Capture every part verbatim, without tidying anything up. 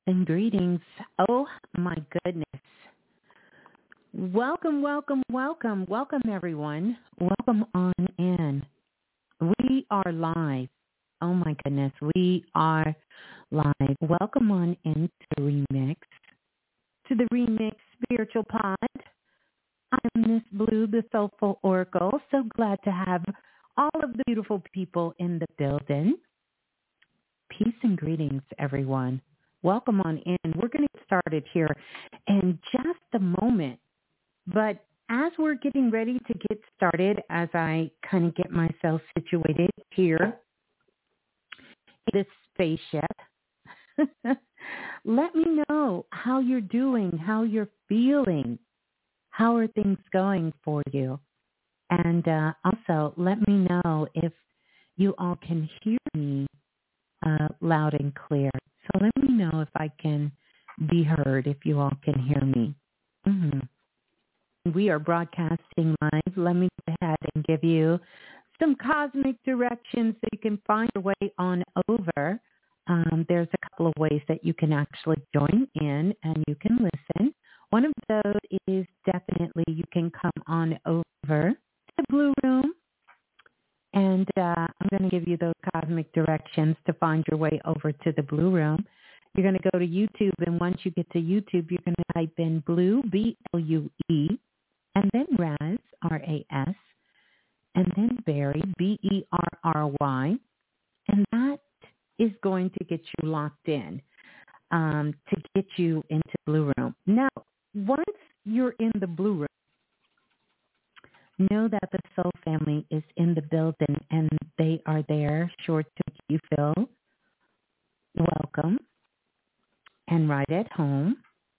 and greetings. Oh my goodness. Welcome, welcome, welcome, welcome everyone. Welcome on in. We are live. Oh my goodness, we are live. Welcome on into the remix, to the Remix Spiritual Pod. I'm Miss Blue, the Soulful Oracle. So glad to have all of the beautiful people in the building. Peace and greetings, everyone. Welcome on in. We're going to get started here in just a moment. But as we're getting ready to get started, as I kind of get myself situated here in this spaceship, let me know how you're doing, how you're feeling. How are things going for you? And uh, also, let me know if you all can hear me uh, loud and clear. So let me know if I can be heard, if you all can hear me. Mm-hmm. We are broadcasting live. Let me go ahead and give you some cosmic directions so you can find your way on over. Um, there's a couple of ways that you can actually join in and you can listen. One of those is definitely you can come on over to the Blue Room. And uh, I'm going to give you those cosmic directions to find your way over to the Blue Room. You're going to go to YouTube, and once you get to YouTube, you're going to type in Blue, B L U E, and then Raz, R A S, and then Berry, B E R R Y, and that is going to get you locked in um, to get you into Blue Room. Now, once you're in the Blue Room, know that the Soul Family is in the building and they are there, sure to make you feel welcome and right at home.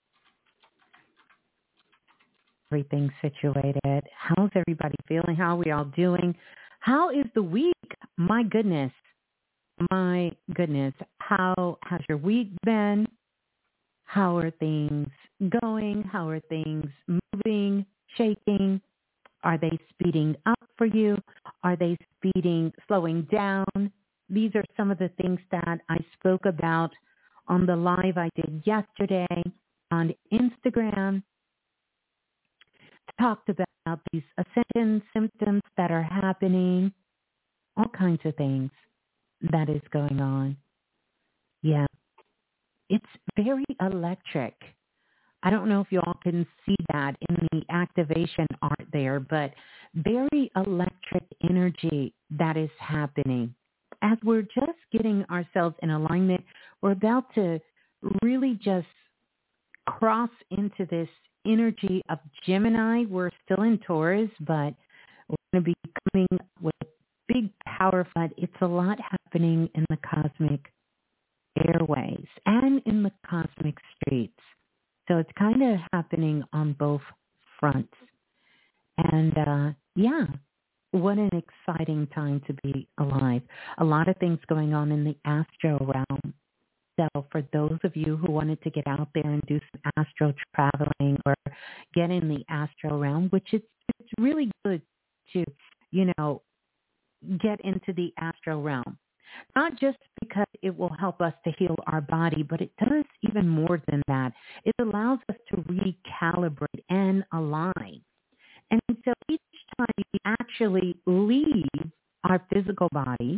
Everything situated. How's everybody feeling? How are we all doing? How is the week? My goodness. My goodness. How has your week been? How are things going? How are things moving, shaking? Are they speeding up for you? Are they speeding, slowing down? These are some of the things that I spoke about on the live I did yesterday on Instagram. Talked about these ascension symptoms that are happening, all kinds of things that is going on. Yeah, it's very electric. I don't know if you all can see that in the activation art there, but very electric energy that is happening. As we're just getting ourselves in alignment, we're about to really just cross into this energy of Gemini. We're still in Taurus, but we're going to be coming with big power flood. It's a lot happening in the cosmic airways and in the cosmic streets. So it's kind of happening on both fronts. And uh, yeah, what an exciting time to be alive. A lot of things going on in the astral realm. So for those of you who wanted to get out there and do some astral traveling or get in the astral realm, which is it's really good to, you know, get into the astral realm. Not just because it will help us to heal our body, but it does even more than that. It allows us to recalibrate and align. And so each time we actually leave our physical bodies,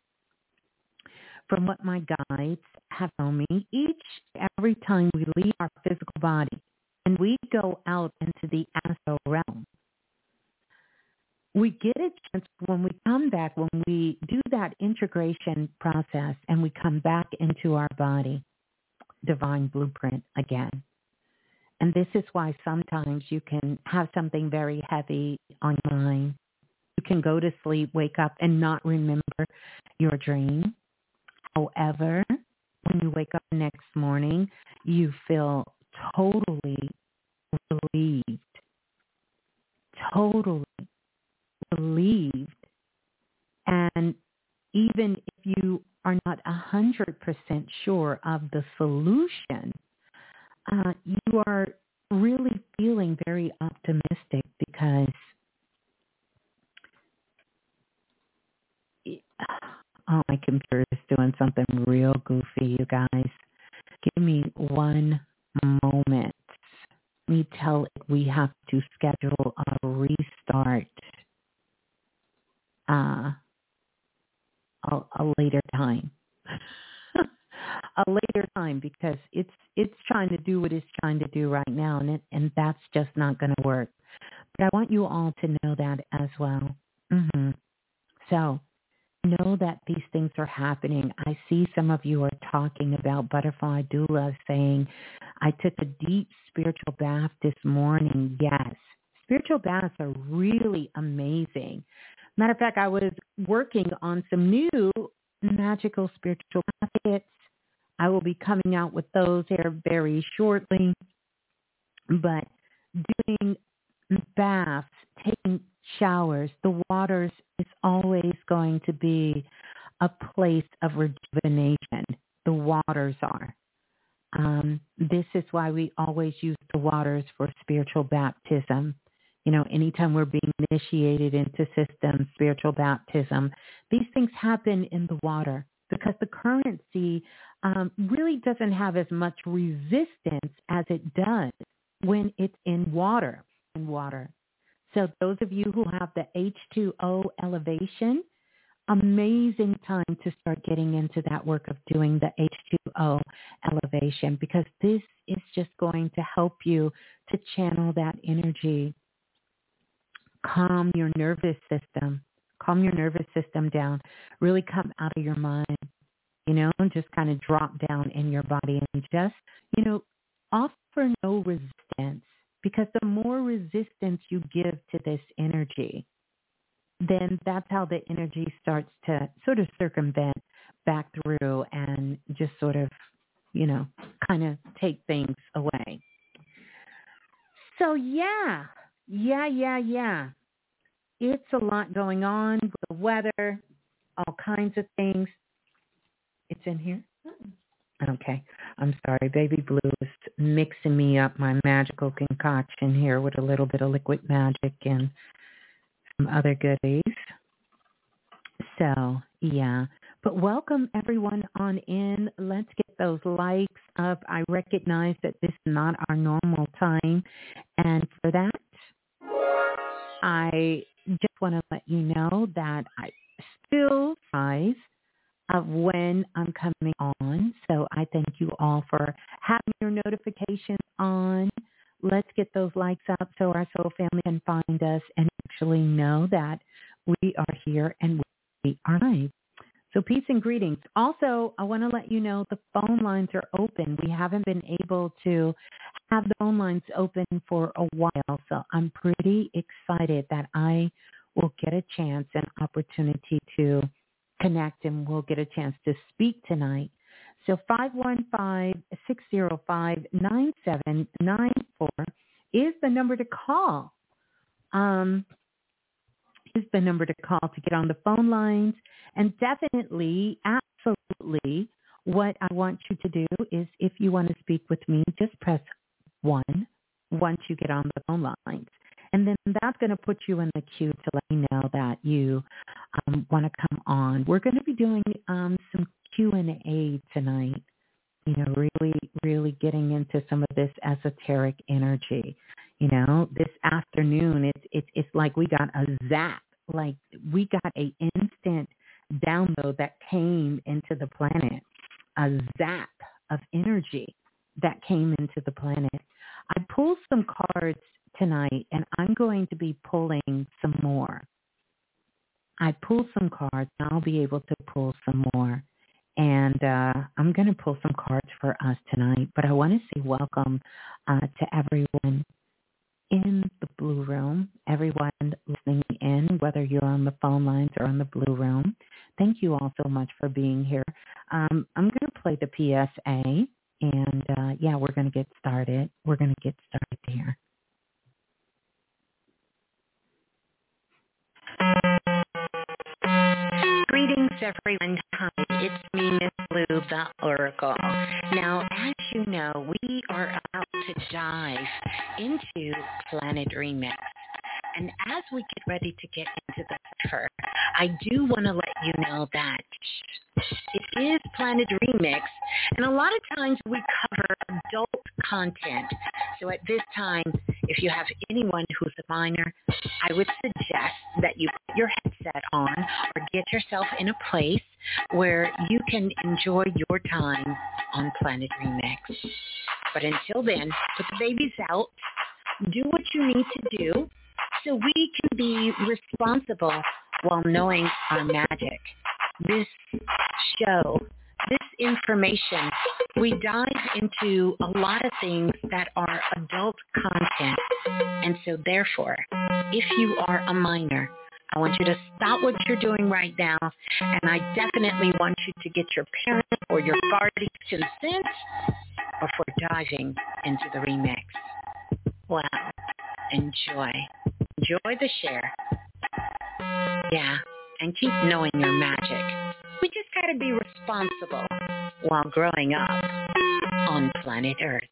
from what my guides have told me, each every time we leave our physical body and we go out into the astral realm, we get a chance when we come back, when we do that integration process and we come back into our body, divine blueprint again. And this is why sometimes you can have something very heavy on your mind. You can go to sleep, wake up, and not remember your dream. However, when you wake up the next morning, you feel totally relieved, totally relieved. And even if you are not one hundred percent sure of the solution, uh, you are really feeling very optimistic because oh, my computer is doing something real goofy, you guys. Give me one moment. We tell it we have to schedule a restart uh, a, a later time. a later time because it's it's trying to do what it's trying to do right now, and it, and that's just not going to work. But I want you all to know that as well. Mm-hmm. So know that these things are happening. I see some of you are talking about butterfly doula, saying, I took a deep spiritual bath this morning. Yes, spiritual baths are really amazing. Matter of fact, I was working on some new magical spiritual bath kits. I will be coming out with those here very shortly. But doing baths, taking showers, the waters is always going to be a place of rejuvenation. The waters are. Um, this is why we always use the waters for spiritual baptism. You know, anytime we're being initiated into system, spiritual baptism, these things happen in the water because the currency um, really doesn't have as much resistance as it does when it's in water. In water. So those of you who have the H two O elevation, amazing time to start getting into that work of doing the H two O elevation, because this is just going to help you to channel that energy, calm your nervous system, calm your nervous system down, really come out of your mind, you know, and just kind of drop down in your body and just, you know, offer no resistance, because the more resistance you give to this energy, then that's how the energy starts to sort of circumvent back through and just sort of, you know, kind of take things away. So, yeah, yeah, yeah, yeah. It's a lot going on with the weather, all kinds of things. It's in here? Okay. I'm sorry. Baby Blue is mixing me up my magical concoction here with a little bit of liquid magic and some other goodies. So, yeah. But welcome everyone on in. Let's get those likes up. I recognize that this is not our normal time. And for that, I just want to let you know that I still rise of when I'm coming on. So I thank you all for having your notifications on. Let's get those likes up so our soul family can find us and actually know that we are here and we are live. So peace and greetings. Also, I want to let you know the phone lines are open. We haven't been able to have the phone lines open for a while. So I'm pretty excited that I will get a chance and opportunity to connect and we'll get a chance to speak tonight. So five one five, six zero five, nine seven nine four is the number to call. Um, is the number to call to get on the phone lines. And definitely, absolutely, what I want you to do is if you want to speak with me, just press one once you get on the phone lines. And then that's going to put you in the queue to let me know that you um, want to come on. We're going to be doing um, some Q and A tonight, you know, really, really getting into some of this esoteric energy. You know, this afternoon, it's, it's, it's like we got a zap, like we got a instant download that came into the planet, a zap of energy that came into the planet. I pulled some cards tonight, and I'm going to be pulling some more. I pulled some cards, and I'll be able to pull some more. And uh, I'm going to pull some cards for us tonight. But I want to say welcome uh, to everyone in the Blue Room, everyone listening in, whether you're on the phone lines or on the Blue Room. Thank you all so much for being here. Um, I'm going to play the P S A, and uh, yeah, we're going to get started. We're going to get started here. Greetings, everyone. Hi, it's me, Miss Blue, the Oracle. Now, as you know, we are about to dive into Planet Remix. And as we get ready to get into the cipher, I do want to let you know that it is Planet Remix, and a lot of times we cover adult content. So at this time, if you have anyone who's a minor, I would suggest that you put your headset on or get yourself in a place where you can enjoy your time on Planet Remix. But until then, put the babies out, do what you need to do so we can be responsible while knowing our magic. This show, this information, we dive into a lot of things that are adult content. And so therefore, if you are a minor, I want you to stop what you're doing right now, and I definitely want you to get your parent or your guardian's consent before diving into the remix. Wow. Enjoy. Enjoy the share. Yeah, and keep knowing your magic. We just got to be responsible while growing up on planet Earth.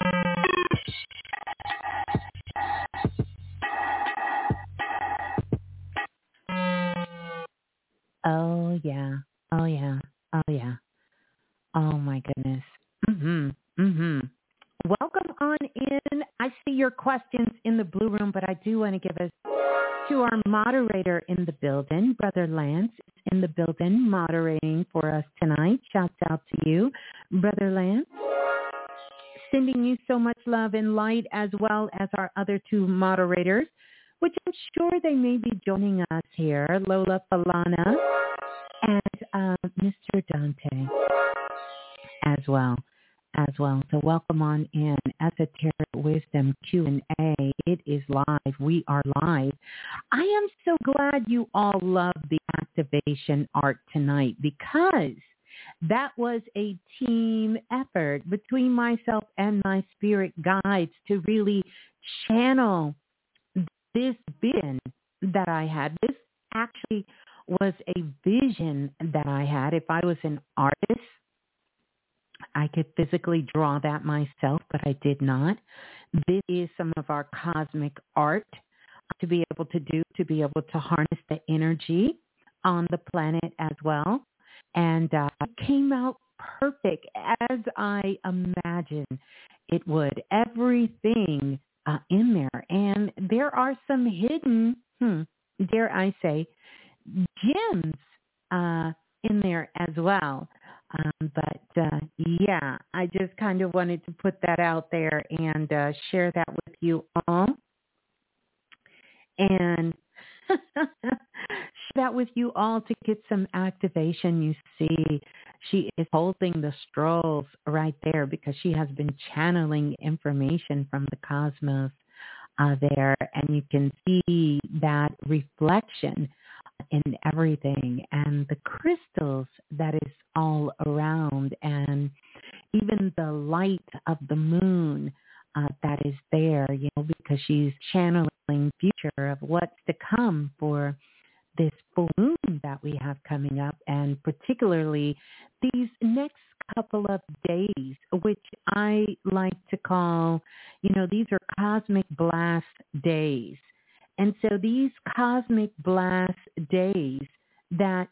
Oh, yeah. Oh, yeah. Oh, yeah. Oh, my goodness. Mm-hmm. Mm-hmm. Welcome on in. I see your questions in the blue room, but I do want to give us to our moderator in the building. Brother Lance is in the building moderating for us tonight. Shouts out to you, Brother Lance. Sending you so much love and light, as well as our other two moderators, which I'm sure they may be joining us here, Lola Falana and uh, Mister Dante as well. as well. So welcome on in. Esoteric Wisdom Q and A. It is live. We are live. I am so glad you all love the activation art tonight, because that was a team effort between myself and my spirit guides to really channel this vision that I had. This actually was a vision that I had. If I was an artist, I could physically draw that myself, but I did not. This is some of our cosmic art to be able to do, to be able to harness the energy on the planet as well. And uh, it came out perfect as I imagined it would. Everything uh, in there. And there are some hidden, hmm, dare I say, gems uh, in there as well. Um, but, uh, yeah, I just kind of wanted to put that out there and uh, share that with you all. And share that with you all to get some activation. You see, she is holding the strolls right there because she has been channeling information from the cosmos uh, there. And you can see that reflection in everything, and the crystals that is all around, and even the light of the moon uh, that is there, you know, because she's channeling future of what's to come for this full moon that we have coming up, and particularly these next couple of days, which I like to call, you know, these are cosmic blast days. And so these cosmic blast days that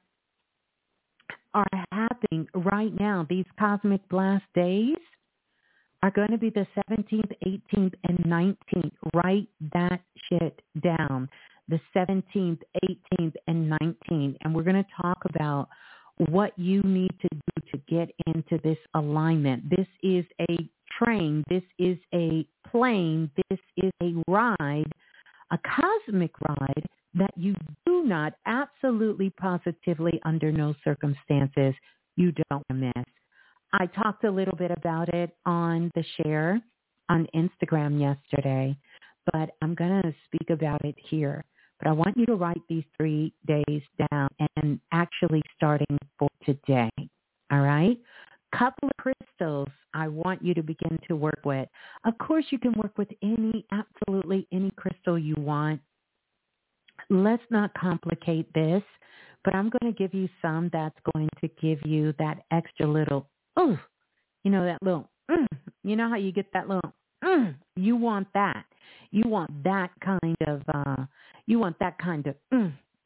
are happening right now, these cosmic blast days are going to be the seventeenth, eighteenth, and nineteenth. Write that shit down. The seventeenth, eighteenth, and nineteenth. And we're going to talk about what you need to do to get into this alignment. This is a train. This is a plane. This is a ride. A cosmic ride that you do not, absolutely positively, under no circumstances, you don't miss. I talked a little bit about it on the share on Instagram yesterday, but I'm going to speak about it here. But I want you to write these three days down, and actually starting for today, all right? Couple of crystals I want you to begin to work with. Of course, you can work with any, absolutely any crystal you want. Let's not complicate this, but I'm going to give you some that's going to give you that extra little, oh, you know, that little, mm, you know how you get that little, mm, you want that. You want that kind of, uh, you want that kind of, mm,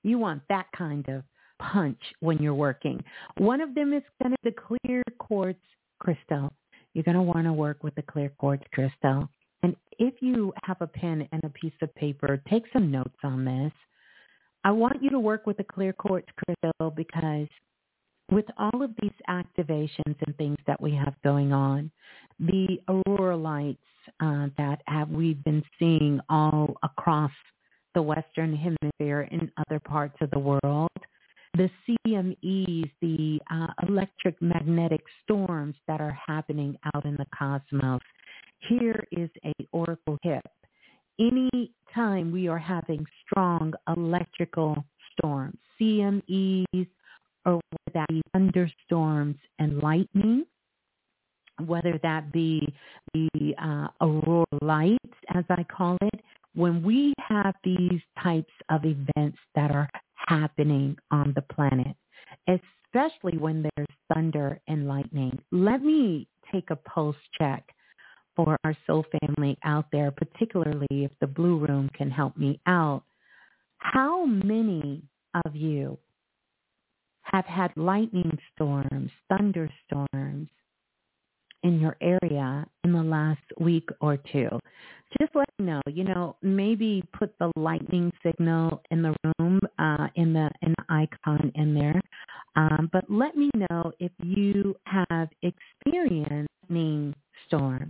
You want that kind of punch when you're working. One of them is going to be the clear quartz crystal. You're going to want to work with the clear quartz crystal. And if you have a pen and a piece of paper, take some notes on this. I want you to work with the clear quartz crystal because with all of these activations and things that we have going on, the aurora lights uh, that have we've been seeing all across the Western Hemisphere and other parts of the world, the C M Es, the uh, electric magnetic storms that are happening out in the cosmos. Here is a oracle tip. Any time we are having strong electrical storms, C M Es, or whether that be thunderstorms and lightning, whether that be the uh, aurora lights, as I call it, when we have these types of events that are happening on the planet, especially when there's thunder and lightning, let me take a pulse check for our soul family out there, particularly if the Blue Room can help me out. How many of you have had lightning storms, thunderstorms in your area in the last week or two? Just let me know. You know, maybe put the lightning signal in the room, uh, in the in the icon in there. Um, but let me know if you have experienced lightning storm.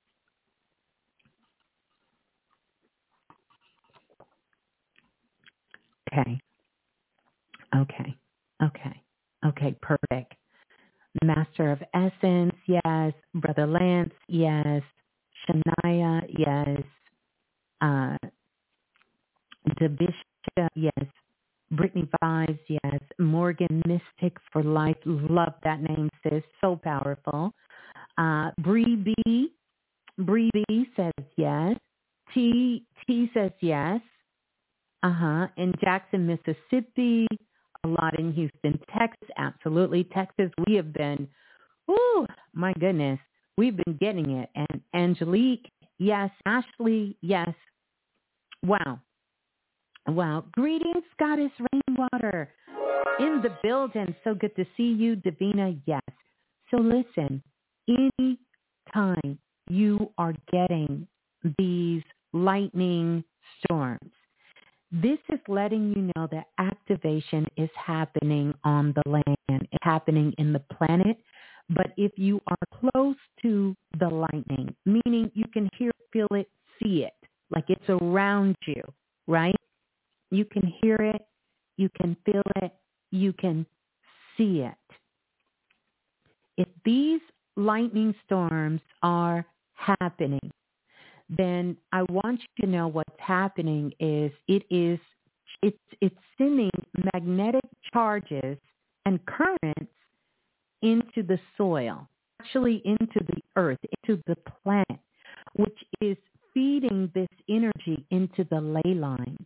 Okay. Okay. Okay. Okay. Perfect. Master of Essence, yes. Brother Lance, yes. Shania, yes. Uh, Devisha, yes. Brittany Vibes, yes. Morgan Mystic for Life, love that name, sis. So powerful. Uh, Bree B, Bree B says yes. T T says yes. Uh-huh. In Jackson, Mississippi, a lot in Houston, Texas, absolutely. Texas, we have been, oh, my goodness, we've been getting it. And Angelique, yes. Ashley, yes. Wow. Wow. Greetings, Goddess Rainwater, in the building. So good to see you, Davina, yes. So listen, any time you are getting these lightning storms, this is letting you know that activation is happening on the land. It's happening in the planet. But if you are close to the lightning, meaning you can hear, feel it, see it, like it's around you, right? You can hear it, you can feel it, you can see it. If these lightning storms are happening, then I want you to know what's happening is it is it's it's sending magnetic charges and currents into the soil, actually into the earth, into the planet, which is feeding this energy into the ley lines.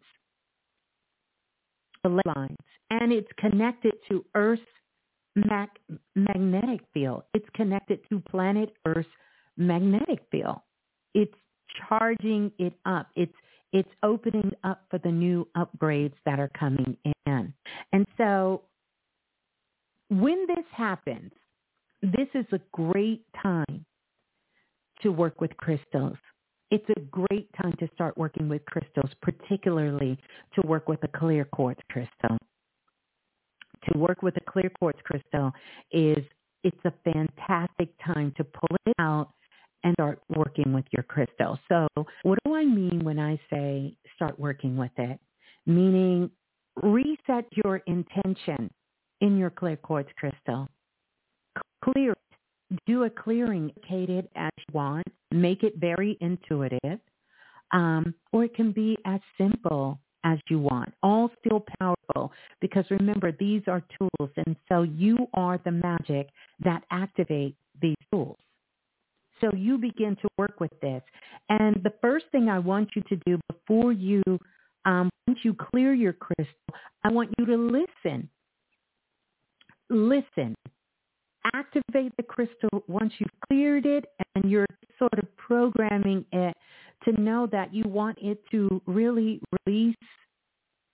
The ley lines. And it's connected to Earth's mag- magnetic field. It's connected to planet Earth's magnetic field. It's charging it up. It's it's opening up for the new upgrades that are coming in. And so when this happens, this is a great time to work with crystals. It's a great time to start working with crystals, particularly to work with a clear quartz crystal. To work with a clear quartz crystal is it's a fantastic time to pull it out and start working with your crystal. So what do I mean when I say start working with it? Meaning reset your intention in your clear quartz crystal. Clear it. Do a clearing, indicate it as you want. Make it very intuitive. Um, or it can be as simple as you want. All still powerful because remember, these are tools. And so you are the magic that activate these tools. So you begin to work with this. And the first thing I want you to do before you, um, once you clear your crystal, I want you to listen. Listen. Activate the crystal once you've cleared it and you're sort of programming it to know that you want it to really release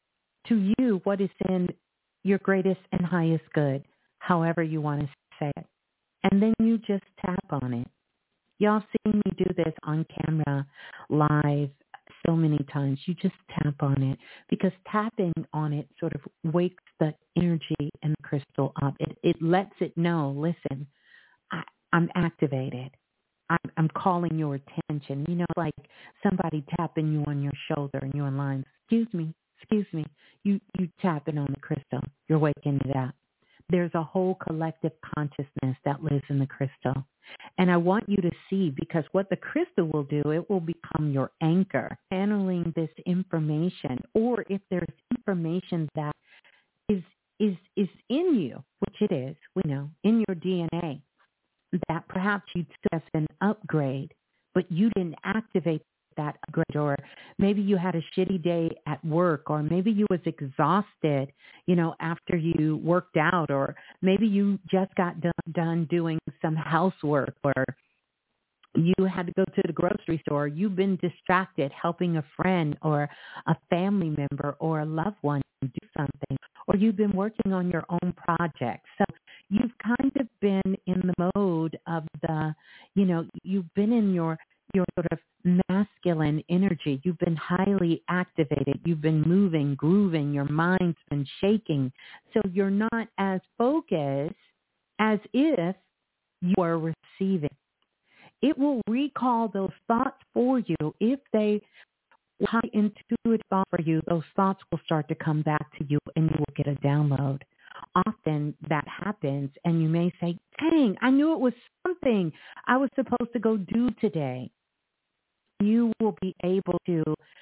to you what is in your greatest and highest good, however you want to say it. And then you just tap on it. Y'all seen me do this on camera live so many times. You just tap on it because tapping on it sort of wakes the energy in the crystal up. It, it lets it know, listen, I, I'm activated. I'm, I'm calling your attention. You know, like somebody tapping you on your shoulder and you're in line. Excuse me, excuse me. You, you tapping on the crystal. You're waking it up. There's a whole collective consciousness that lives in the crystal. And I want you to see, because what the crystal will do, it will become your anchor, handling this information. Or if there's information that is is is in you, which it is, we know, in your D N A, that perhaps you'd suggest an upgrade, but you didn't activate that upgrade, or maybe you had a shitty day at work, or maybe you was exhausted, you know, after you worked out, or maybe you just got done, done doing some housework, or you had to go to the grocery store. You've been distracted helping a friend or a family member or a loved one do something, or you've been working on your own project. So you've kind of been in the mode of the, you know, you've been in your your sort of masculine energy. You've been highly activated. You've been moving, grooving. Your mind's been shaking. So you're not as focused as if you are receiving. It will recall those thoughts for you. If they high intuitive thought for you, those thoughts will start to come back to you and you will get a download. Often that happens and you may say, dang, I knew it was something I was supposed to go do today. You will be able to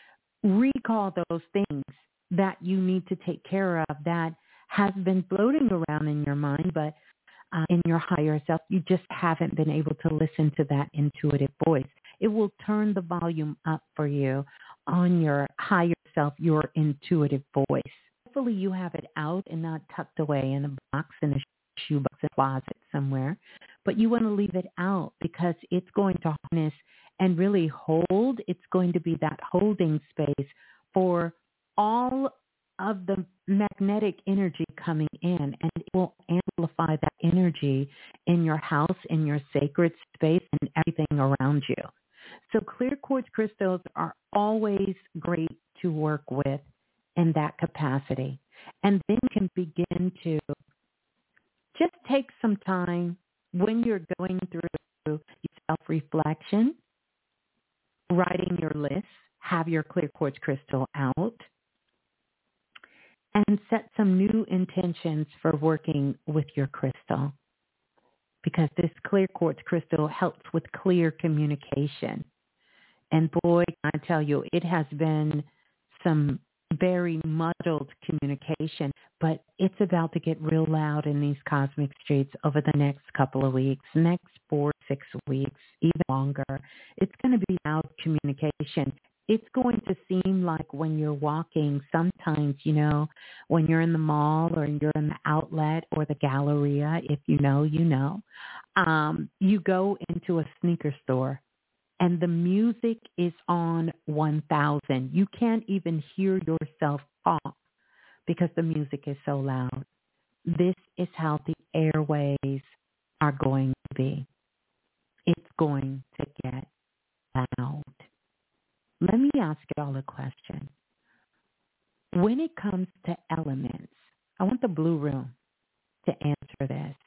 recall those things that you need to take care of that has been floating around in your mind, but uh, in your higher self, you just haven't been able to listen to that intuitive voice. It will turn the volume up for you on your higher self, your intuitive voice. Hopefully you have it out and not tucked away in a box, in a shoebox, in a closet somewhere, but you want to leave it out because it's going to harness and really hold. It's going to be that holding space for all of the magnetic energy coming in, and it will amplify that energy in your house, in your sacred space, and everything around you. So clear quartz crystals are always great to work with in that capacity. And then you can begin to just take some time when you're going through self-reflection, writing your list, have your clear quartz crystal out, and set some new intentions for working with your crystal. Because this clear quartz crystal helps with clear communication. And boy, I tell you, it has been some very muddled communication, but it's about to get real loud in these cosmic streets over the next couple of weeks, next four, six weeks, even longer. It's going to be loud communication. It's going to seem like when you're walking, sometimes, you know, when you're in the mall or you're in the outlet or the Galleria, if you know, you know, um, you go into a sneaker store and the music is on one thousand. You can't even hear yourself talk because the music is so loud. This is how the airways are going to be. It's going to get loud. Let me ask y'all a question. When it comes to elements, I want the blue room to answer this.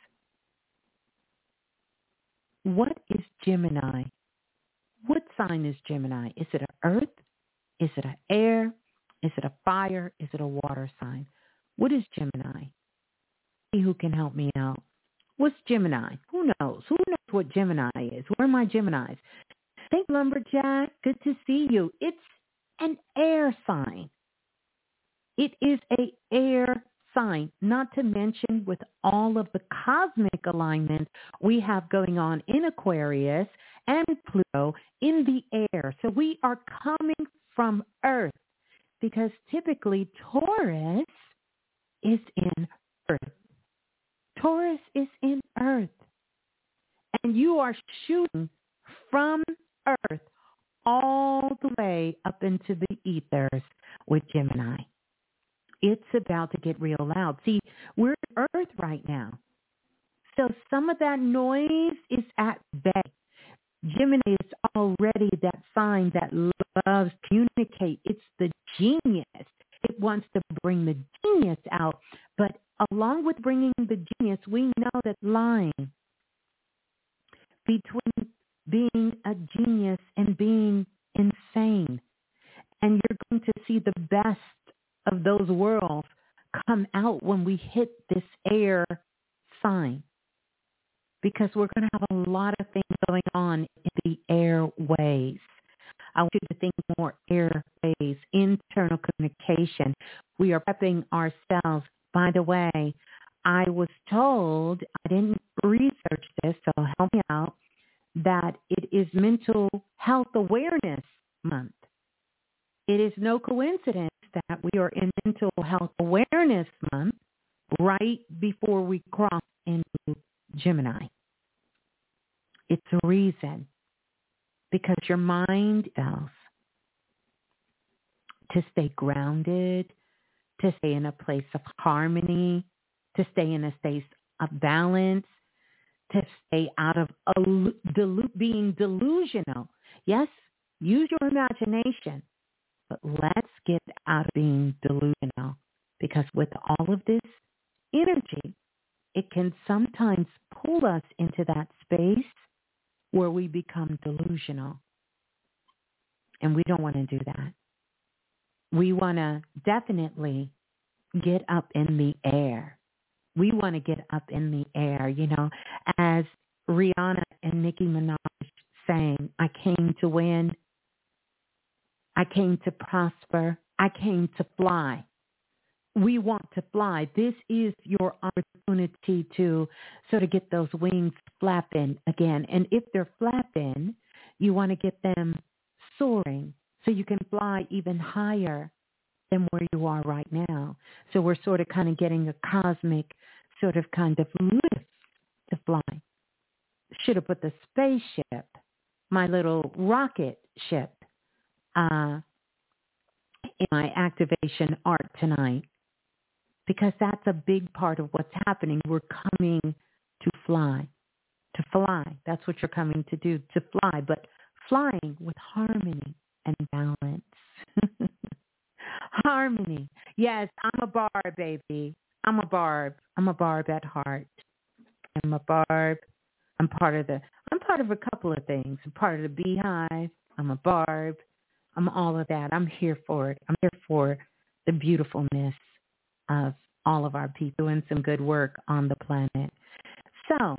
What is Gemini? What sign is Gemini? Is it an earth? Is it an air? Is it a fire? Is it a water sign? What is Gemini? See who can help me out. What's Gemini? Who knows? Who knows what Gemini is? Where are my Geminis? Thank you, Lumberjack. Good to see you. It's an air sign. It is a air sign, not to mention with all of the cosmic alignments we have going on in Aquarius and Pluto in the air. So we are coming from Earth because typically Taurus is in Earth. Taurus is in Earth. And you are shooting from Earth all the way up into the ethers with Gemini. It's about to get real loud. See, we're in Earth right now. So some of that noise is at bay. Gemini is already that sign that loves to communicate. It's the genius. It wants to bring the genius out. But along with bringing the genius, we know that line between being a genius and being insane. And you're going to see the best of those worlds come out when we hit this air sign. Because we're going to have a lot of things going on in the airways. I want you to think more airways, internal communication. We are prepping ourselves. By the way, I was told, I didn't research this, so help me out, that it is Mental Health Awareness Month. It is no coincidence that we are in Mental Health Awareness Month right before we cross into Gemini. It's a reason, because your mind tells to stay grounded, to stay in a place of harmony, to stay in a state of balance, to stay out of a, delu- being delusional. Yes, use your imagination, but let's get out of being delusional, because with all of this energy, it can sometimes pull us into that space where we become delusional. And we don't want to do that. We want to definitely get up in the air. We want to get up in the air, you know, as Rihanna and Nicki Minaj saying, I came to win. I came to prosper. I came to fly. We want to fly. This is your opportunity to sort of get those wings flapping again. And if they're flapping, you want to get them soaring so you can fly even higher than where you are right now. So we're sort of kind of getting a cosmic sort of kind of lift to fly. Should have put the spaceship, my little rocket ship, uh, in my activation art tonight, because that's a big part of what's happening. We're coming to fly, to fly. That's what you're coming to do, to fly, but flying with harmony and balance. Harmony. Yes, I'm a barb, baby. I'm a barb. I'm a barb at heart. I'm a barb. I'm part of the, I'm part of a couple of things. I'm part of the beehive. I'm a barb. I'm all of that. I'm here for it. I'm here for the beautifulness of all of our people doing some good work on the planet. So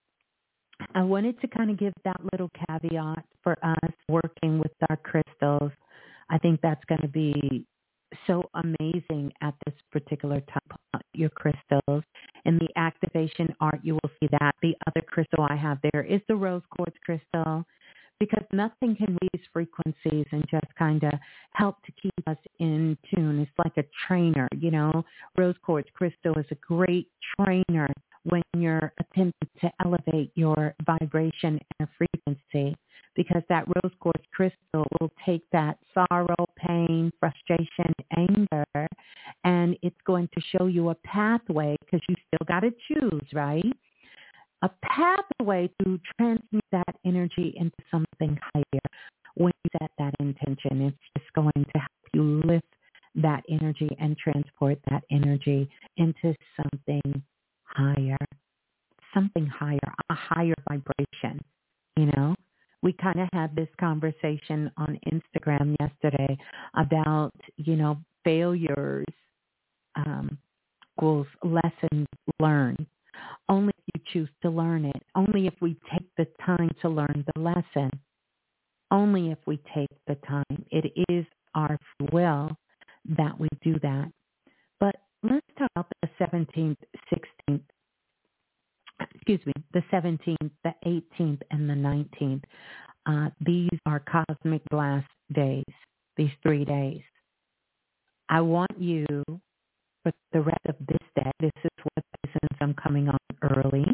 I wanted to kind of give that little caveat for us working with our crystals. I think that's going to be so amazing at this particular time, your crystals. In the activation art, you will see that. The other crystal I have there is the rose quartz crystal, because nothing can raise frequencies and just kind of help to keep us in tune. It's like a trainer, you know. Rose quartz crystal is a great trainer when you're attempting to elevate your vibration and frequency, because that rose quartz crystal will take that sorrow, pain, frustration, anger, and it's going to show you a pathway, because you still got to choose, right? A pathway to transmute that energy into something higher. When you set that intention, it's just going to help you lift that energy and transport that energy into something higher, something higher, a higher vibration, you know? We kind of had this conversation on Instagram yesterday about, you know, failures um, equals lessons learned. Only if you choose to learn it. Only if we take the time to learn the lesson. Only if we take the time. It is our free will that we do that. But let's talk about the seventeenth, sixteenth, excuse me, the seventeenth, the eighteenth, and the nineteenth. Uh, these are cosmic blast days, these three days. I want you, for the rest of this day, this is what, since I'm coming on early,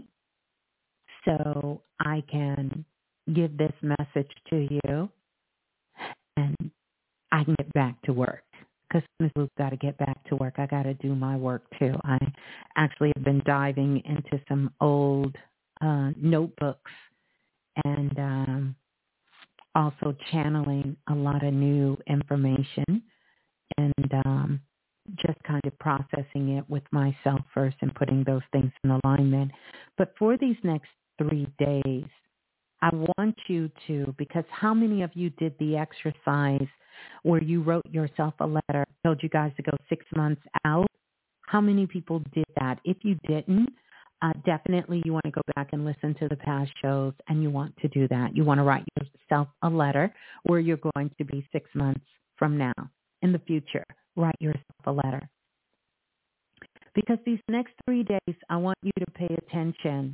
so I can give this message to you and I can get back to work. because we've got to get back to work. I got to do my work too. I actually have been diving into some old uh, notebooks and um, also channeling a lot of new information and um, just kind of processing it with myself first and putting those things in alignment. But for these next three days, I want you to, because how many of you did the exercise where you wrote yourself a letter, told you guys to go six months out? How many people did that? If you didn't, uh, definitely you want to go back and listen to the past shows, and you want to do that. You want to write yourself a letter where you're going to be six months from now in the future. Write yourself a letter. Because these next three days, I want you to pay attention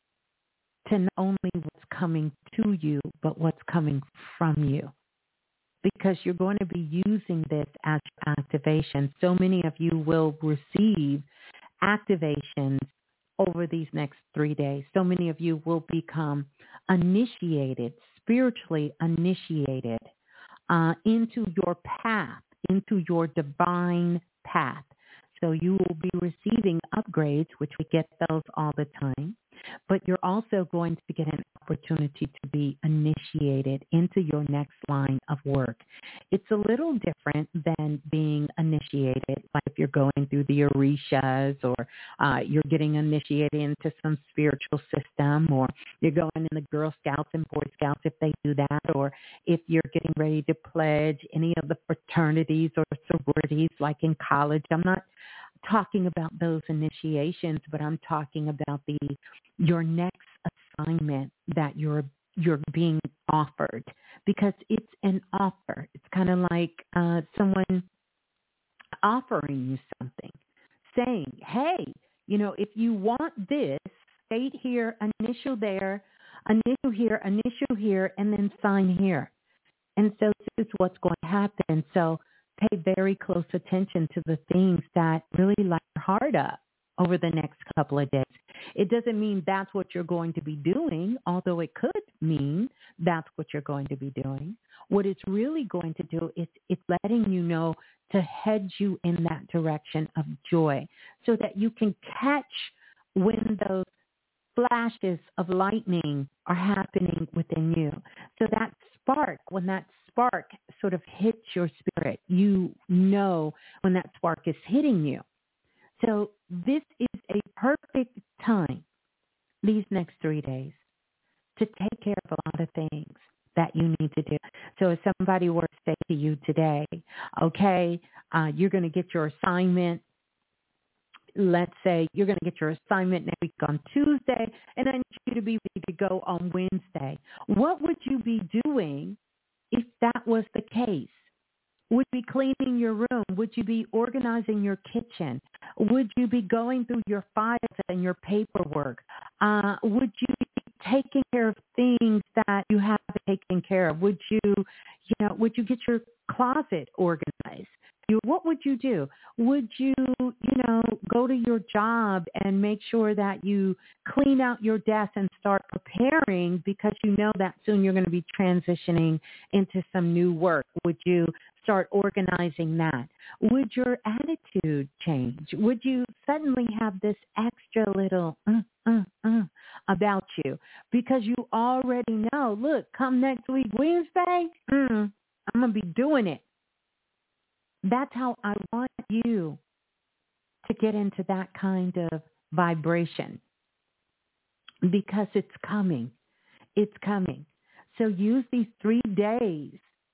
to not only what's coming to you, but what's coming from you. Because you're going to be using this as activation. So many of you will receive activations over these next three days. So many of you will become initiated, spiritually initiated uh, into your path, into your divine path. So you will be receiving upgrades, which we get those all the time, but you're also going to get an opportunity to be initiated into your next line of work. It's a little different than being initiated, like if you're going through the Orishas or uh, you're getting initiated into some spiritual system, or you're going in the Girl Scouts and Boy Scouts if they do that, or if you're getting ready to pledge any of the fraternities or sororities like in college. I'm not talking about those initiations, but I'm talking about the your next assignment that you're you're being offered, because it's an offer. It's kind of like uh, someone offering you something, saying, hey, you know, if you want this, state here, initial there, initial here, initial here, and then sign here. And so this is what's going to happen. So pay very close attention to the things that really light your heart up over the next couple of days. It doesn't mean that's what you're going to be doing, although it could mean that's what you're going to be doing. What it's really going to do is it's letting you know to head you in that direction of joy so that you can catch when those flashes of lightning are happening within you. So that spark, when that spark sort of hits your spirit, you know when that spark is hitting you. So this is a perfect time, these next three days, to take care of a lot of things that you need to do. So if somebody were to say to you today, okay, uh, you're going to get your assignment, let's say you're going to get your assignment next week on Tuesday, and I need you to be ready to go on Wednesday. What would you be doing if that was the case? Would you be cleaning your room? Would you be organizing your kitchen? Would you be going through your files and your paperwork? Uh, would you be taking care of things that you haven't taken care of? Would you, you know, would you get your closet organized? You, what would you do? Would you, you know, go to your job and make sure that you clean out your desk and start preparing because you know that soon you're going to be transitioning into some new work? Would you start organizing that? Would your attitude change? Would you suddenly have this extra little uh, uh, uh, about you because you already know, look, come next week, Wednesday, mm, I'm going to be doing it. That's how I want you to get into that kind of vibration, because it's coming. It's coming. So use these three days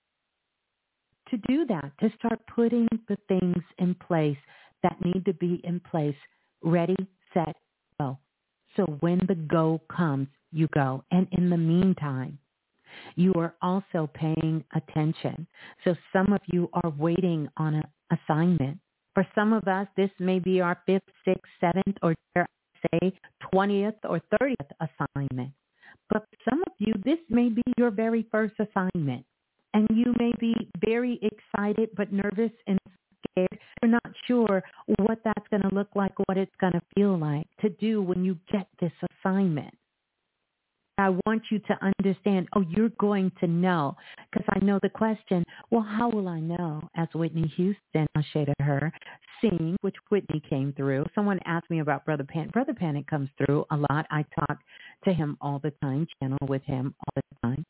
to do that, to start putting the things in place that need to be in place. Ready, set, go. So when the go comes, you go. And in the meantime, you are also paying attention. So some of you are waiting on an assignment. For some of us, this may be our fifth, sixth, seventh, or dare I say twentieth or thirtieth assignment. But for some of you, this may be your very first assignment. And you may be very excited but nervous and scared. You're not sure what that's going to look like, what it's going to feel like to do when you get this assignment. I want you to understand, oh, you're going to know. Because I know the question, well, how will I know? As Whitney Houston, I shaded her, sing, which Whitney came through. Someone asked me about Brother Panic. Brother Panic comes through a lot. I talk to him all the time, channel with him all the time.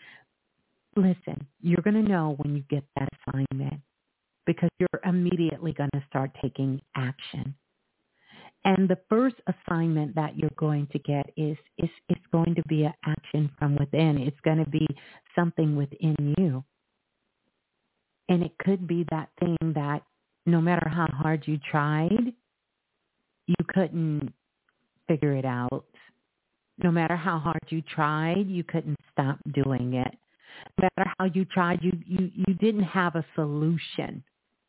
Listen, you're going to know when you get that assignment because you're immediately going to start taking action. And the first assignment that you're going to get is, is it's going to be an action from within. It's going to be something within you. And it could be that thing that no matter how hard you tried, you couldn't figure it out. No matter how hard you tried, you couldn't stop doing it. No matter how you tried, you, you, you didn't have a solution.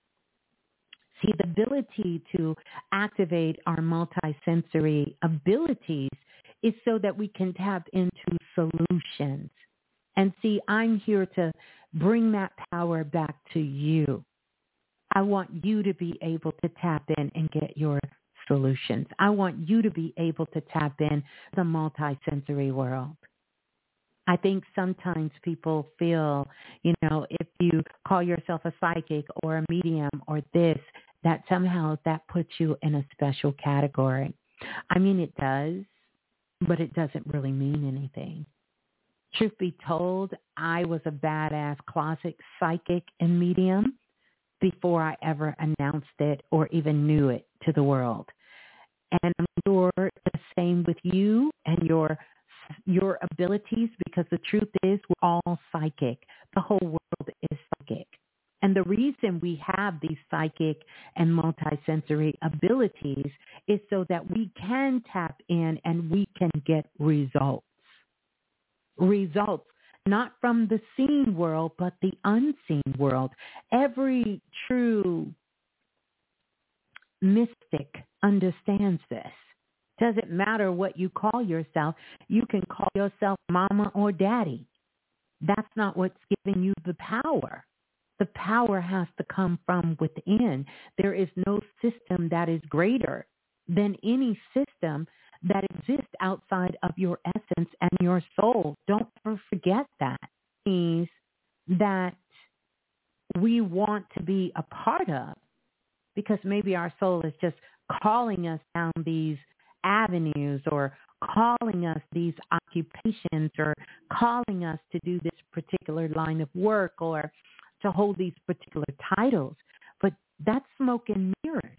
See, the ability to activate our multisensory abilities is so that we can tap into solutions. And see, I'm here to bring that power back to you. I want you to be able to tap in and get your solutions. I want you to be able to tap in the multisensory world. I think sometimes people feel, you know, if you call yourself a psychic or a medium or this, that somehow that puts you in a special category. I mean, it does, but it doesn't really mean anything. Truth be told, I was a badass closet psychic and medium before I ever announced it or even knew it to the world. And I'm sure the same with you and your your abilities, because the truth is we're all psychic. The whole world is psychic. And the reason we have these psychic and multisensory abilities is so that we can tap in and we can get results. Results, not from the seen world, but the unseen world. Every true mystic understands this. Doesn't matter what you call yourself. You can call yourself mama or daddy. That's not what's giving you the power. The power has to come from within. There is no system that is greater than any system that exists outside of your essence and your soul. Don't ever forget that. It means that we want to be a part of, because maybe our soul is just calling us down these avenues or calling us these occupations or calling us to do this particular line of work or to hold these particular titles. But that's smoke and mirrors.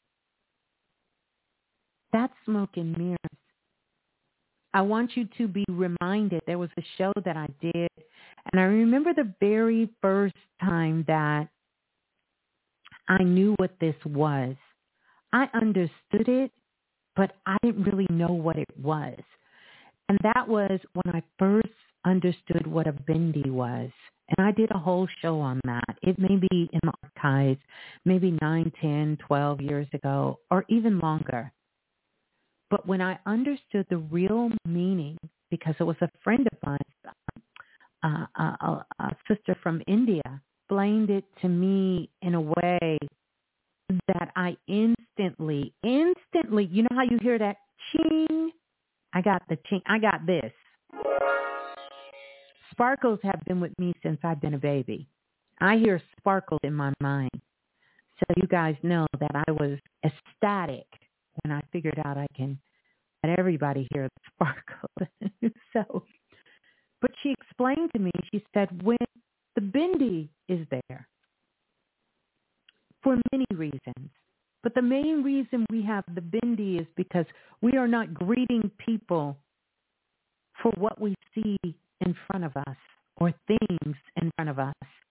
That's smoke and mirrors. I want you to be reminded, there was a show that I did, and I remember the very first time that I knew what this was. I understood it, but I didn't really know what it was. And that was when I first understood what a bindi was. And I did a whole show on that. It may be in the archives, maybe nine, ten, twelve years ago, or even longer. But when I understood the real meaning, because it was a friend of mine, uh, a, a sister from India, explained it to me in a way that I instantly, instantly, you know how you hear that ching? I got the ching. I got this. Sparkles have been with me since I've been a baby. I hear sparkles in my mind. So you guys know that I was ecstatic when I figured out I can let everybody hear the sparkle. So, but she explained to me, she said, when the bindi is there, for many reasons. But the main reason we have the bindi is because we are not greeting people for what we see in front of us or things in front of us.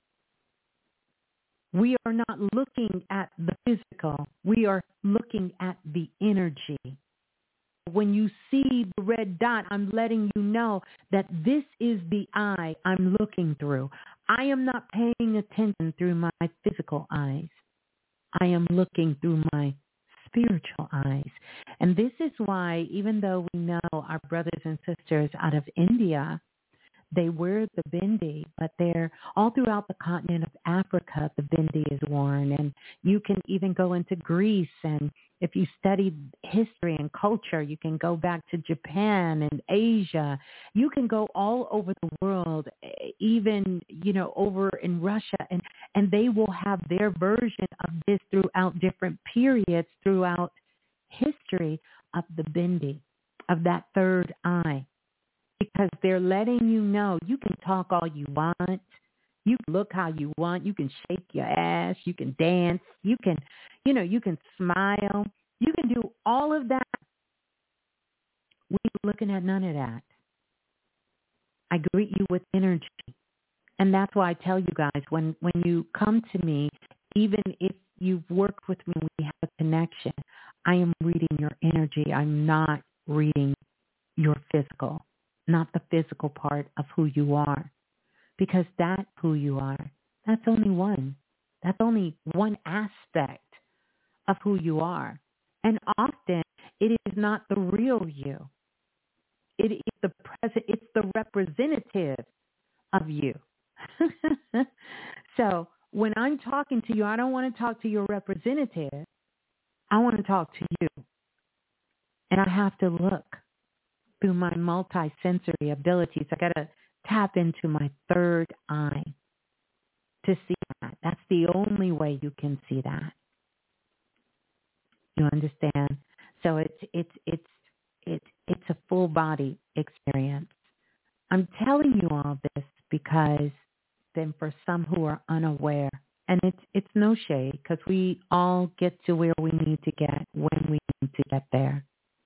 We are not looking at the physical. We are looking at the energy. When you see the red dot, I'm letting you know that this is the eye I'm looking through. I am not paying attention through my physical eyes. I am looking through my spiritual eyes. And this is why, even though we know our brothers and sisters out of India, they wear the bindi, but they're all throughout the continent of Africa, the bindi is worn. And you can even go into Greece and If you study history and culture, you can go back to Japan and Asia. You can go all over the world, even, you know, over in Russia, and, and they will have their version of this throughout different periods throughout history of the bindi, of that third eye, because they're letting you know you can talk all you want. You can look how you want. You can shake your ass. You can dance. You can, you know, you can smile. You can do all of that. We're looking at none of that. I greet you with energy. And that's why I tell you guys, when, when you come to me, even if you've worked with me, we have a connection, I am reading your energy. I'm not reading your physical, not the physical part of who you are. Because that's who you are. That's only one. That's only one aspect of who you are. And often it is not the real you. It is the present. It's the representative of you. So when I'm talking to you, I don't want to talk to your representative. I want to talk to you. And I have to look through my multi-sensory abilities. I got to tap into my third eye to see that. That's the only way you can see that. You understand? So it's it's it's it's it's a full body experience. I'm telling you all this because then for some who are unaware, and it's it's no shade, because we all get to where we need to get when we need to get there.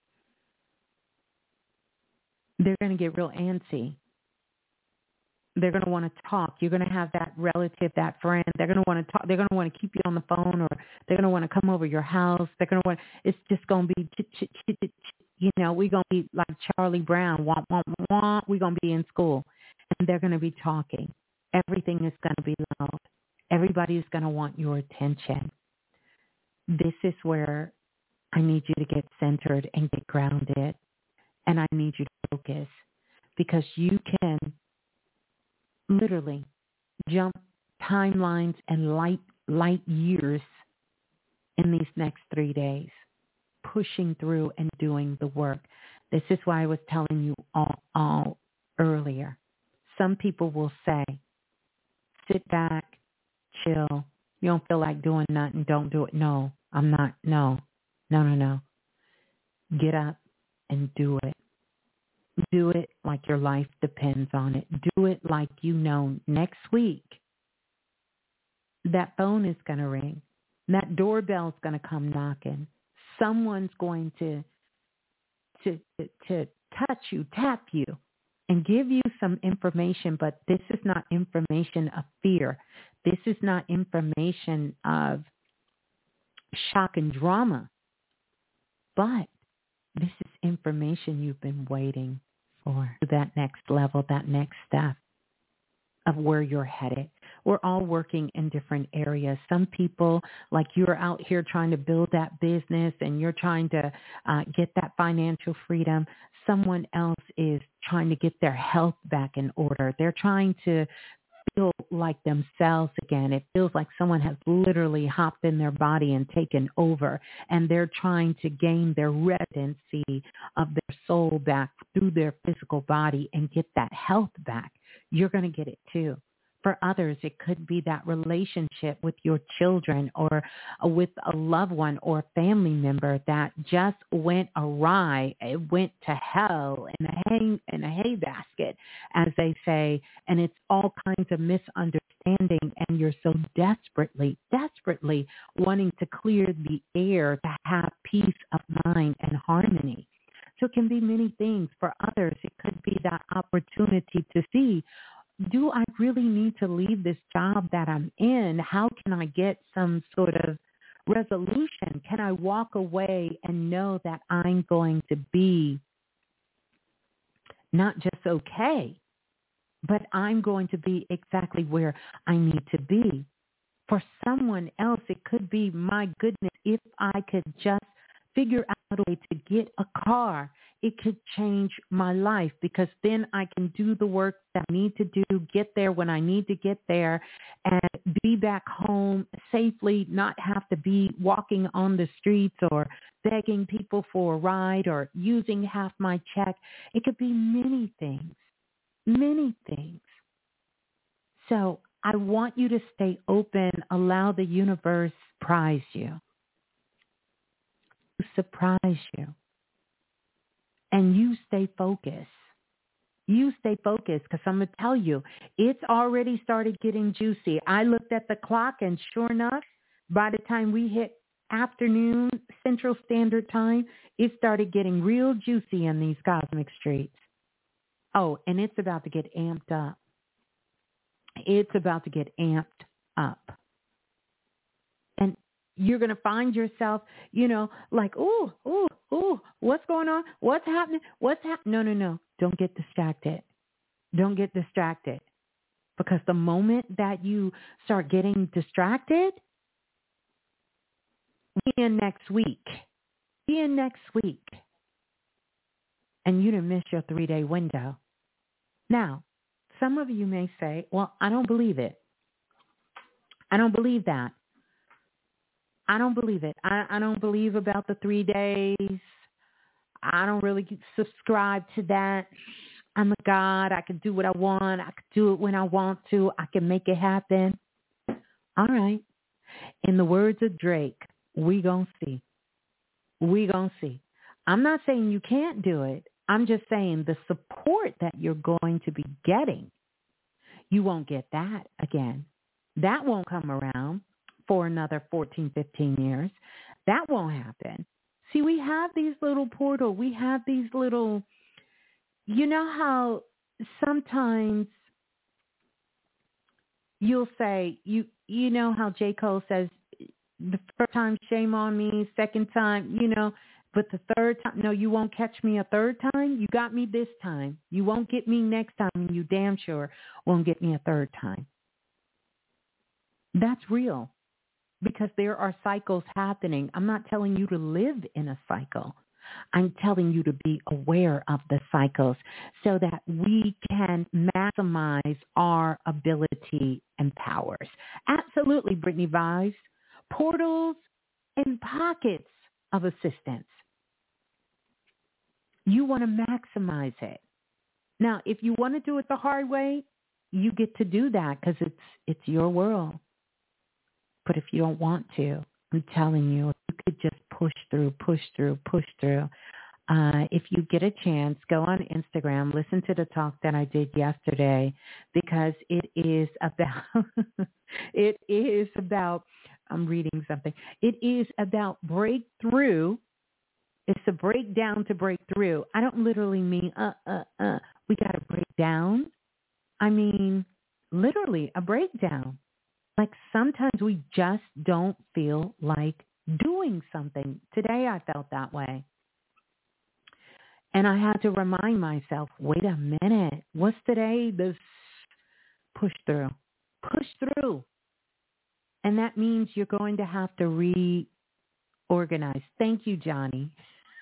They're going to get real antsy. They're going to want to talk. You're going to have that relative, that friend. They're going to want to talk. They're going to want to keep you on the phone, or they're going to want to come over your house. They're going to want. It's just going to be, chit, chit, chit, chit, chit. You know, we're going to be like Charlie Brown. Wah, wah, wah. We're going to be in school, and they're going to be talking. Everything is going to be loud. Everybody's going to want your attention. This is where I need you to get centered and get grounded, and I need you to focus, because you can literally jump timelines and light light years in these next three days, pushing through and doing the work. This is why I was telling you all, all earlier. Some people will say, sit back, chill. You don't feel like doing nothing, don't do it. No, I'm not. No, no, no, no. Get up and do it. Do it like your life depends on it. Do it like you know next week that phone is going to ring. That doorbell's going to come knocking. Someone's going to, to to to touch you, tap you, and give you some information. But this is not information of fear. This is not information of shock and drama. But this is information you've been waiting for, that next level, that next step of where you're headed. We're all working in different areas. Some people, like you're out here trying to build that business and you're trying to uh, get that financial freedom. Someone else is trying to get their health back in order. They're trying to feel like themselves again. It feels like someone has literally hopped in their body and taken over, and they're trying to gain their residency of their soul back through their physical body and get that health back. You're going to get it too. For others, it could be that relationship with your children or with a loved one or a family member that just went awry. It went to hell in a hay, in a hay basket, as they say, and it's all kinds of misunderstanding, and you're so desperately, desperately wanting to clear the air to have peace of mind and harmony. So it can be many things. For others, it could be that opportunity to see, do I really need to leave this job that I'm in? How can I get some sort of resolution? Can I walk away and know that I'm going to be not just okay, but I'm going to be exactly where I need to be? For someone else, it could be, my goodness, if I could just figure out a way to get a car it could change my life because then I can do the work that I need to do, get there when I need to get there, and be back home safely, not have to be walking on the streets or begging people for a ride or using half my check. It could be many things, many things. So I want you to stay open, allow the universe surprise you, surprise you, and you stay focused. You stay focused because I'm going to tell you, it's already started getting juicy. I looked at the clock and sure enough, by the time we hit afternoon Central Standard Time, it started getting real juicy in these cosmic streets. Oh, and it's about to get amped up. It's about to get amped up. And you're going to find yourself, you know, like, ooh, ooh, ooh, what's going on? What's happening? What's happening? No, no, no. Don't get distracted. Don't get distracted. Because the moment that you start getting distracted, be in next week. Be in next week. And you didn't miss your three-day window. Now, some of you may say, well, I don't believe it. I don't believe that. I don't believe it. I, I don't believe about the three days. I don't really subscribe to that. I'm a God. I can do what I want. I can do it when I want to. I can make it happen. All right. In the words of Drake, we gonna see. We gonna see. I'm not saying you can't do it. I'm just saying the support that you're going to be getting, you won't get that again. That won't come around for another fourteen, fifteen years. That won't happen. See, we have these little portals. We have these little, you know how sometimes you'll say, you you know how J. Cole says, the first time, shame on me, second time, you know, but the third time, no, you won't catch me a third time. You got me this time. You won't get me next time, and you damn sure won't get me a third time. That's real. Because there are cycles happening. I'm not telling you to live in a cycle. I'm telling you to be aware of the cycles so that we can maximize our ability and powers. Absolutely, Brittany Vibes. Portals and pockets of assistance. You want to maximize it. Now, if you want to do it the hard way, you get to do that because it's it's your world. But if you don't want to, I'm telling you, you could just push through, push through, push through. Uh, if you get a chance, go on Instagram, listen to the talk that I did yesterday, because it is about, it is about, I'm reading something. It is about breakthrough. It's a breakdown to break through. I don't literally mean, uh, uh, uh, we got to break down. I mean, literally a breakdown. Like sometimes we just don't feel like doing something. Today I felt that way. And I had to remind myself, wait a minute, what's today? This push through. Push through. And that means you're going to have to reorganize. Thank you, Johnny.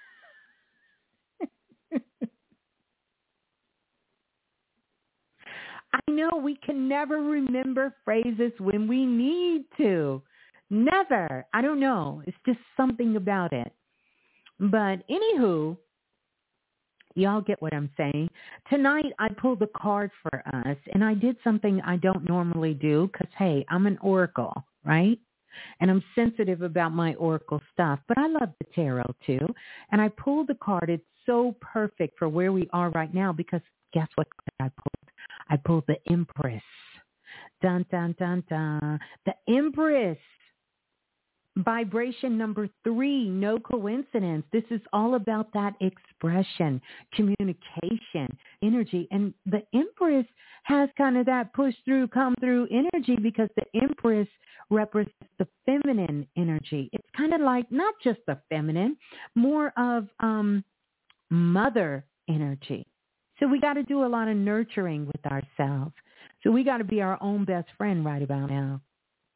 I know we can never remember phrases when we need to. Never. I don't know. It's just something about it. But anywho, y'all get what I'm saying. Tonight, I pulled a card for us, and I did something I don't normally do because, hey, I'm an oracle, right? And I'm sensitive about my oracle stuff, but I love the tarot too. And I pulled the card. It's so perfect for where we are right now because guess what card I pulled? I pulled the Empress. Dun, dun, dun, dun. The Empress. Vibration number three, no coincidence. This is all about that expression, communication, energy. And the Empress has kind of that push through, come through energy because the Empress represents the feminine energy. It's kind of like not just the feminine, more of um, mother energy. So we got to do a lot of nurturing with ourselves. So we got to be our own best friend right about now.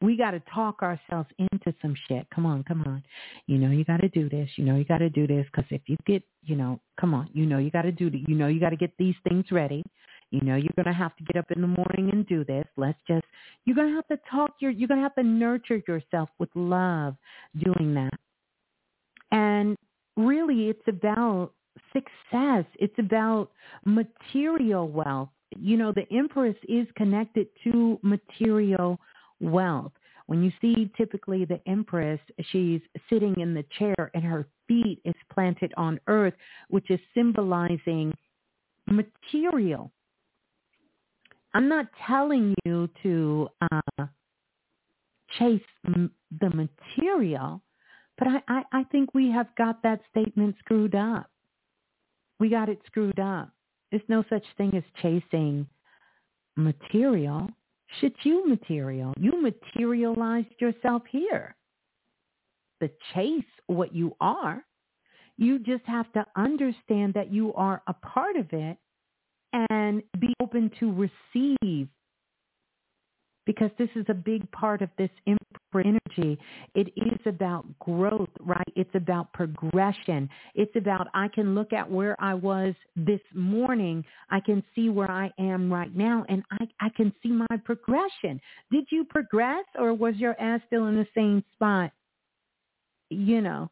We got to talk ourselves into some shit. Come on, come on. You know, you got to do this. You know, you got to do this because if you get, you know, come on, you know, you got to do it. You know, you got to get these things ready. You know, you're going to have to get up in the morning and do this. Let's just, you're going to have to talk, your, you're going to have to nurture yourself with love doing that. And really, it's about success. It's about material wealth. You know, the Empress is connected to material wealth. When you see typically the Empress, she's sitting in the chair and her feet is planted on earth, which is symbolizing material. I'm not telling you to uh, chase m- the material, but I, I, I think we have got that statement screwed up. We got it screwed up. There's no such thing as chasing material. Shit, you material. You materialized yourself here. To chase what you are, you just have to understand that you are a part of it and be open to receive, because this is a big part of this Emperor energy. It is about growth, right? It's about progression. It's about, I can look at where I was this morning. I can see where I am right now, and I, I can see my progression. Did you progress, or was your ass still in the same spot, you know,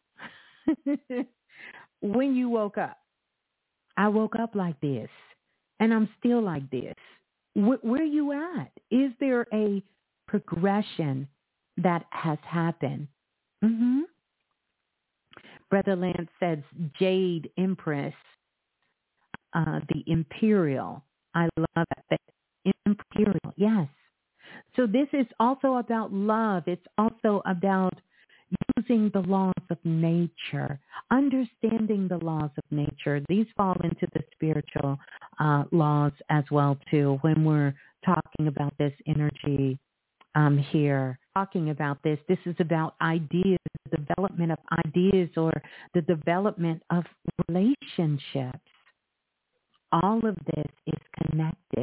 when you woke up? I woke up like this, and I'm still like this. Where, where are you at? Is there a progression that has happened? Mm-hmm. Brother Lance says, Jade Empress, uh, the Imperial. I love that. The Imperial, yes. So this is also about love. It's also about using the laws of nature, understanding the laws of nature. These fall into the spiritual uh, laws as well, too, when we're talking about this energy um, here. Talking about this, this is about ideas, the development of ideas, or the development of relationships. All of this is connected.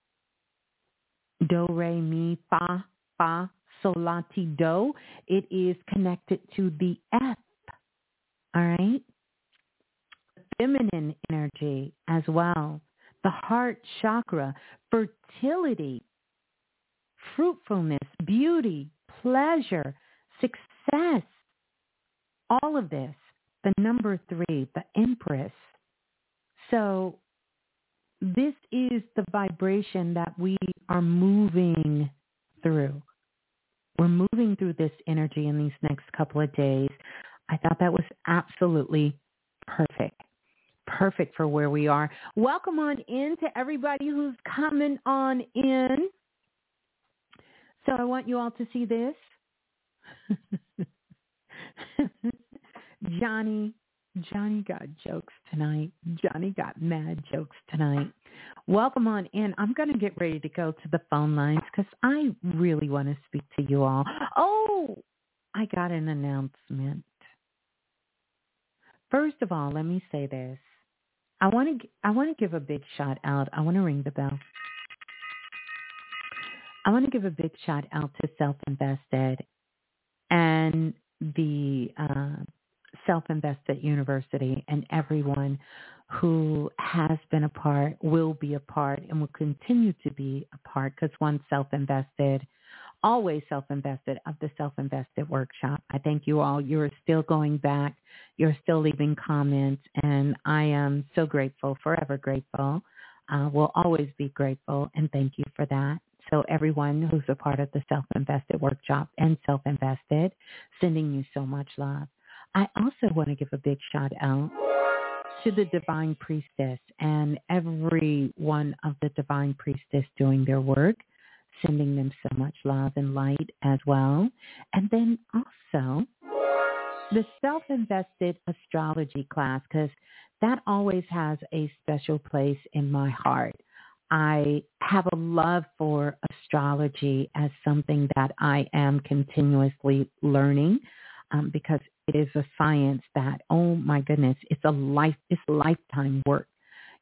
Do, re, mi, fa, fa, sol, la, ti, do. It is connected to the F. All right? The feminine energy as well. The heart chakra, fertility, fruitfulness, beauty, pleasure, success. All of this. The number three, the Empress. So this is the vibration that we are moving through. We're moving through this energy in these next couple of days. I thought that was absolutely perfect. Perfect for where we are. Welcome on in to everybody who's coming on in. So I want you all to see this. Johnny, Johnny got jokes tonight. Johnny got mad jokes tonight. Welcome on in. I'm going to get ready to go to the phone lines because I really want to speak to you all. Oh, I got an announcement. First of all, let me say this. I want to I want to give a big shout out. I want to ring the bell. I want to give a big shout out to Self-Invested and the uh, Self-Invested University and everyone who has been a part, will be a part, and will continue to be a part, because one self-invested, always self-invested, of the Self-Invested Workshop. I thank you all. You're still going back. You're still leaving comments, and I am so grateful, forever grateful. Uh, will always be grateful, and thank you for that. So everyone who's a part of the Self-Invested Workshop and Self-Invested, sending you so much love. I also want to give a big shout out to the Divine Priestess and every one of the Divine Priestess doing their work, sending them so much love and light as well. And then also the Self-Invested Astrology class, because that always has a special place in my heart. I have a love for astrology as something that I am continuously learning, um, because it is a science that, oh my goodness, it's a life, it's lifetime work.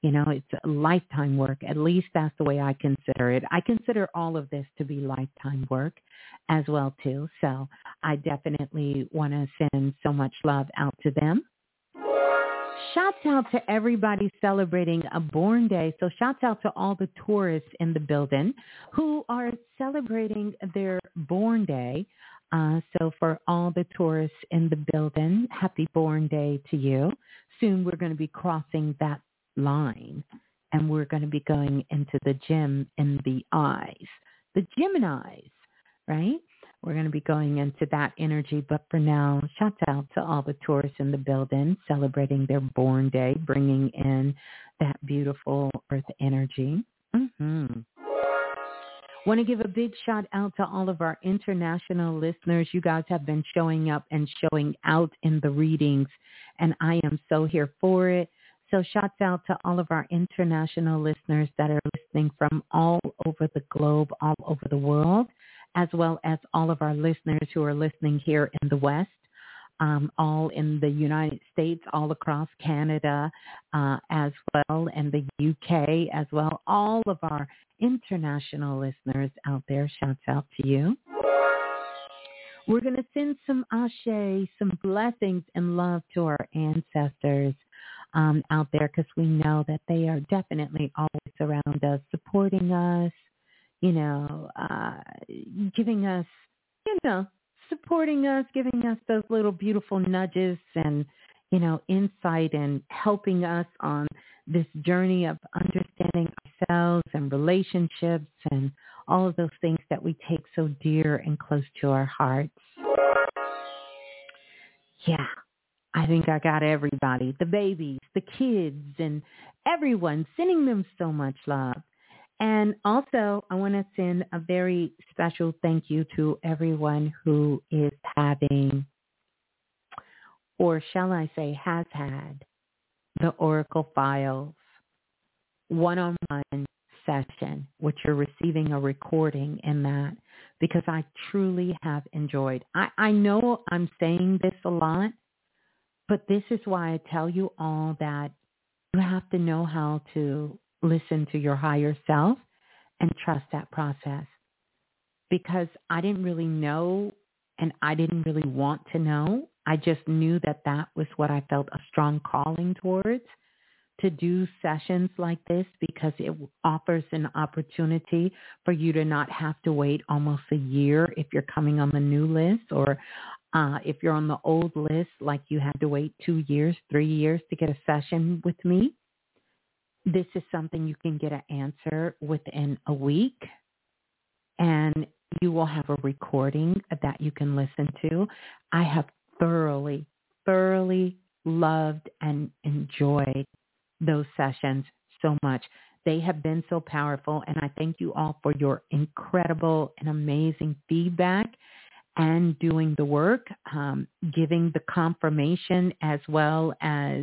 You know, it's a lifetime work. At least that's the way I consider it. I consider all of this to be lifetime work as well, too. So I definitely want to send so much love out to them. Shouts out to everybody celebrating a born day. So shouts out to all the tourists in the building who are celebrating their born day. Uh, so for all the tourists in the building, happy born day to you. Soon we're going to be crossing that line and we're going to be going into the gym in the eyes, the Geminis, right? We're going to be going into that energy. But for now, shout out to all the tourists in the building celebrating their born day, bringing in that beautiful earth energy. Mm-hmm. Want to give a big shout out to all of our international listeners. You guys have been showing up and showing out in the readings, and I am so here for it. So shouts out to all of our international listeners that are listening from all over the globe, all over the world, as well as all of our listeners who are listening here in the West, um, all in the United States, all across Canada uh, as well, and the U K as well. All of our international listeners out there, shouts out to you. We're going to send some ashe, some blessings and love to our ancestors um, out there, because we know that they are definitely always around us, supporting us, you know, uh, giving us, you know, supporting us, giving us those little beautiful nudges and, you know, insight and helping us on this journey of understanding ourselves and relationships and all of those things that we take so dear and close to our hearts. Yeah, I think I got everybody, the babies, the kids, and everyone, sending them so much love. And also, I want to send a very special thank you to everyone who is having, or shall I say, has had, the Oracle Files one-on-one session, which you're receiving a recording in that, because I truly have enjoyed. I, I know I'm saying this a lot, but this is why I tell you all that you have to know how to listen to your higher self and trust that process. Because I didn't really know, and I didn't really want to know. I just knew that that was what I felt a strong calling towards, to do sessions like this, because it offers an opportunity for you to not have to wait almost a year if you're coming on the new list, or uh, if you're on the old list, like you had to wait two years, three years to get a session with me. This is something you can get an answer within a week, and you will have a recording that you can listen to. I have thoroughly, thoroughly loved and enjoyed those sessions so much. They have been so powerful, and I thank you all for your incredible and amazing feedback and doing the work, um, giving the confirmation, as well as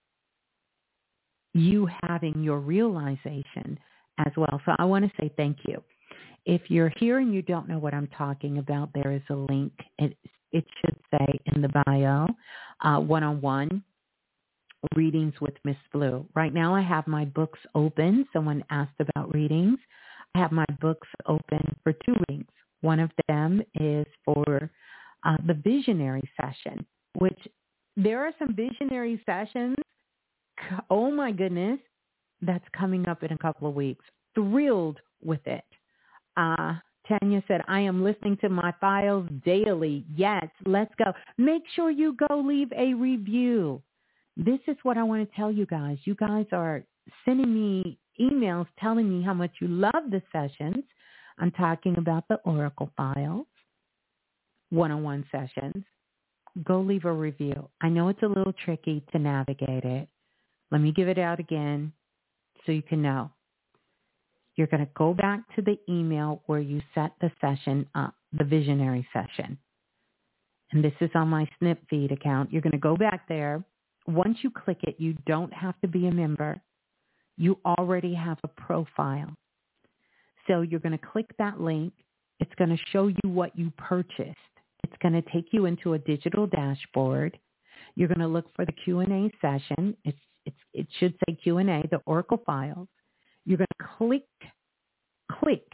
you having your realization as well. So I want to say thank you. If you're here and you don't know what I'm talking about, there is a link. It, it should say in the bio, uh, one-on-one readings with Miss Blue. Right now I have my books open. Someone asked about readings. I have my books open for two readings. One of them is for uh, the visionary session, which there are some visionary sessions. Oh my goodness, that's coming up in a couple of weeks. Thrilled with it. Uh, Tanya said, I am listening to my files daily. Yes, let's go. Make sure you go leave a review. This is what I want to tell you guys. You guys are sending me emails telling me how much you love the sessions. I'm talking about the Oracle Files, one-on-one sessions. Go leave a review. I know it's a little tricky to navigate it. Let me give it out again so you can know. You're going to go back to the email where you set the session up, the visionary session. And this is on my Snipfeed account. You're going to go back there. Once you click it, you don't have to be a member. You already have a profile. So you're going to click that link. It's going to show you what you purchased. It's going to take you into a digital dashboard. You're going to look for the Q and A session. It's, it's, it should say Q and A, the Oracle files. You're going to click, click,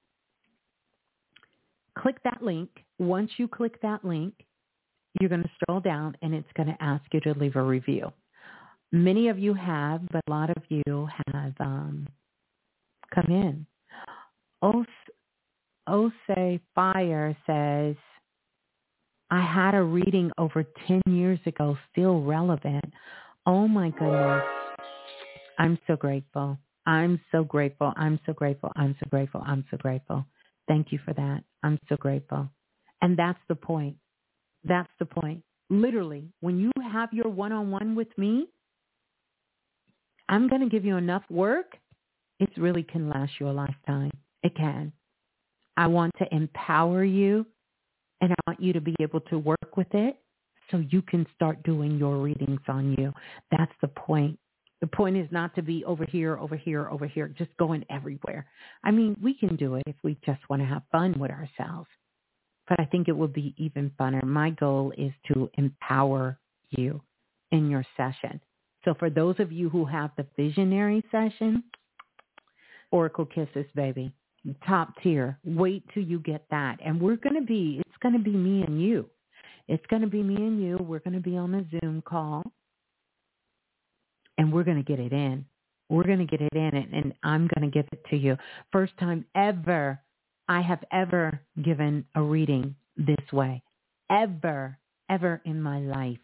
click that link. Once you click that link, you're going to scroll down and it's going to ask you to leave a review. Many of you have, but a lot of you have um, come in. Ose, Ose Fire says, I had a reading over ten years ago, still relevant. Oh my goodness. I'm so grateful. I'm so grateful. I'm so grateful. I'm so grateful. I'm so grateful. Thank you for that. I'm so grateful. And that's the point. That's the point. Literally, when you have your one-on-one with me, I'm going to give you enough work. It really can last you a lifetime. It can. I want to empower you, and I want you to be able to work with it so you can start doing your readings on you. That's the point. The point is not to be over here, over here, over here, just going everywhere. I mean, we can do it if we just want to have fun with ourselves. But I think it will be even funner. My goal is to empower you in your session. So for those of you who have the visionary session, Oracle Kisses, baby, top tier. Wait till you get that. And we're going to be, it's going to be me and you. It's going to be me and you. We're going to be on a Zoom call. And we're going to get it in. We're going to get it in, and, and I'm going to give it to you. First time ever I have ever given a reading this way. Ever, ever in my life.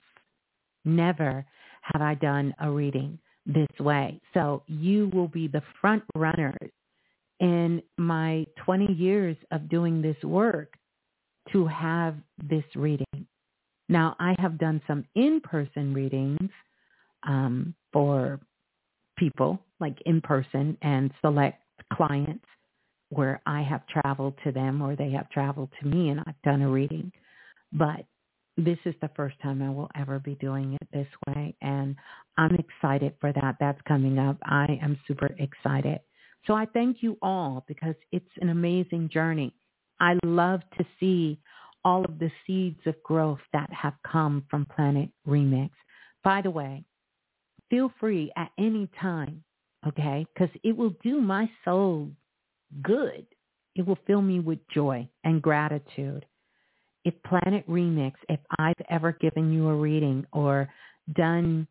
Never have I done a reading this way. So you will be the front runners in my twenty years of doing this work to have this reading. Now, I have done some in-person readings um, for people, like in person and select clients where I have traveled to them or they have traveled to me and I've done a reading. But this is the first time I will ever be doing it this way. And I'm excited for that. That's coming up. I am super excited. So I thank you all because it's an amazing journey. I love to see all of the seeds of growth that have come from Planet Remix. By the way, feel free at any time, okay? Because it will do my soul good. It will fill me with joy and gratitude. If Planet Remix, if I've ever given you a reading or done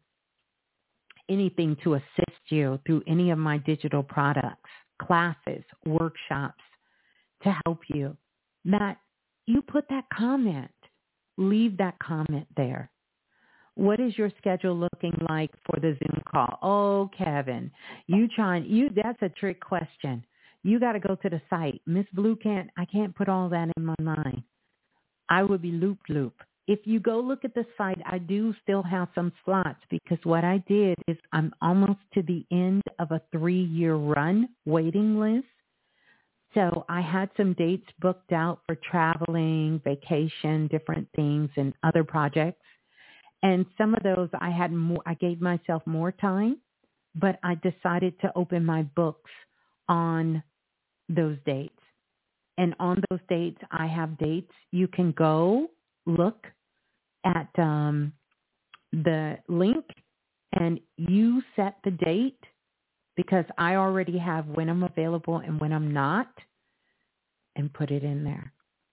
anything to assist you through any of my digital products, classes, workshops to help you, that you put that comment, leave that comment there. What is your schedule looking like for the Zoom call? Oh, Kevin, you trying, you, that's a trick question. You got to go to the site. Miss Blue can't, I can't put all that in my mind. I would be loop loop. If you go look at the site, I do still have some slots because what I did is I'm almost to the end of a three-year run waiting list. So I had some dates booked out for traveling, vacation, different things, and other projects. And some of those I had more, I gave myself more time, but I decided to open my books on those dates. And on those dates, I have dates. You can go look at um, the link and you set the date because I already have when I'm available and when I'm not, and put it in there.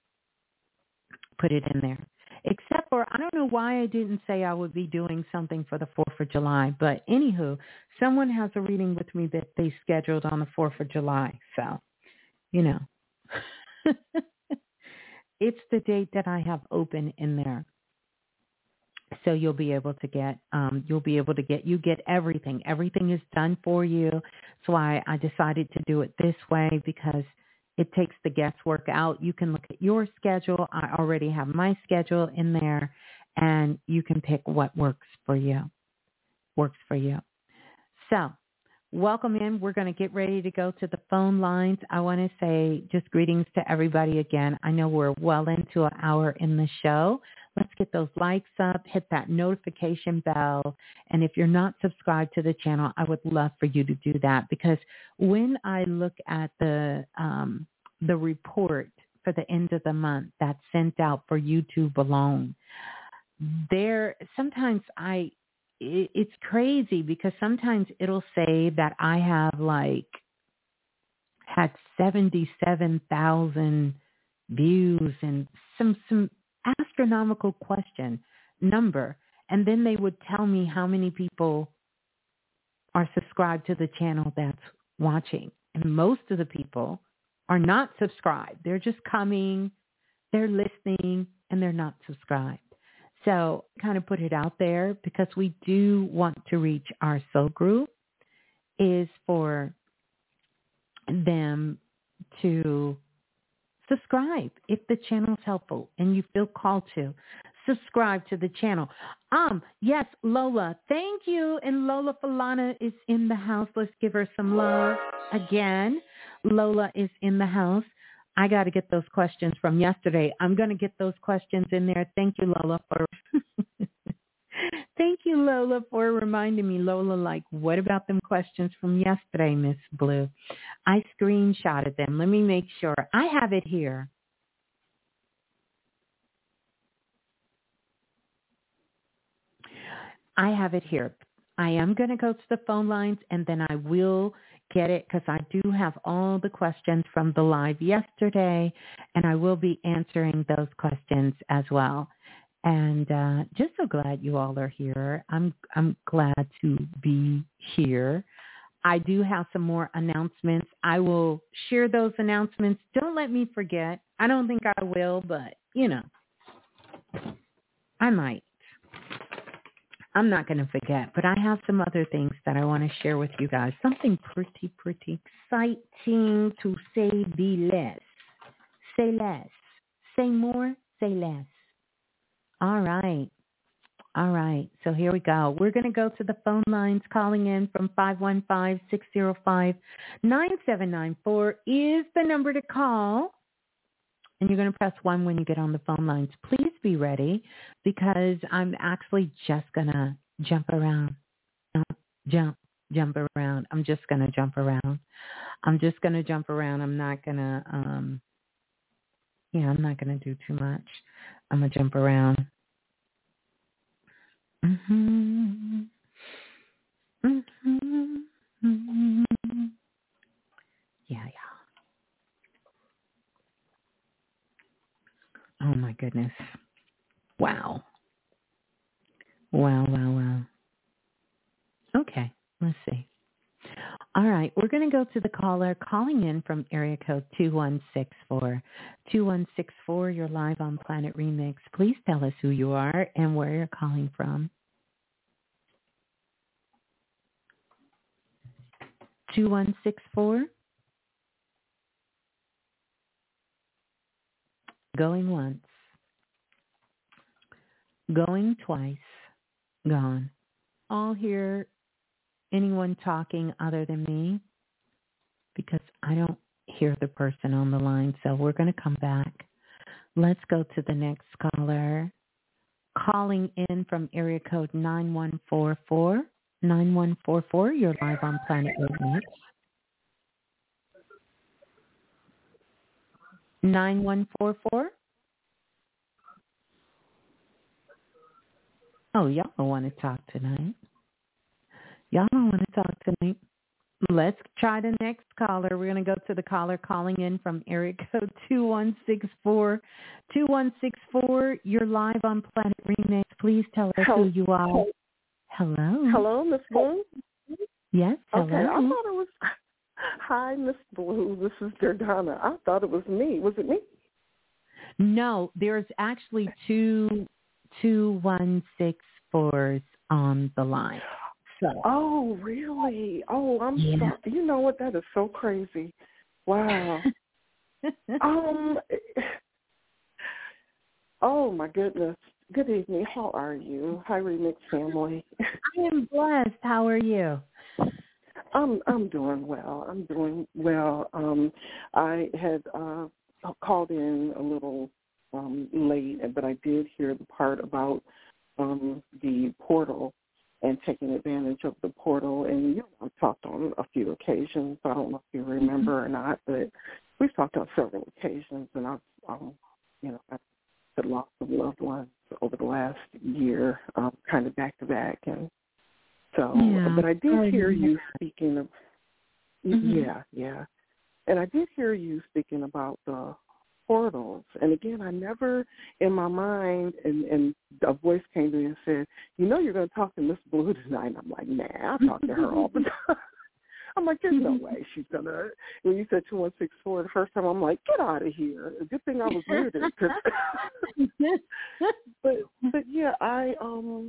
Put it in there. Except for, I don't know why I didn't say I would be doing something for the fourth of July. But anywho, someone has a reading with me that they scheduled on the fourth of July. So, you know. It's the date that I have open in there. So you'll be able to get, um, you'll be able to get, you get everything. Everything is done for you. So I, I decided to do it this way because it takes the guesswork out. You can look at your schedule. I already have my schedule in there and you can pick what works for you, works for you. So welcome in. We're going to get ready to go to the phone lines. I want to say just greetings to everybody again. I know we're well into an hour in the show. Let's get those likes up, hit that notification bell. And if you're not subscribed to the channel, I would love for you to do that because when I look at the um, the report for the end of the month that's sent out for YouTube alone, there, sometimes I, it, it's crazy because sometimes it'll say that I have like had seventy-seven thousand views and some, some astronomical question number. And then they would tell me how many people are subscribed to the channel that's watching. And most of the people are not subscribed. They're just coming, they're listening, and they're not subscribed. So kind of put it out there because we do want to reach our soul group is for them to subscribe if the channel is helpful and you feel called to. Subscribe to the channel. Um, yes, Lola, thank you. And Lola Falana is in the house. Let's give her some love again. Lola is in the house. I got to get those questions from yesterday. I'm going to get those questions in there. Thank you, Lola, for thank you, Lola, for reminding me. Lola, like, what about them questions from yesterday, Miss Blue? I screenshotted them. Let me make sure. I have it here. I have it here. I am going to go to the phone lines, and then I will get it because I do have all the questions from the live yesterday, and I will be answering those questions as well. And uh, just so glad you all are here. I'm I'm glad to be here. I do have some more announcements. I will share those announcements. Don't let me forget. I don't think I will, but, you know, I might. I'm not going to forget, but I have some other things that I want to share with you guys. Something pretty, pretty exciting to say the less. Say less. Say more, say less. All right. All right. So here we go. We're going to go to the phone lines calling in from five one five, six zero five, nine seven nine four is the number to call. And you're going to press one when you get on the phone lines. Please be ready because I'm actually just going to jump around. Jump, jump, jump around. I'm just going to jump around. I'm just going to jump around. I'm not going to, um, yeah, I'm not going to do too much. I'm going to jump around. Mm-hmm. Mm-hmm. Mm-hmm. Yeah, yeah. Oh, my goodness. Wow. Wow, wow, wow. Okay, let's see. All right, we're going to go to the caller calling in from area code two one six four. two one six four, you're live on Planet Remix. Please tell us who you are and where you're calling from. two one six four. Going once. Going twice. Gone. I'll hear anyone talking other than me because I don't hear the person on the line. So we're going to come back. Let's go to the next caller. Calling in from area code nine one four four. nine one four four, you're live on Planet Remix. nine one four four. Oh, y'all don't want to talk tonight. Y'all don't want to talk tonight. Let's try the next caller. We're going to go to the caller calling in from area code two one six four. two one six four, you're live on Planet Remix. Please tell us Hello. who you are. Hello. Hello, Miss Blue? Yes, hello. Okay, I thought it was... Hi, Miss Blue. This is Jordana. I thought it was me. Was it me? No, there's actually two two one six fours on the line. So. Oh, really? Oh, I'm Yeah. sorry. You know what? That is so crazy. Wow. um. Oh, my goodness. Good evening. How are you? Hi, Remix family. I am blessed. How are you? I'm I'm doing well. I'm doing well. Um, I had uh, called in a little um, late, but I did hear the part about um, the portal and taking advantage of the portal. And you know, I've talked on a few occasions. I don't know if you remember or not, but we've talked on several occasions, and I've um, you know I've had lots of loved ones over the last year, um, kind of back to back. And so, Yeah. but I did Sorry hear to hear you that. speaking of, Mm-hmm. yeah, yeah. And I did hear you speaking about the portals. And again, I never, in my mind, and, and a voice came to me and said, you know you're going to talk to Miss Blue tonight. And I'm like, nah, I talk to her all the time. I'm like, there's no way she's going to. When you said two one six four the first time, I'm like, get out of here. Good thing I was muted. Cause but, but, yeah, I, um,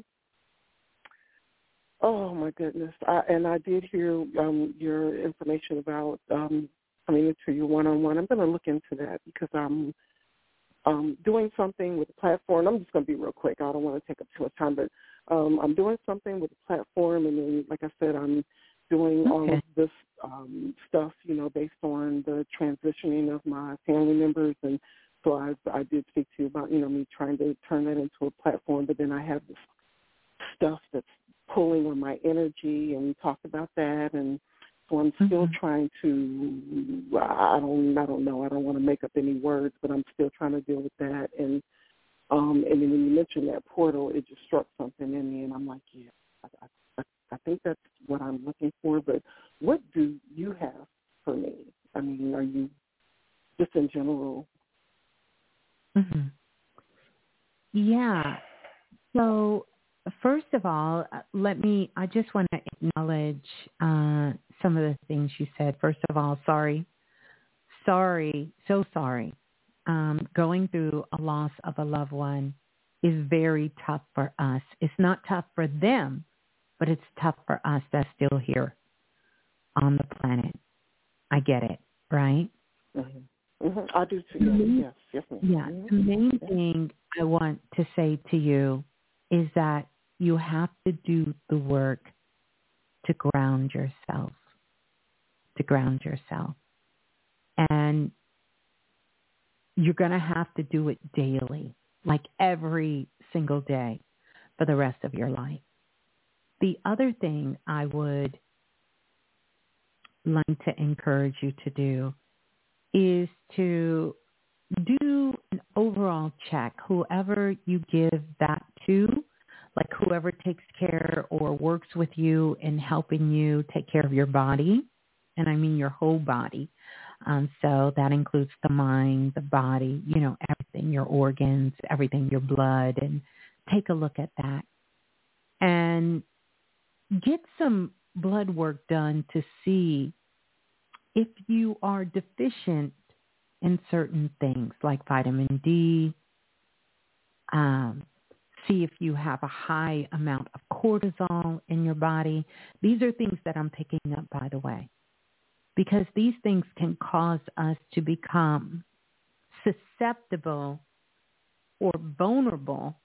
oh, my goodness. I, and I did hear um, your information about um, coming into your one-on-one. I'm going to look into that because I'm um, doing something with the platform. I'm just going to be real quick. I don't want to take up too much time, but um, I'm doing something with the platform, and then, like I said, I'm doing Okay. all of this um, stuff, you know, based on the transitioning of my family members. And so I, I did speak to you about, you know, me trying to turn that into a platform, but then I have this stuff that's pulling on my energy, and we talked about that. And so I'm still Mm-hmm. trying to, I don't, I don't know, I don't want to make up any words, but I'm still trying to deal with that. And um, and then when you mentioned that portal, it just struck something in me, and I'm like, yeah, I, I, I think that's what I'm looking for. But what do you have for me? I mean, are you just in general? Mm-hmm. Yeah. So first of all, uh, let me, I just want to acknowledge uh, some of the things you said. First of all, sorry, sorry, so sorry. Um, going through a loss of a loved one is very tough for us. It's not tough for them, but it's tough for us that's still here on the planet. I get it, right? Mm-hmm. Mm-hmm. I do too. Mhm. Yes, yes, ma'am. Yeah. Mm-hmm. The main Yeah. thing I want to say to you is that you have to do the work to ground yourself, to ground yourself. And you're going to have to do it daily, like every single day for the rest of your life. The other thing I would like to encourage you to do is to do an overall check. Whoever you give that to, like whoever takes care or works with you in helping you take care of your body, and I mean your whole body. Um, so that includes the mind, the body, you know, everything, your organs, everything, your blood, and take a look at that. And get some blood work done to see if you are deficient in certain things like vitamin D. Um, see if you have a high amount of cortisol in your body. These are things that I'm picking up, by the way, because these things can cause us to become susceptible or vulnerable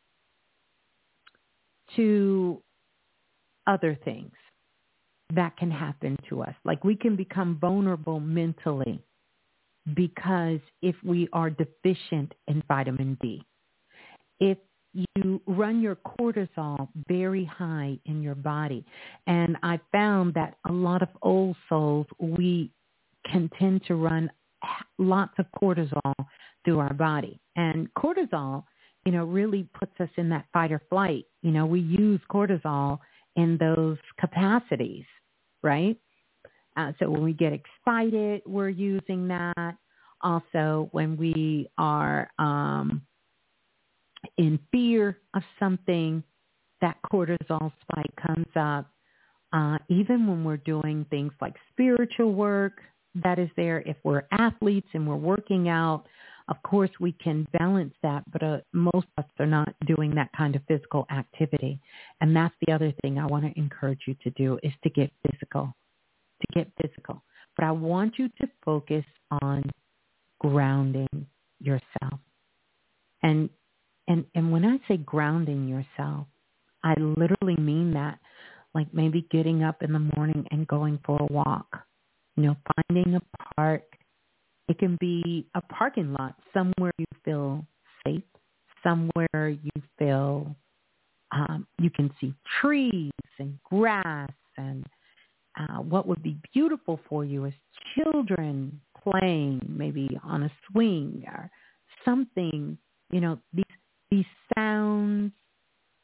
to other things that can happen to us. Like we can become vulnerable mentally because if we are deficient in vitamin D, if you run your cortisol very high in your body, and I found that a lot of old souls, we can tend to run lots of cortisol through our body. And cortisol, you know, really puts us in that fight or flight. You know, we use cortisol in those capacities, right? Uh, so when we get excited, we're using that. Also, when we are um, in fear of something, that cortisol spike comes up. Uh, even when we're doing things like spiritual work, that is there. If we're athletes and we're working out, of course we can balance that, but uh, most of us are not doing that kind of physical activity. And that's the other thing I want to encourage you to do is to get physical, to get physical. But I want you to focus on grounding yourself. And and and when I say grounding yourself, I literally mean that. Like maybe getting up in the morning and going for a walk, you know, finding a park. It can be a parking lot, somewhere you feel safe, somewhere you feel um, you can see trees and grass. And uh, what would be beautiful for you is children playing maybe on a swing or something, you know, these, these sounds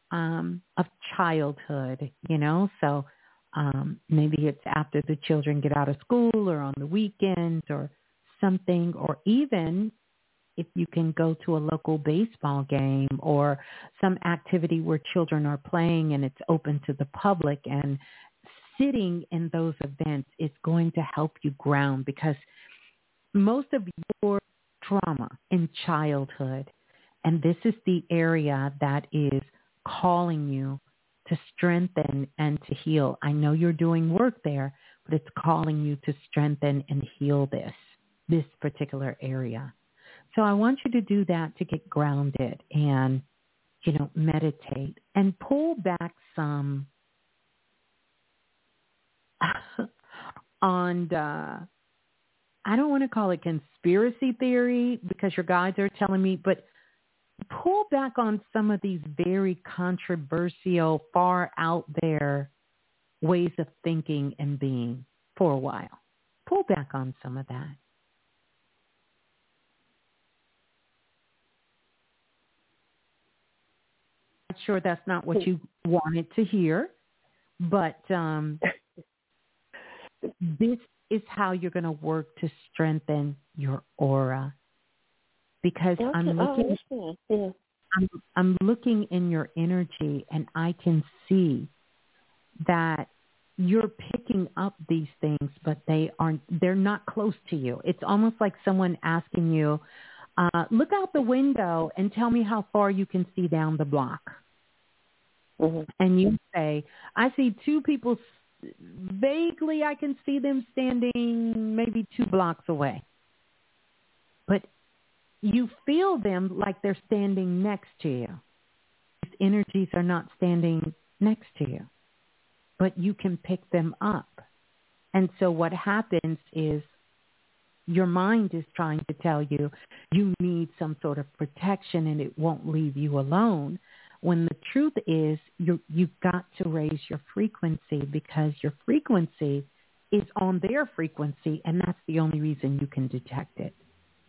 um, of childhood, you know, so um, maybe it's after the children get out of school or on the weekends or something, or even if you can go to a local baseball game or some activity where children are playing and it's open to the public, and sitting in those events is going to help you ground, because most of your trauma in childhood, and this is the area that is calling you to strengthen and to heal. I know you're doing work there, but it's calling you to strengthen and heal this, this particular area. So I want you to do that to get grounded and, you know, meditate and pull back some on, uh, I don't want to call it conspiracy theory because your guides are telling me, but pull back on some of these very controversial, far out there ways of thinking and being for a while. Pull back on some of that. I'm sure that's not what you wanted to hear, but um, this is how you're going to work to strengthen your aura. Because Okay, I'm looking, yeah. I'm, I'm looking in your energy, and I can see that you're picking up these things, but they aren't, they're not close to you. It's almost like someone asking you, uh, look out the window and tell me how far you can see down the block. Mm-hmm. And you say, I see two people, vaguely I can see them standing maybe two blocks away. But you feel them like they're standing next to you. These energies are not standing next to you, but you can pick them up. And so what happens is your mind is trying to tell you you need some sort of protection and it won't leave you alone, when the truth is you, you've got to raise your frequency, because your frequency is on their frequency, and that's the only reason you can detect it.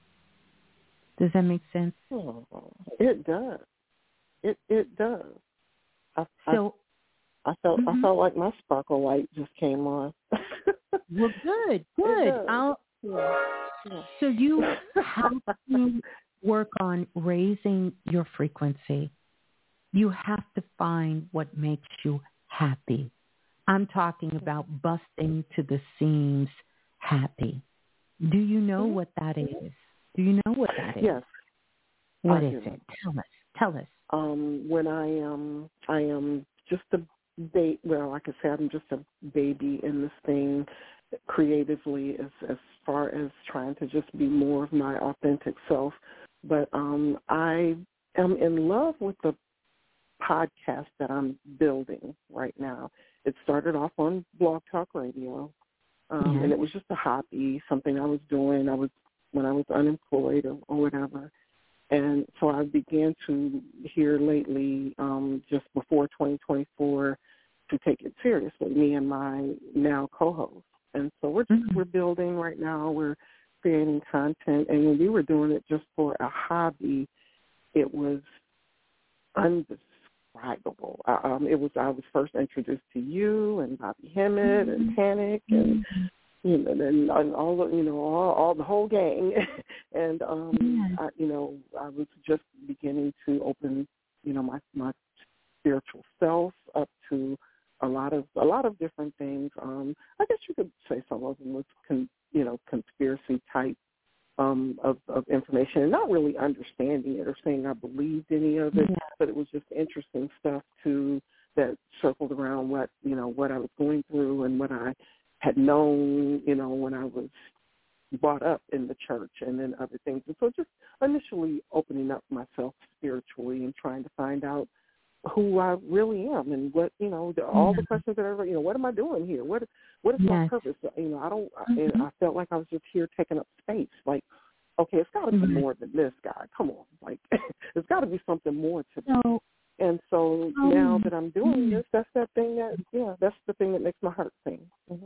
Does that make sense? Oh, it does. It it does. I, so I, I felt mm-hmm. I felt like my sparkle light just came on. Well, good, good. I'll, yeah. Yeah. So you have to work on raising your frequency. You have to find what makes you happy. I'm talking about busting to the seams happy. Do you know mm-hmm. what that is? Do you know what that is? Yes. What I is do. it? Tell us. Tell us. Um, when I am, I am just a baby. Well, like I said, I'm just a baby in this thing creatively, as as far as trying to just be more of my authentic self. But um, I am in love with the podcast that I'm building right now. It started off on Blog Talk Radio, um, yeah. and it was just a hobby, something I was doing. I was when I was unemployed or, or whatever. And so I began to hear lately, um, just before twenty twenty-four, to take it seriously, me and my now co-host. And so we're just, mm-hmm. we're building right now. We're creating content. And when we were doing it just for a hobby, it was indescribable. Um, it was I was first introduced to you and Bobby Hemmett mm-hmm. and Panic and you know, and, and all the, you know, all, all the whole gang, and um, yeah. I, you know, I was just beginning to open, you know, my my spiritual self up to a lot of a lot of different things. Um, I guess you could say some of them was, con, you know, conspiracy type um, of of information, and not really understanding it or saying I believed any of it, yeah. but it was just interesting stuff too that circled around what you know what I was going through and what I had known, you know, when I was brought up in the church and then other things. And so just initially opening up myself spiritually and trying to find out who I really am and what, you know, the, all the questions that I, you know, what am I doing here? What What is yes. my purpose? You know, I don't, mm-hmm. and I felt like I was just here taking up space. Like, okay, it's got to be mm-hmm. more than this guy. Come on. Like, there's got to be something more to this. No. And so um, now that I'm doing mm-hmm. this, that's that thing that, yeah, that's the thing that makes my heart sing. Mm-hmm.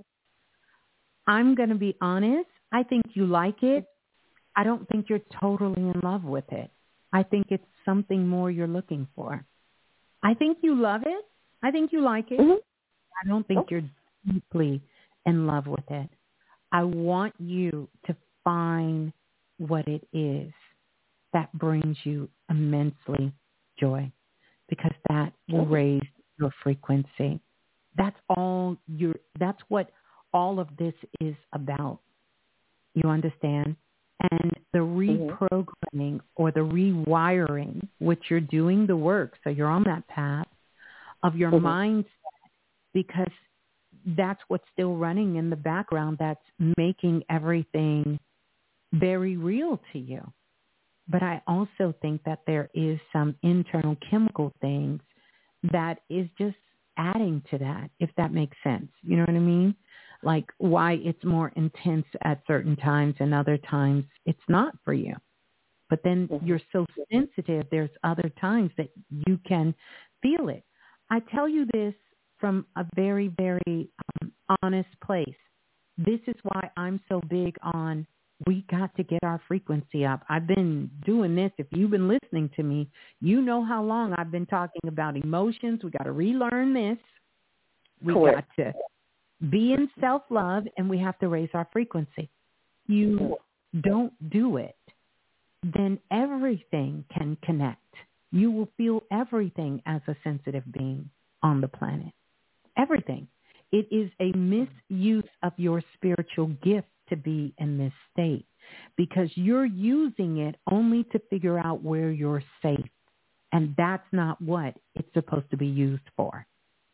I'm going to be honest. I think you like it. I don't think you're totally in love with it. I think it's something more you're looking for. I think you love it. I think you like it. Mm-hmm. I don't think Okay. you're deeply in love with it. I want you to find what it is that brings you immensely joy, because that will Okay. raise your frequency. That's all you're, that's what all of this is about. You understand? And the Mm-hmm. reprogramming or the rewiring, which you're doing the work, so you're on that path of your Mm-hmm. mindset, because that's what's still running in the background that's making everything very real to you. But I also think that there is some internal chemical things that is just adding to that, if that makes sense. You know what I mean? Like why it's more intense at certain times and other times it's not for you. But then Mm-hmm. you're so sensitive, there's other times that you can feel it. I tell you this from a very, very um, honest place. This is why I'm so big on we got to get our frequency up. I've been doing this. If you've been listening to me, you know how long I've been talking about emotions. We got to relearn this. We Correct. got to be in self-love, and we have to raise our frequency. You don't do it, then everything can connect. You will feel everything as a sensitive being on the planet. Everything. It is a misuse of your spiritual gift to be in this state, because you're using it only to figure out where you're safe. And that's not what it's supposed to be used for.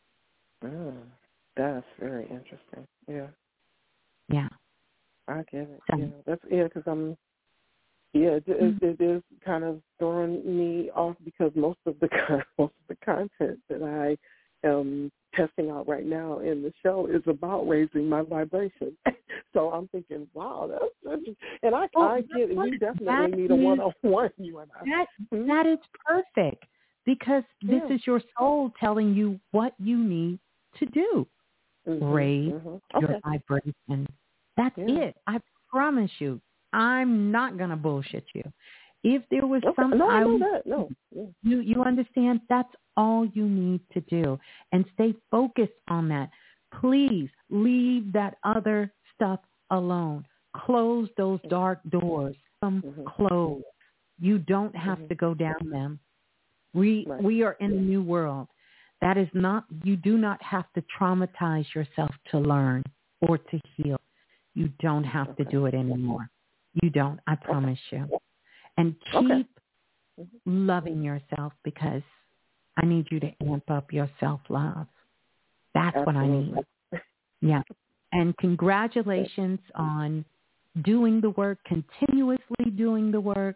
Mm, that's very interesting. Yeah. Yeah. I get it. So, Yeah. That's yeah. Because I'm. Yeah, it, it, it is kind of throwing me off, because most of the most of the content that I am testing out right now in the show is about raising my vibration. So I'm thinking, wow, that's, that's and I well, I get it. We definitely that need a is, one-on-one, you and I. that, Hmm? that is perfect, because this Yeah. is your soul telling you what you need to do. Mm-hmm. Raise Mm-hmm. your Okay. vibration. That's Yeah. it. I promise you. I'm not going to bullshit you. If there was Okay. some, No, I I, know that. No. Yeah. you, you understand, that's all you need to do, and stay focused on that. Please leave that other stuff alone. Close those dark doors. Some Mm-hmm. close. You don't have Mm-hmm. to go down them. We, Right. we are in a new world. That is not, you do not have to traumatize yourself to learn or to heal. You don't have Okay. to do it anymore. You don't, I promise you. And Okay. keep loving yourself, because I need you to amp up your self-love. That's what I need. Absolutely. Yeah. And congratulations on doing the work, continuously doing the work,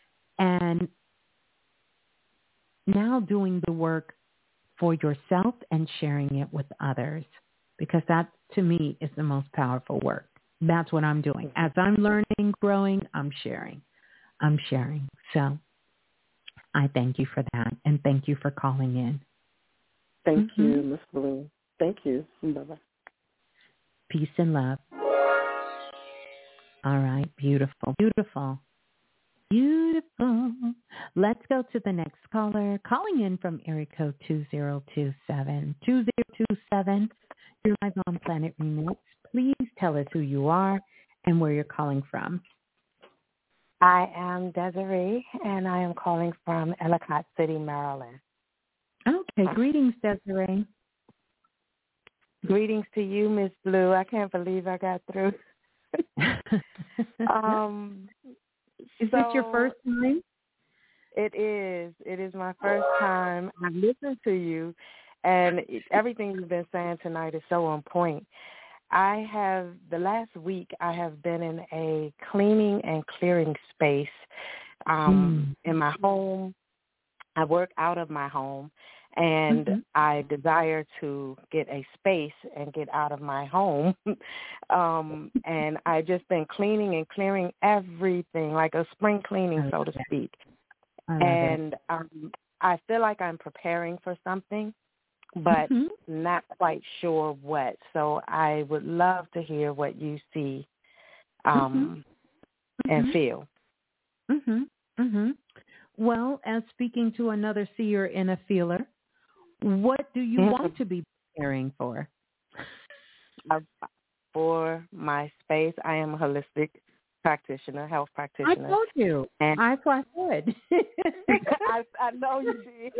and now doing the work for yourself and sharing it with others, because that, to me, is the most powerful work. That's what I'm doing. As I'm learning, growing, I'm sharing. I'm sharing. So I thank you for that, and thank you for calling in. Thank Mm-hmm. you, Miss Blue. Thank you. Bye-bye. Peace and love. All right. Beautiful. Beautiful. Beautiful. Let's go to the next caller. Calling in from area code two zero two seven. two zero two seven. You're live on Planet Remix. Please tell us who you are and where you're calling from. I am Desiree, and I am calling from Ellicott City, Maryland. Okay. Greetings, Desiree. Greetings to you, Miss Blue. I can't believe I got through. um, is so this your first time? It is. It is my first time. I've listened to you, and it, everything you've been saying tonight is so on point. I have, the last week, I have been in a cleaning and clearing space um, mm. in my home. I work out of my home, and mm-hmm. I desire to get a space and get out of my home. um, and I just been cleaning and clearing everything, like a spring cleaning, so to speak. And um, I feel like I'm preparing for something, but mm-hmm. not quite sure what. So I would love to hear what you see um, mm-hmm. and feel. Mm-hmm. Mm-hmm. Well, as speaking to another seer and a feeler, What do you Mm. want to be preparing for? Uh, For my space, I am a holistic practitioner, health I practitioner. told you. And That's what I said. I, I know you did.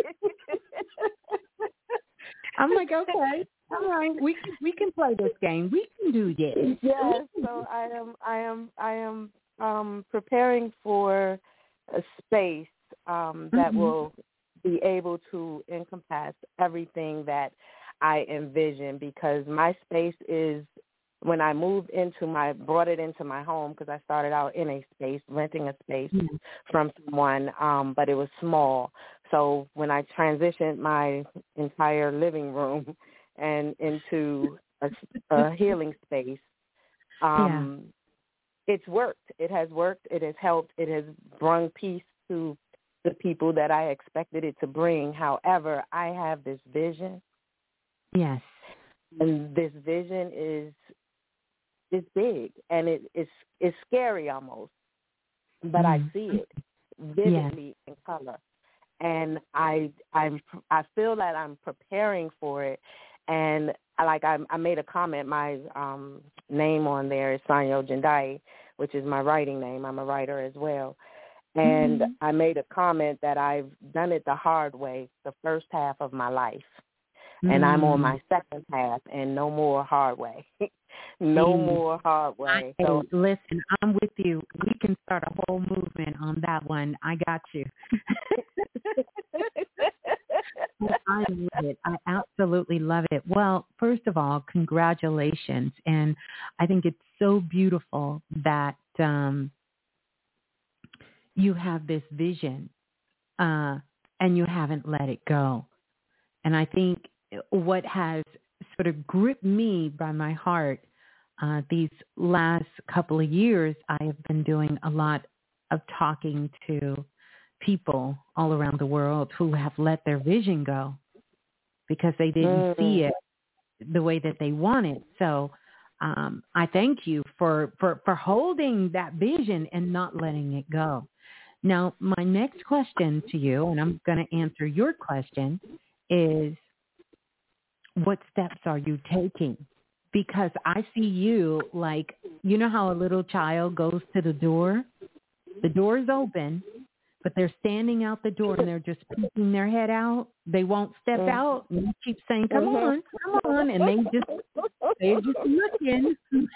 I'm like, okay, all right, we can we can play this game. We can do this. Yes, so I am I am I am um, preparing for a space um, that Mhm. will be able to encompass everything that I envision, because my space is, when I moved into my, brought it into my home, because I started out in a space, renting a space Mhm. from someone, um, but it was small. So when I transitioned my entire living room and into a, a healing space, um, yeah. it's worked. It has worked. It has helped. It has brought peace to the people that I expected it to bring. However, I have this vision. Yes. And this vision is is big, and it, it's it's scary almost, but Mm. I see it vividly yes. in color, and I I'm I feel that I'm preparing for it, and I, like I, I made a comment. My um, name on there is Sanyo Jendai, which is my writing name. I'm a writer as well, and mm-hmm. I made a comment that I've done it the hard way the first half of my life. And I'm on my second half, and no more hard way. no mm. more hard way. Hey, so listen, I'm with you. We can start a whole movement on that one. I got you. I love it. I absolutely love it. Well, first of all, congratulations. And I think it's so beautiful that um, you have this vision uh, and you haven't let it go. And I think what has sort of gripped me by my heart uh, these last couple of years, I have been doing a lot of talking to people all around the world who have let their vision go because they didn't mm. see it the way that they wanted. So um, I thank you for, for, for holding that vision and not letting it go. Now, my next question to you, and I'm going to answer your question, is what steps are you taking? Because I see you like, you know how a little child goes to the door? The door is open, but they're standing out the door and they're just peeking their head out. They won't step mm-hmm. out. And you keep saying, come mm-hmm. on, come on. And they just, they're just looking.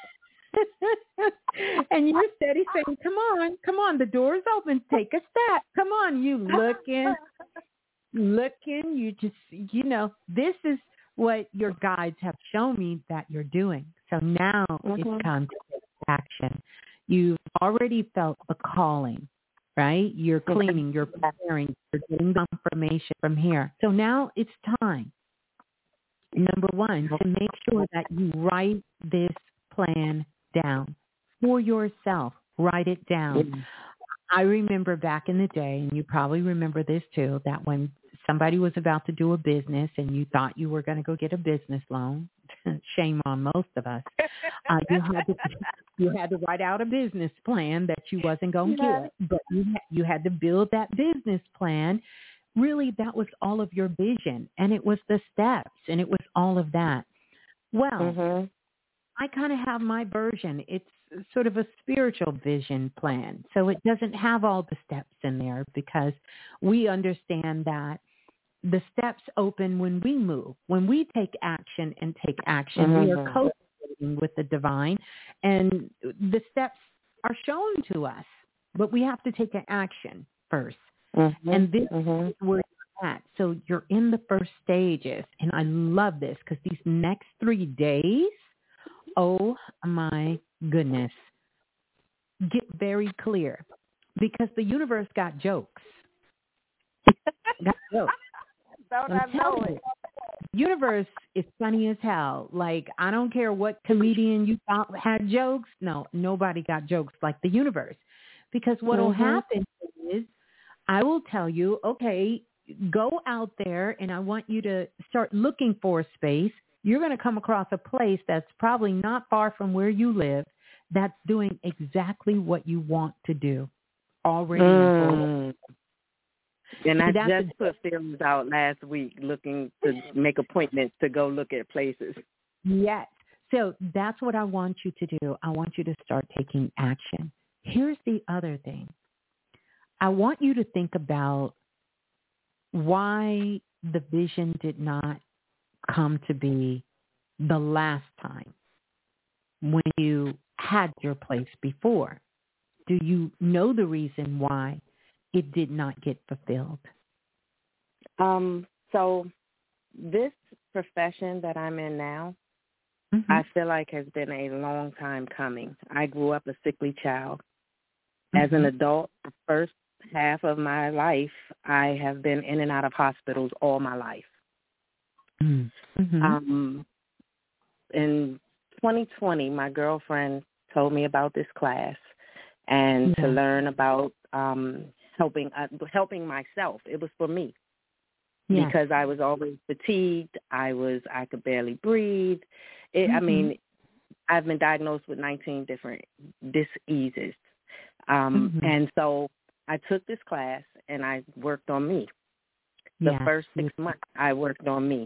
And you're steady saying, come on, come on. The door is open. Take a step. Come on. You looking, looking. You just, you know, this is what your guides have shown me that you're doing. So now mm-hmm. it's time to take action. You've already felt the calling, right? You're cleaning, you're preparing, you're getting confirmation from here. So now it's time, number one, to make sure that you write this plan down for yourself. Write it down. Mm-hmm. I remember back in the day, and you probably remember this too, that when somebody was about to do a business and you thought you were going to go get a business loan, shame on most of us, uh, you had to you had to write out a business plan that you wasn't going to yeah. get, but you had, you had to build that business plan. Really, that was all of your vision, and it was the steps, and it was all of that. Well, mm-hmm. I kind of have my version. It's sort of a spiritual vision plan. So it doesn't have all the steps in there because we understand that the steps open when we move, when we take action and take action. Mm-hmm. We are co-creating with the divine, and the steps are shown to us, but we have to take an action first. Mm-hmm. And this mm-hmm. is where you're at. So you're in the first stages, and I love this because these next three days, oh my goodness, get very clear because the universe got jokes. Got jokes. Don't I know it? Universe is funny as hell. Like, I don't care what comedian you thought had jokes. No, nobody got jokes like the universe. Because what will mm-hmm. happen is I will tell you, okay, go out there and I want you to start looking for a space. You're going to come across a place that's probably not far from where you live that's doing exactly what you want to do already. Mm. And I That's just put films out last week looking to make appointments to go look at places. Yes. So that's what I want you to do. I want you to start taking action. Here's the other thing. I want you to think about why the vision did not come to be the last time when you had your place before. Do you know the reason why it did not get fulfilled? Um, so this profession that I'm in now, Mm-hmm. I feel like has been a long time coming. I grew up a sickly child. Mm-hmm. As an adult, the first half of my life, I have been in and out of hospitals all my life. Mm-hmm. Um, in twenty twenty, my girlfriend told me about this class and Yeah. to learn about um, helping uh, helping myself. It was for me. Yeah. Because I was always fatigued. I was I could barely breathe. It, Mm-hmm. I mean, I've been diagnosed with nineteen different diseases. Um, Mm-hmm. and so I took this class and I worked on me. The Yeah. first six months I worked on me.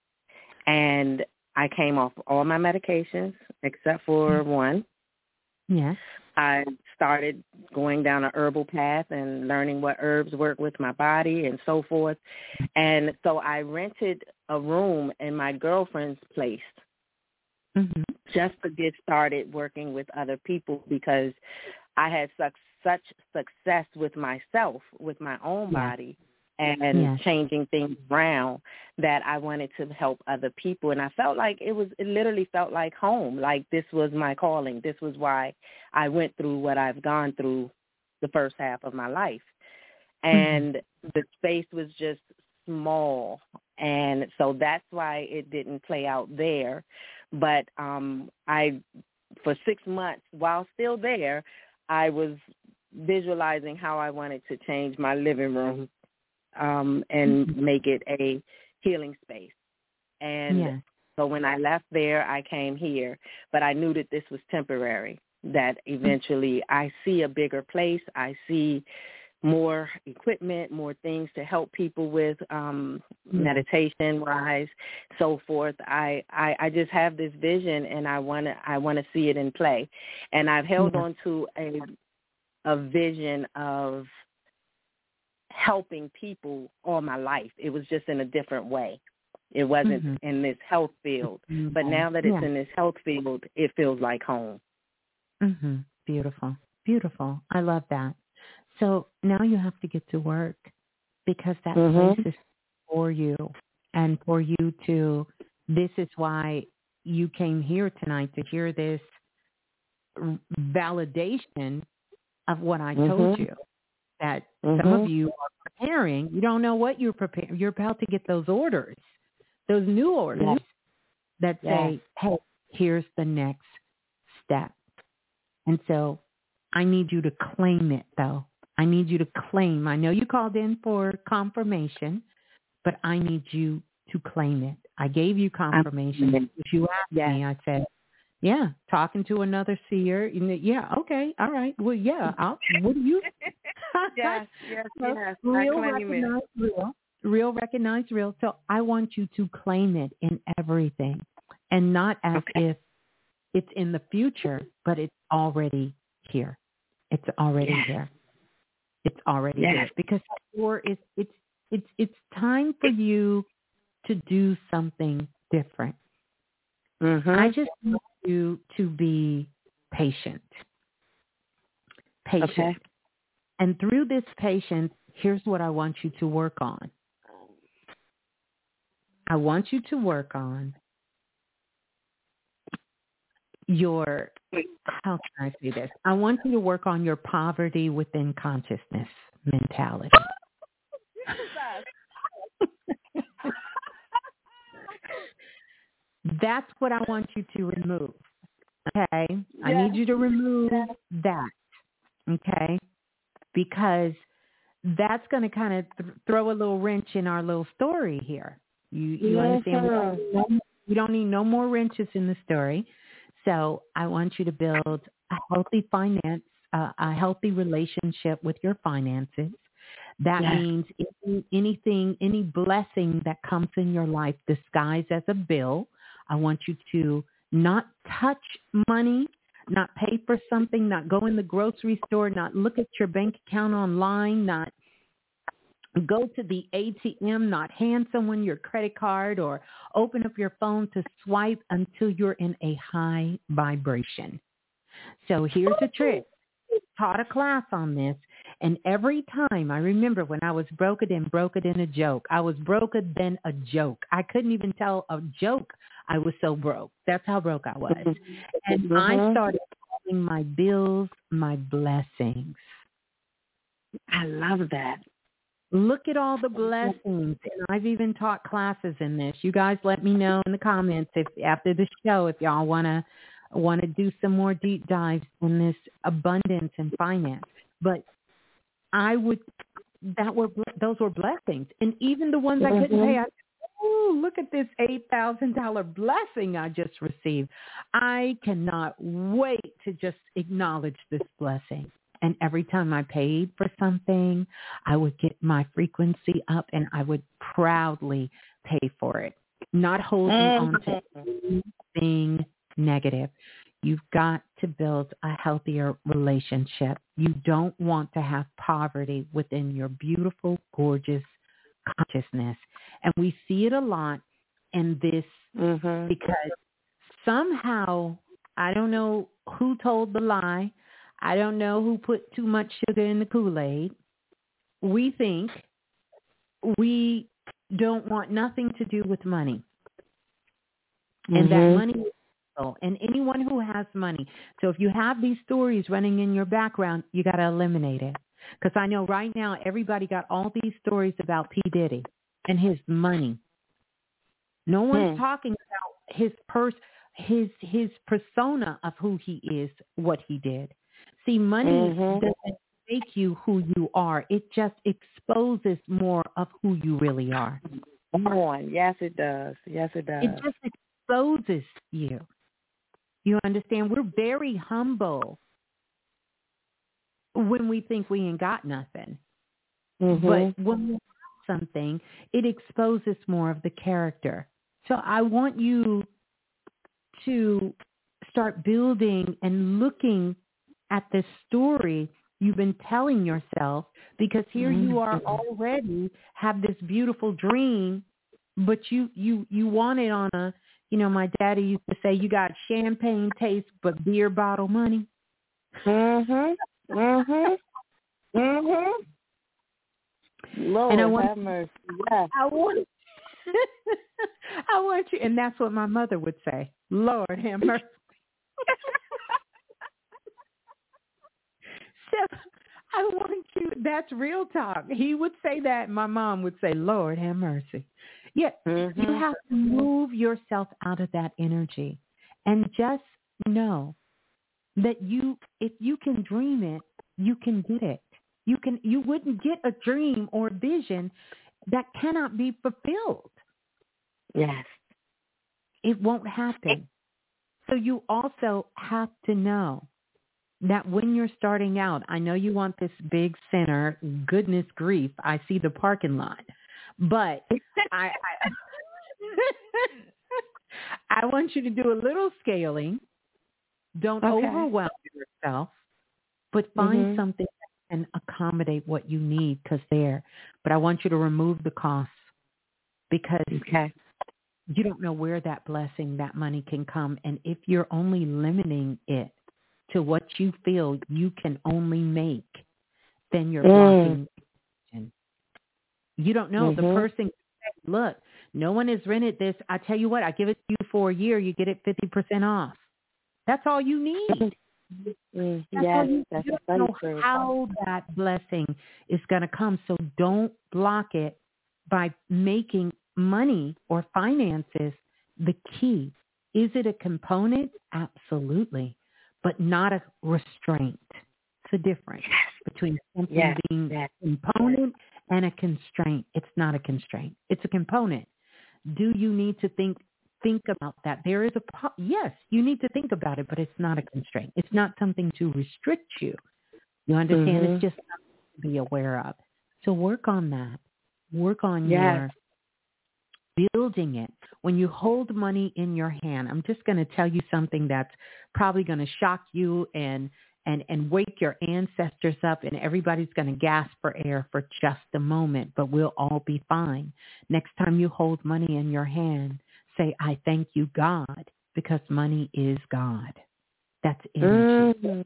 And I came off all my medications except for one. Yes. I started going down a herbal path and learning what herbs work with my body and so forth. And so I rented a room in my girlfriend's place Mm-hmm. just to get started working with other people because I had such, such success with myself, with my own Yeah. body and Yeah. changing things around that I wanted to help other people. And I felt like it was, it literally felt like home, like this was my calling. This was why I went through what I've gone through the first half of my life. And mm-hmm. the space was just small. And so that's why it didn't play out there. But um, I, for six months, while still there, I was visualizing how I wanted to change my living room um, and mm-hmm. make it a healing space. And yeah. so when I left there, I came here. But I knew that this was temporary, that eventually I see a bigger place. I see more equipment, more things to help people with um, mm-hmm. meditation-wise, so forth. I, I, I just have this vision, and I want to I want to see it in play. And I've held yeah. on to a a vision of helping people all my life. It was just in a different way. It wasn't mm-hmm. in this health field. Mm-hmm. But now that it's yeah. in this health field, it feels like home. Mm-hmm. Beautiful. Beautiful. I love that. So now you have to get to work because that mm-hmm. place is for you and for you to, this is why you came here tonight to hear this validation of what I mm-hmm. told you, that mm-hmm. some of you are preparing. You don't know what you're preparing. You're about to get those orders, those new orders yes. that say, yes. hey, here's the next step. And so I need you to claim it, though. I need you to claim. I know you called in for confirmation, but I need you to claim it. I gave you confirmation. If you asked yes. me, I said, yeah, talking to another seer. Yeah, okay, all right. Well, yeah, I'll, what do you? yes, yes, yes. Real recognize real. Real recognize real. So I want you to claim it in everything and not as okay. if it's in the future, but it's already here. It's already yes. here. It's already yes. there because or it's it's it's it's time for you to do something different. Mm-hmm. I just want you to be patient. Patient. Okay. And through this patience, here's what I want you to work on. I want you to work on your, how can I say this? I want you to work on your poverty within consciousness mentality. That's what I want you to remove. Okay? Yeah. I need you to remove that. Okay? Because that's going to kind of th- throw a little wrench in our little story here. You, you yeah. understand? We don't, we don't need no more wrenches in the story. So I want you to build a healthy finance, uh, a healthy relationship with your finances. That yes. means if anything, anything, any blessing that comes in your life disguised as a bill. I want you to not touch money, not pay for something, not go in the grocery store, not look at your bank account online, not go to the A T M, not hand someone your credit card or open up your phone to swipe until you're in a high vibration. So here's a trick. Taught a class on this, and every time I remember when I was broke it in, broke it in a joke. I was broker than a joke. I couldn't even tell a joke. I was so broke. That's how broke I was. And mm-hmm. I started calling my bills my blessings. I love that. Look at all the blessings. And I've even taught classes in this. You guys let me know in the comments if after the show if y'all want to want to do some more deep dives in this abundance and finance. But I would, that were, those were blessings. And even the ones mm-hmm. I couldn't pay, I said, oh, look at this eight thousand dollars blessing I just received. I cannot wait to just acknowledge this blessing. And every time I paid for something, I would get my frequency up and I would proudly pay for it, not holding mm-hmm. on to anything negative. You've got to build a healthier relationship. You don't want to have poverty within your beautiful, gorgeous consciousness. And we see it a lot in this mm-hmm. because somehow, I don't know who told the lie. I don't know who put too much sugar in the Kool-Aid. We think we don't want nothing to do with money. Mm-hmm. And that money is and anyone who has money. So if you have these stories running in your background, you got to eliminate it. Because I know right now everybody got all these stories about P. Diddy and his money. No one's hmm. talking about his pers- his his persona of who he is, what he did. See, money mm-hmm. doesn't make you who you are. It just exposes more of who you really are. Come on. Yes, it does. Yes, it does. It just exposes you. You understand? We're very humble when we think we ain't got nothing. Mm-hmm. But when we have something, it exposes more of the character. So I want you to start building and looking at this story you've been telling yourself, because here mm-hmm. you are already have this beautiful dream, but you, you, you want it on a, you know, my daddy used to say, you got champagne taste but beer bottle money. Mhm. Mhm. Mhm. Lord and I want, have mercy. Yeah. I want, I want you, and that's what my mother would say. Lord have mercy. So I want you. That's real talk. He would say that. My mom would say, Lord have mercy. Yeah, mm-hmm. you have to move yourself out of that energy and just know that you, if you can dream it, you can get it. You can. You wouldn't get a dream or vision that cannot be fulfilled. Yes. It won't happen. So you also have to know that when you're starting out, I know you want this big center. Goodness grief, I see the parking lot. But I, I, I want you to do a little scaling. Don't okay. overwhelm yourself, but find mm-hmm. something that can accommodate what you need, because there. But I want you to remove the costs, because okay. you don't know where that blessing, that money can come. And if you're only limiting it to what you feel you can only make, then you're mm. blocking. You don't know. Mm-hmm. The person, look, no one has rented this. I tell you what, I give it to you for a year. You get it fifty percent off. That's all you need. Mm, that's yes, you, that's you don't know true. How that blessing is going to come. So don't block it by making money or finances the key. Is it a component? Absolutely. But not a restraint. It's a difference between something yes, being yes. a component and a constraint. It's not a constraint. It's a component. Do you need to think think about that? There is a yes, you need to think about it, but it's not a constraint. It's not something to restrict you. You understand? Mm-hmm. It's just something to be aware of. So work on that. Work on Yes. your building it. When you hold money in your hand, I'm just going to tell you something that's probably going to shock you and and and wake your ancestors up, and everybody's going to gasp for air for just a moment, but we'll all be fine. Next time you hold money in your hand, say, I thank you, God, because money is God. That's energy. Mm.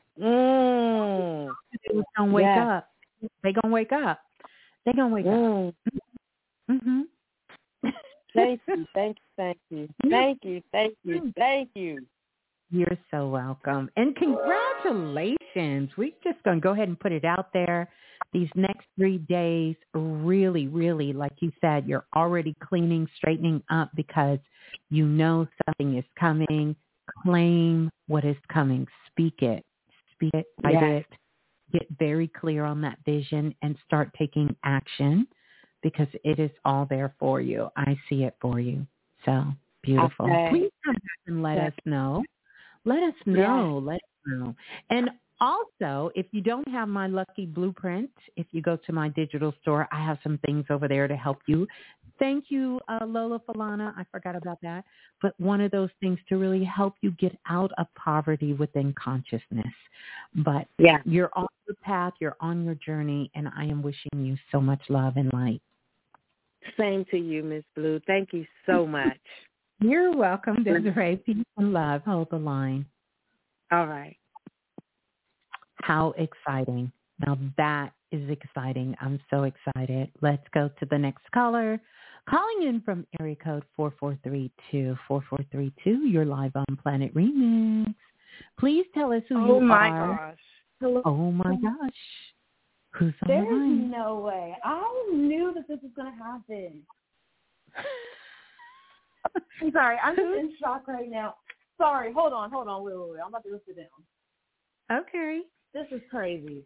Mm. They're going to wake Yes. up. They're going to wake up. They're going to wake Mm. up. Mm-hmm. Thank you, thank you, thank you, thank you, thank you, thank you. You're so welcome. And congratulations. We're just going to go ahead and put it out there. These next three days, really, really, like you said, you're already cleaning, straightening up because you know something is coming. Claim what is coming. Speak it. Speak it. Write Yes. it. Get very clear on that vision and start taking action because it is all there for you. I see it for you. So beautiful. Okay. Please come back and let Yes. us know. Let us know. Let us know. And also, if you don't have my Lucky Blueprint, if you go to my digital store, I have some things over there to help you. Thank you, uh, Lola Falana. I forgot about that. But one of those things to really help you get out of poverty within consciousness. But Yeah. you're on the path. You're on your journey. And I am wishing you so much love and light. Same to you, Miss Blue. Thank you so much. You're welcome, Desiree. Peace and love. Hold the line. All right. How exciting. Now that is exciting. I'm so excited. Let's go to the next caller. Calling in from area code four four three two, four four three two. You're live on Planet Remix. Please tell us who oh you my are. gosh. Hello. Oh my gosh. Who's on There's the line? no way. I knew that this was going to happen. I'm sorry. I'm just in shock right now. Sorry. Hold on. Hold on. Wait, wait, wait. I'm about to go sit down. Okay. This is crazy.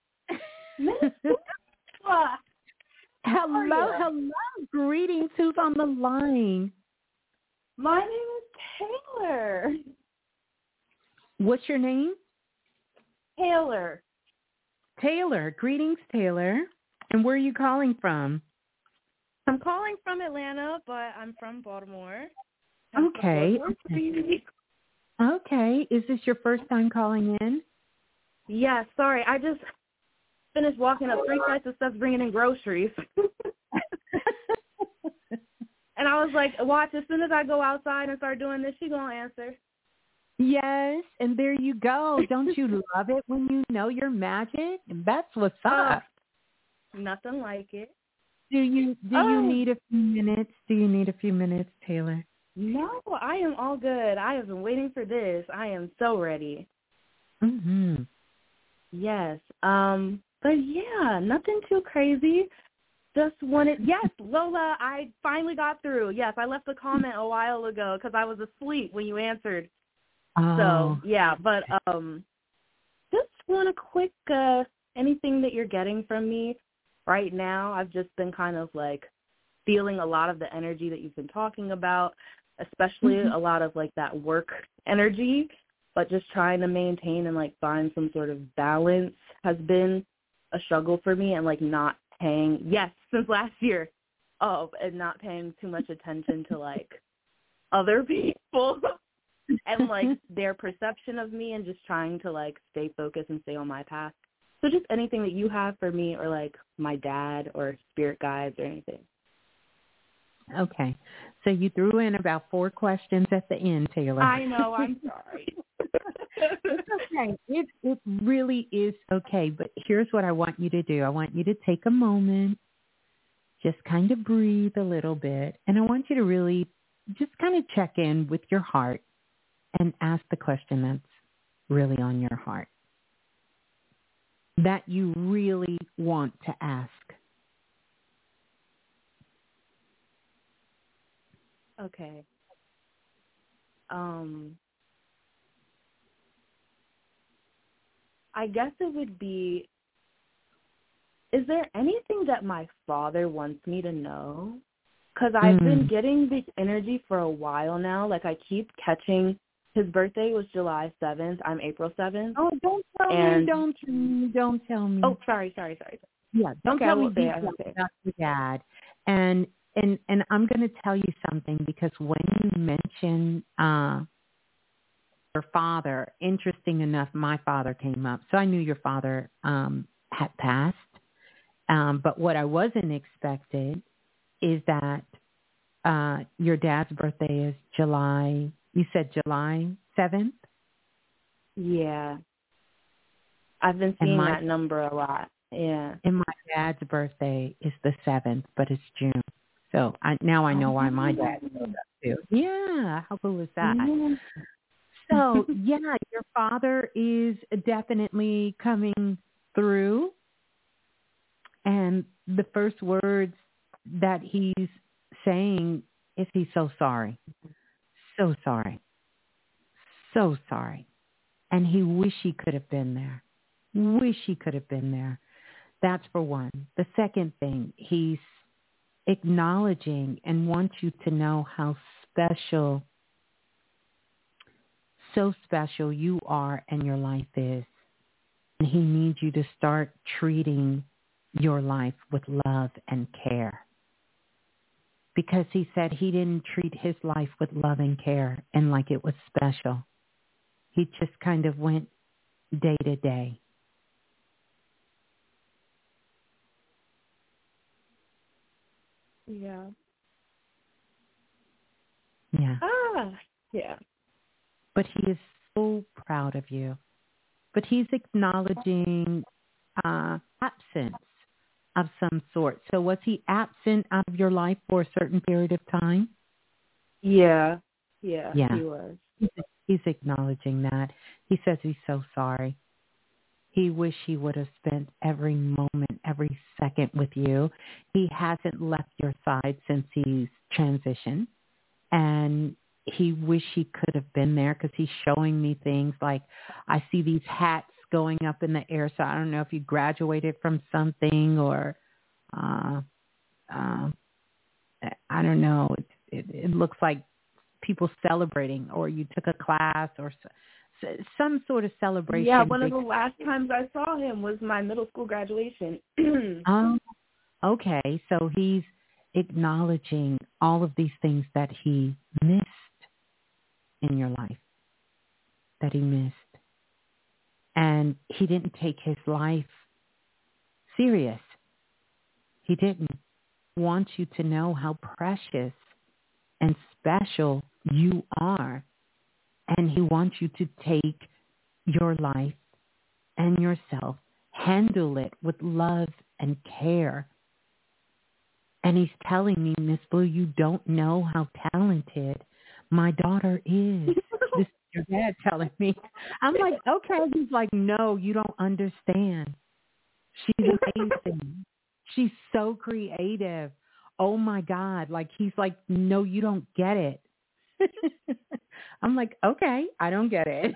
Hello, hello. Greetings. Who's on the line? My name is Taylor. What's your name? Taylor. Taylor. Greetings, Taylor. And where are you calling from? I'm calling from Atlanta, but I'm from Baltimore. Okay. Okay. Okay. Is this your first time calling in? Yeah, sorry. I just finished walking up three flights of steps bringing in groceries. And I was like, watch, as soon as I go outside and start doing this, she going to answer. Yes, and there you go. Don't you love it when you know your magic? That's what's up. Uh, nothing like it. Do you do oh. you need a few minutes? Do you need a few minutes, Taylor? No, I am all good. I have been waiting for this. I am so ready. Mm-hmm. Yes. Um, but yeah, nothing too crazy. Just wanted, yes, Lola, I finally got through. Yes, I left a comment a while ago because I was asleep when you answered. Oh. So, yeah, but um, just want a quick, uh, anything that you're getting from me right now. I've just been kind of like feeling a lot of the energy that you've been talking about, especially mm-hmm. a lot of like that work energy, but just trying to maintain and like find some sort of balance has been a struggle for me, and like not paying, yes, since last year, oh, and not paying too much attention to like other people and like their perception of me, and just trying to like stay focused and stay on my path. So just anything that you have for me, or like my dad or spirit guides or anything. Okay. So you threw in about four questions at the end, Taylor. I know. I'm sorry. It's okay. It, it really is okay. But here's what I want you to do. I want you to take a moment, just kind of breathe a little bit, and I want you to really just kind of check in with your heart and ask the question that's really on your heart, that you really want to ask. Okay. Um, I guess it would be, is there anything that my father wants me to know? Because I've mm. been getting this energy for a while now. Like, I keep catching, his birthday was July seventh. I'm April seventh. Oh, don't tell and, me. Don't, don't tell me. Oh, sorry, sorry, sorry. Yeah, don't Okay, I tell me won't say it. I details won't say it. about your dad. And and and I'm going to tell you something, because when you mention uh, your father, interesting enough, my father came up, so I knew your father um, had passed. Um, but what I wasn't expected is that uh, your dad's birthday is July. You said July seventh, Yeah. I've been and seeing my that number a lot. Yeah. and my dad's birthday is the seventh, but it's June. So I, now I know why my dad knows that too. Yeah, how cool is that? Mhm. So yeah, your father is definitely coming through, and the first words that he's saying is he's so sorry, so sorry, so sorry, and he wish he could have been there. Wish he could have been there. That's for one. The second thing, he's acknowledging and wants you to know how special, so special you are and your life is. And he needs you to start treating your life with love and care. Because he said he didn't treat his life with love and care and like it was special. He just kind of went day to day. Yeah. Yeah. Ah. Yeah. But he is so proud of you. But he's acknowledging uh, absence of some sort. So was he absent out of your life for a certain period of time? Yeah. Yeah. Yeah. He was. He's, he's acknowledging that. He says he's so sorry. He wish he would have spent every moment, every second with you. He hasn't left your side since he's transitioned. And he wish he could have been there, because he's showing me things like, I see these hats going up in the air. So I don't know if you graduated from something or, uh, uh, I don't know. It, it, it looks like people celebrating, or you took a class, or s- some sort of celebration. Yeah, one of the last times I saw him was my middle school graduation. Oh, okay. So he's acknowledging all of these things that he missed in your life, that he missed. And he didn't take his life serious. He didn't want you to know how precious and special you are. And he wants you to take your life and yourself, handle it with love and care. And he's telling me, Miss Blue, you don't know how talented my daughter is. This is your dad telling me. I'm like, okay. He's like, no, you don't understand. She's amazing. She's so creative. Oh my God. Like, he's like, no, you don't get it. I'm like, okay, I don't get it.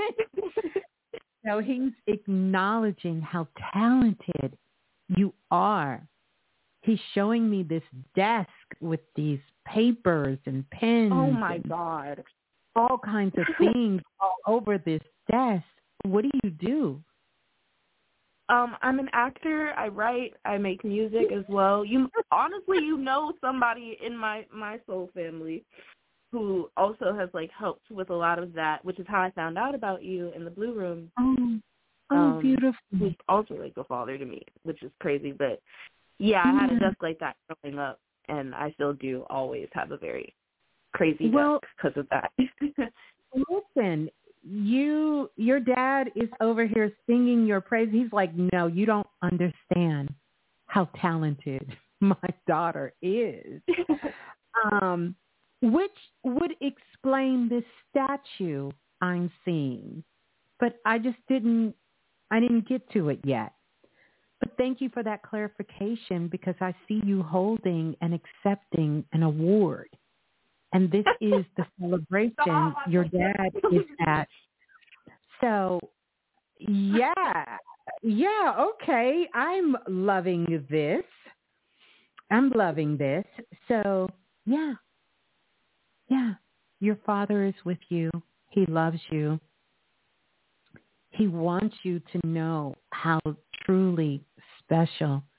So he's acknowledging how talented you are. He's showing me this desk with these papers and pens. Oh my and God. all kinds of things all over this desk. What do you do? Um, I'm an actor. I write. I make music as well. You honestly, you know somebody in my my soul family who also has like helped with a lot of that, which is how I found out about you in the Blue Room. Oh, oh, um, beautiful. Who's also like a father to me, which is crazy. But yeah, I had a desk like that growing up, and I still do always have a very crazy well, desk because of that. Listen, you, your dad is over here singing your praise. He's like, no, you don't understand how talented my daughter is. um, which would explain this statue I'm seeing, but I just didn't, I didn't get to it yet. But thank you for that clarification, because I see you holding and accepting an award. And this is the celebration your dad is at. So, yeah, yeah, okay. I'm loving this. I'm loving this. So, yeah, yeah. Your father is with you. He loves you. He wants you to know how truly special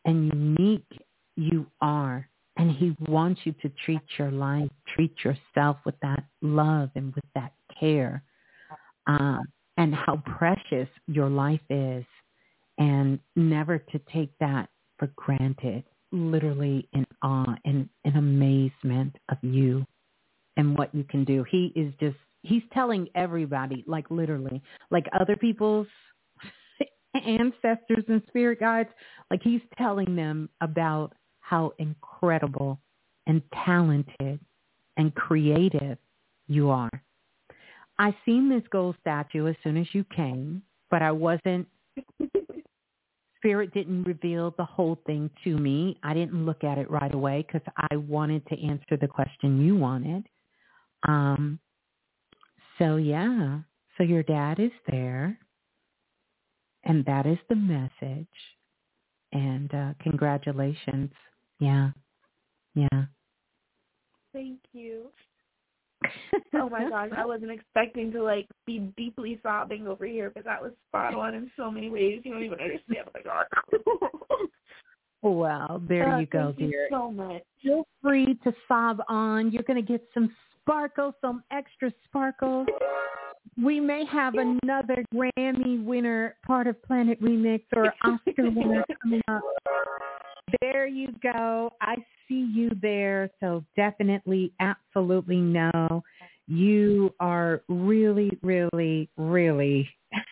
and unique you are. And he wants you to treat your life, treat yourself with that love and with that care, uh, and how precious your life is, and never to take that for granted, literally in awe and in amazement of you and what you can do. He is just, he's telling everybody, like literally, like other people's ancestors and spirit guides, like he's telling them about how incredible and talented and creative you are. I seen this gold statue as soon as you came, but I wasn't, Spirit didn't reveal the whole thing to me. I didn't look at it right away because I wanted to answer the question you wanted. Um, so yeah, so your dad is there, and that is the message. And uh, congratulations. Yeah, yeah. Thank you. Oh my gosh, I wasn't expecting to like be deeply sobbing over here, but that was spot on in so many ways. You don't even understand. Oh my God. Well, there uh, you go, thank dear. You so much. Feel free to sob on. You're going to get some sparkle, some extra sparkle. We may have another Grammy winner, part of Planet Remix, or Oscar winner coming up. There you go. I see you there. So definitely, absolutely know you are really, really, really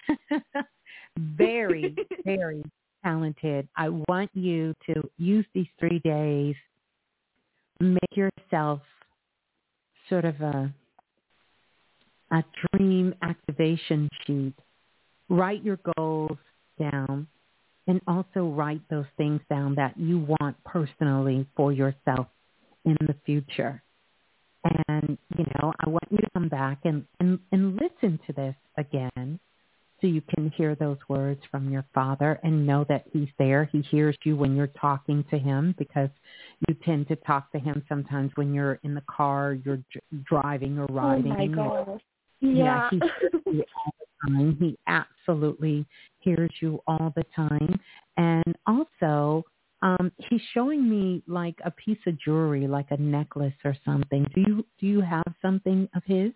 very, very talented. I want you to use these three days, make yourself sort of a a dream activation sheet. Write your goals down, and also write those things down that you want personally for yourself in the future. And, you know, I want you to come back and, and, and listen to this again so you can hear those words from your father and know that he's there. He hears you when you're talking to him, because you tend to talk to him sometimes when you're in the car, you're d- driving or riding. Oh, my gosh. Yeah, Yeah. he hears you all the time. He absolutely hears you all the time. And also, um, he's showing me like a piece of jewelry, like a necklace or something. Do you do you have something of his?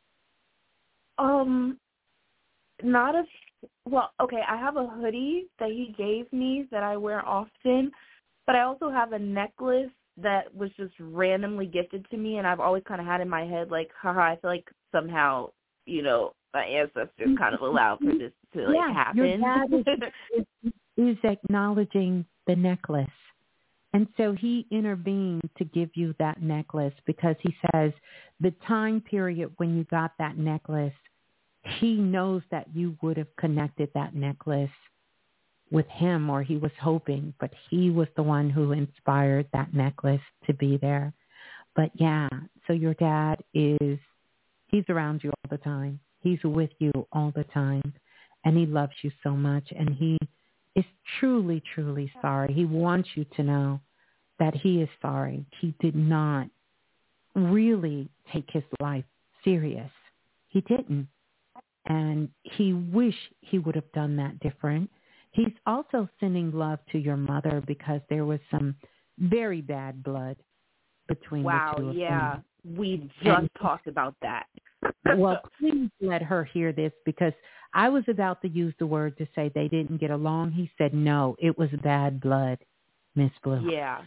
Um, not a, well, okay, I have a hoodie that he gave me that I wear often, but I also have a necklace that was just randomly gifted to me, and I've always kind of had in my head, like, haha, I feel like somehow, you know, my ancestors kind of allowed for this to, like, yeah, happen. Your dad is, is, is acknowledging the necklace. And so he intervened to give you that necklace, because he says the time period when you got that necklace, he knows that you would have connected that necklace with him, or he was hoping, but he was the one who inspired that necklace to be there. But yeah, so your dad is, he's around you all the time. He's with you all the time, and he loves you so much, and he is truly, truly sorry. He wants you to know that he is sorry. He did not really take his life serious. He didn't. And he wish he would have done that different. He's also sending love to your mother, because there was some very bad blood between wow, the two of yeah. them. We just And, talked about that. well, please let her hear this, because I was about to use the word to say they didn't get along. He said, no, it was bad blood, Miss Blue. Yeah.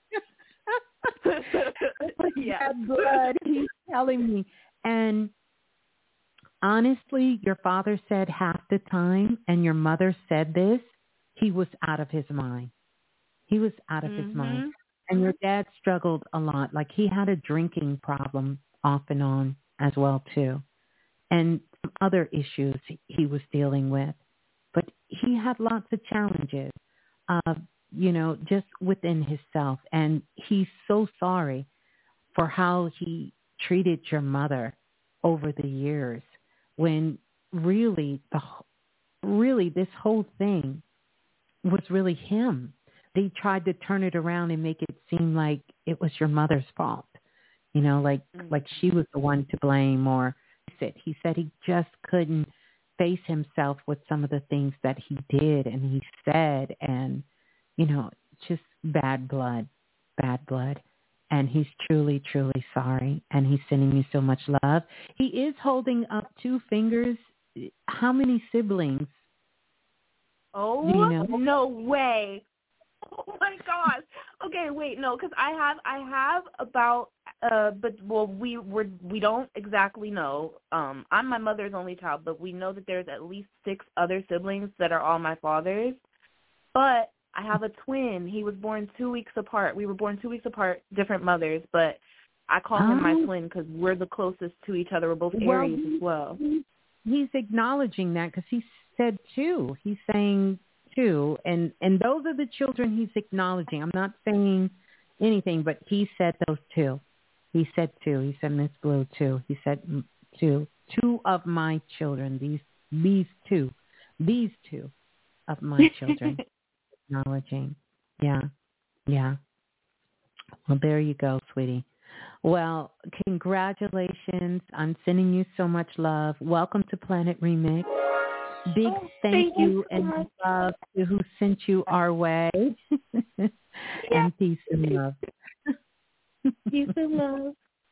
yeah. Bad blood, he's telling me. And honestly, your father said half the time, and your mother said this, he was out of his mind. He was out of mm-hmm. his mind. And your dad struggled a lot. Like, he had a drinking problem off and on as well, too. And some other issues he was dealing with. But he had lots of challenges, uh, you know, just within himself. And he's so sorry for how he treated your mother over the years, when really, the really this whole thing was really him. They tried to turn it around and make it seem like it was your mother's fault, you know, like mm-hmm. like she was the one to blame. Or he said he said he just couldn't face himself with some of the things that he did and he said, and you know, just bad blood, bad blood. And he's truly, truly sorry. And he's sending you so much love. He is holding up two fingers. How many siblings? Oh, Do you know? No way. Oh my gosh. Okay, wait, no, because I have, I have about, uh, but well, we were, we don't exactly know. Um, I'm my mother's only child, but we know that there's at least six other siblings that are all my father's. But I have a twin. He was born two weeks apart. We were born two weeks apart, different mothers, but I call him my Oh. twin because we're the closest to each other. We're both Well, Aries as well. He's acknowledging that because he said two. He's saying two, and and those are the children he's acknowledging. I'm not saying anything, but he said those two. He said two. He said Miss Blue two. He said mm, two. Two of my children. These these two. These two of my children. Acknowledging. Yeah. Yeah. Well, there you go, sweetie. Well, congratulations. I'm sending you so much love. Welcome to Planet Remix. Big Oh, thank, thank you you so and much. love to who sent you our way. And peace and love. Peace and love.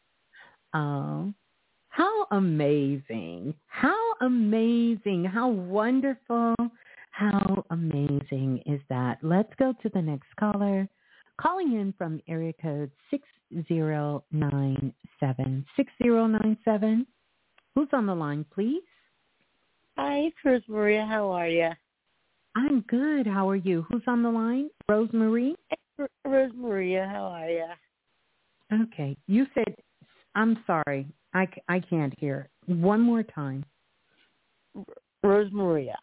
Oh, how amazing. How amazing. How wonderful. How amazing is that? Let's go to the next caller. Calling in from area code six zero nine seven. six zero nine seven. Who's on the line, please? Hi, it's Rosemaria. How are you? I'm good. How are you? Who's on the line? Rosemarie? R- Rosemaria, how are you? Okay. You said, I'm sorry. I, c- I can't hear. One more time. R- Rosemaria.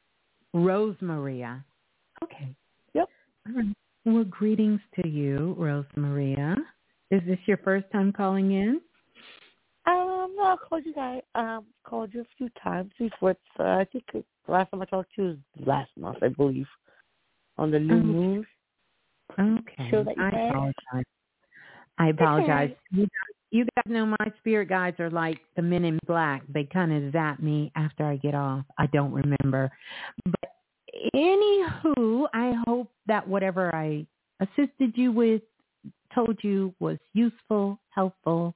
Rosemaria. Okay. Yep. All right. Well, greetings to you, Rosemaria. Is this your first time calling in? Um, no, I called you guys. Um, called you a few times before. It's, uh, I think the last time I talked to you was last month, I believe, on the new Okay. moon Okay. show that you I had. apologize. I apologize. Okay. You guys, you guys know my spirit guides are like the men in black. They kind of zap me after I get off. I don't remember. But anywho, I hope that whatever I assisted you with, told you was useful, helpful.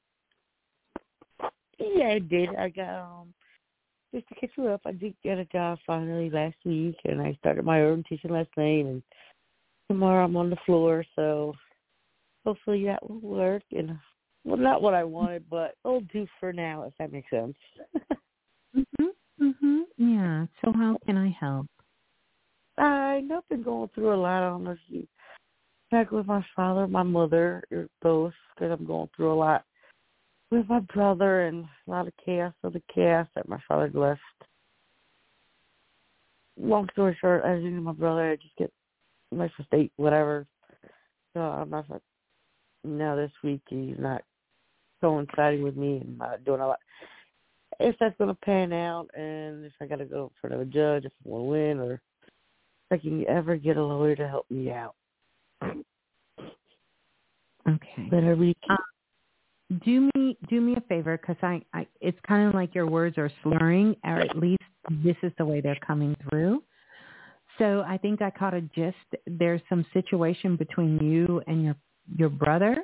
Yeah, I did. I got um just to catch you up. I did get a job finally last week, and I started my orientation last night. And tomorrow I'm on the floor, so hopefully that will work. And well, not what I wanted, but it'll do for now, if that makes sense. Mhm. Mhm. Yeah. So how can I help? I know I've been going through a lot, honestly. Back with my father, my mother, or both, because I'm going through a lot with my brother and a lot of chaos of the chaos that my father left. Long story short, as you know, my brother, I just get life estate, whatever. So I'm not like, now this week he's not coinciding with me and not doing a lot. If that's going to pan out and if I got to go in front of a judge, if I want to win, or if I can ever get a lawyer to help me out. Okay. But I really Uh, do me do me a favor, because I, I it's kind of like your words are slurring, or at least this is the way they're coming through. So I think I caught a gist. There's some situation between you and your your brother.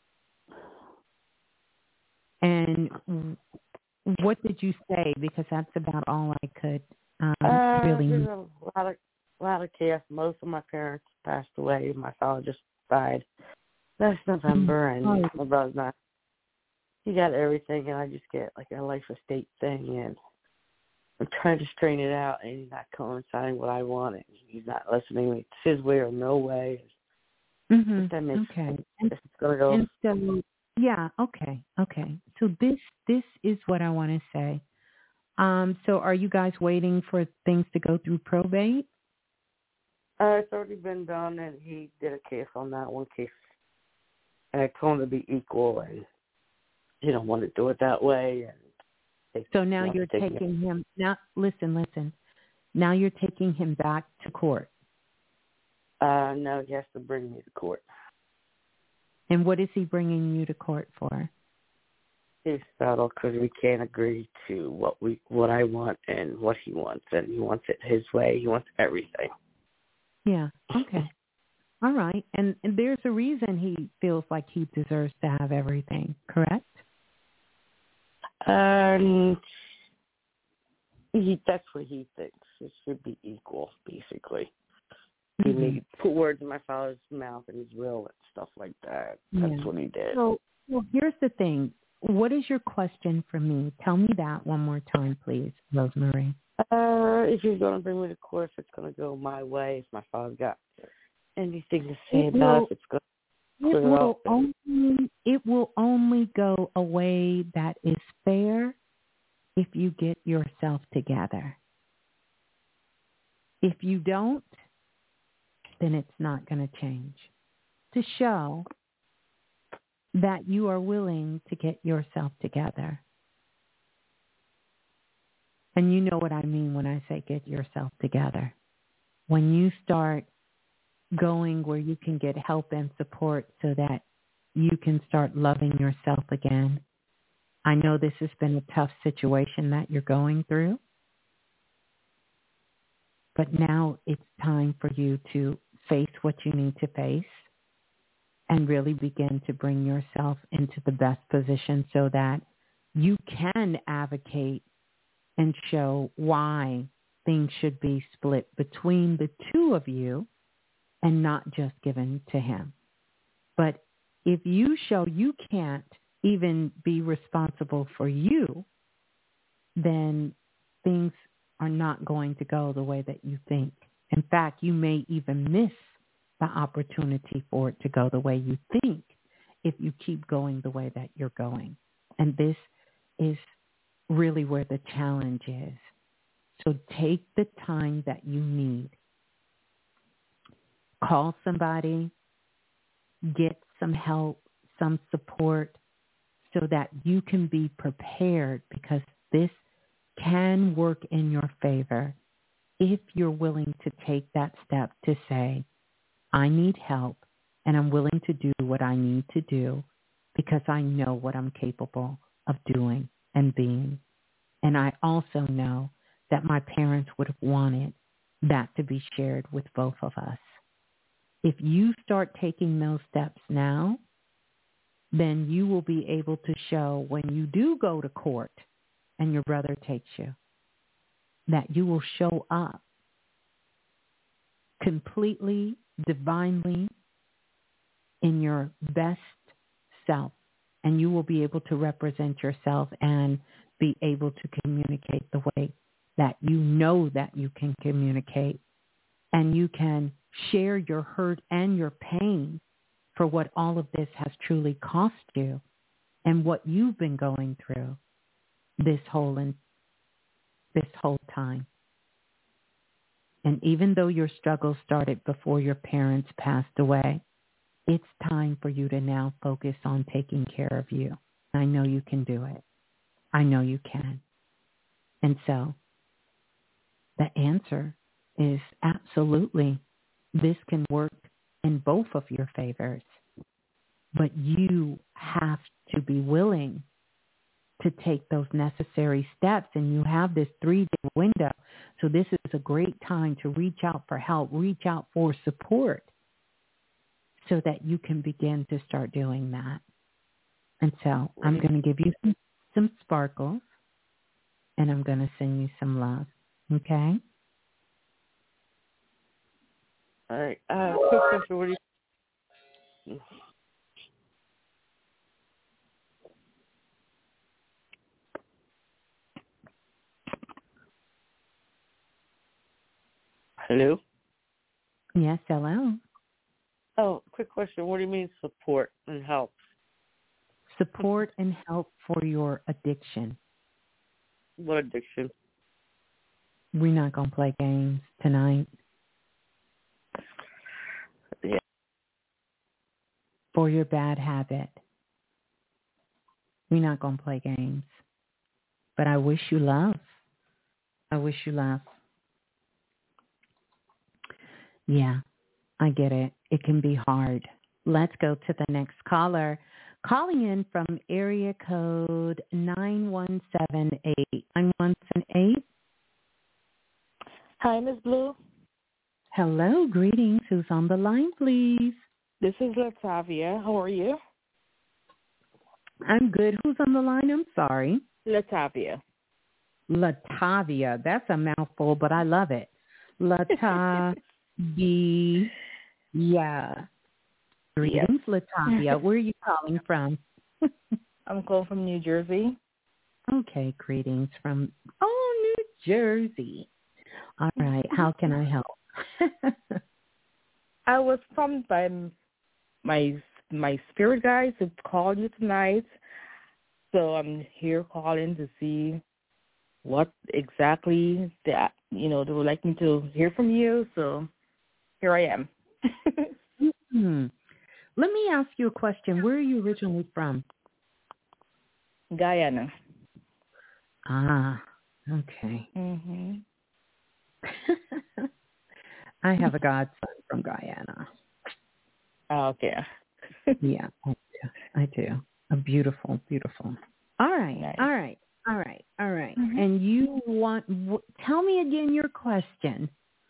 And what did you say? Because that's about all I could um, uh, really. There's a lot of a lot of chaos. Most of my parents passed away. My father just died last November, and Oh. my brother's not. He got everything, and I just get like a life estate thing, and I'm trying to strain it out, and he's not coinciding what I want, and he's not listening. It's his way or no way. Mm-hmm. If that makes Okay. sense. And, If it's gonna go. and so, yeah, okay, okay. So this this is what I want to say. Um, so are you guys waiting for things to go through probate? Uh, it's already been done, and he did a case on that one case. And I told him to be equal, and he don't want to do it that way. And they So now want to you're take taking him. Now, listen, listen. Now you're taking him back to court. Uh, no, he has to bring me to court. And what is he bringing you to court for? He's settled because we can't agree to what we, what I want and what he wants, and he wants it his way. He wants everything. Yeah. Okay. All right. And, and there's a reason he feels like he deserves to have everything, correct? Um, he, that's what he thinks. It should be equal, basically. He Mm-hmm. made, put words in my father's mouth and his will and stuff like that. That's Yeah. what he did. So, well, here's the thing. What is your question for me? Tell me that one more time, please, Rosemary. Uh, if you're going to bring me to court, if it's going to go my way, if my father got anything to say It about will, it, if it's going it to clear will up. only it will only go a way that is fair if you get yourself together. If you don't, then it's not going to change. To show that you are willing to get yourself together. And you know what I mean when I say get yourself together. When you start going where you can get help and support so that you can start loving yourself again. I know this has been a tough situation that you're going through, but now it's time for you to face what you need to face and really begin to bring yourself into the best position so that you can advocate and show why things should be split between the two of you and not just given to him. But if you show you can't even be responsible for you, then things are not going to go the way that you think. In fact, you may even miss the opportunity for it to go the way you think if you keep going the way that you're going. And this is really where the challenge is. So take the time that you need. Call somebody, get some help, some support so that you can be prepared, because this can work in your favor if you're willing to take that step to say, I need help and I'm willing to do what I need to do because I know what I'm capable of doing and being. And I also know that my parents would have wanted that to be shared with both of us. If you start taking those steps now, then you will be able to show when you do go to court and your brother takes you, that you will show up completely, divinely in your best self, and you will be able to represent yourself and be able to communicate the way that you know that you can communicate, and you can share your hurt and your pain for what all of this has truly cost you and what you've been going through this whole in, this whole time. And even though your struggle started before your parents passed away, it's time for you to now focus on taking care of you. I know you can do it. I know you can. And so the answer is absolutely, this can work in both of your favors. But you have to be willing to take those necessary steps, and you have this three-day window. So this is a great time to reach out for help, reach out for support so that you can begin to start doing that. And so I'm going to give you some, some sparkles, and I'm going to send you some love. Okay? All right. Uh, quick question. What do you... Hello? Yes, hello. Oh, quick question. What do you mean support and help? Support and help for your addiction. What addiction? We're not going to play games tonight. Yeah. For your bad habit. We're not going to play games. But I wish you love. I wish you love. Yeah, I get it. It can be hard. Let's go to the next caller. Calling in from area code nine one seven eight. nine one seven eight. Hi, Miz Blue. Hello, greetings. Who's on the line, please? This is Latavia. How are you? I'm good. Who's on the line? I'm sorry. Latavia. Latavia. That's a mouthful, but I love it. Latavia. Yeah. Greetings, yes. Latavia. Where are you calling from? I'm calling from New Jersey. Okay, greetings from, oh, New Jersey. All right. How can I help? I was prompted by my my spirit guides to call you tonight, so I'm here calling to see what exactly that you know they would like me to hear from you. So here I am. hmm. Let me ask you a question. Where are you originally from? Guyana. Ah, okay. Mhm. I have a godson from Guyana. Oh, okay. Yeah, I do. I do. A beautiful, beautiful. All right, nice. all right, all right, all right. Mm-hmm. And you want? W- tell me again your question.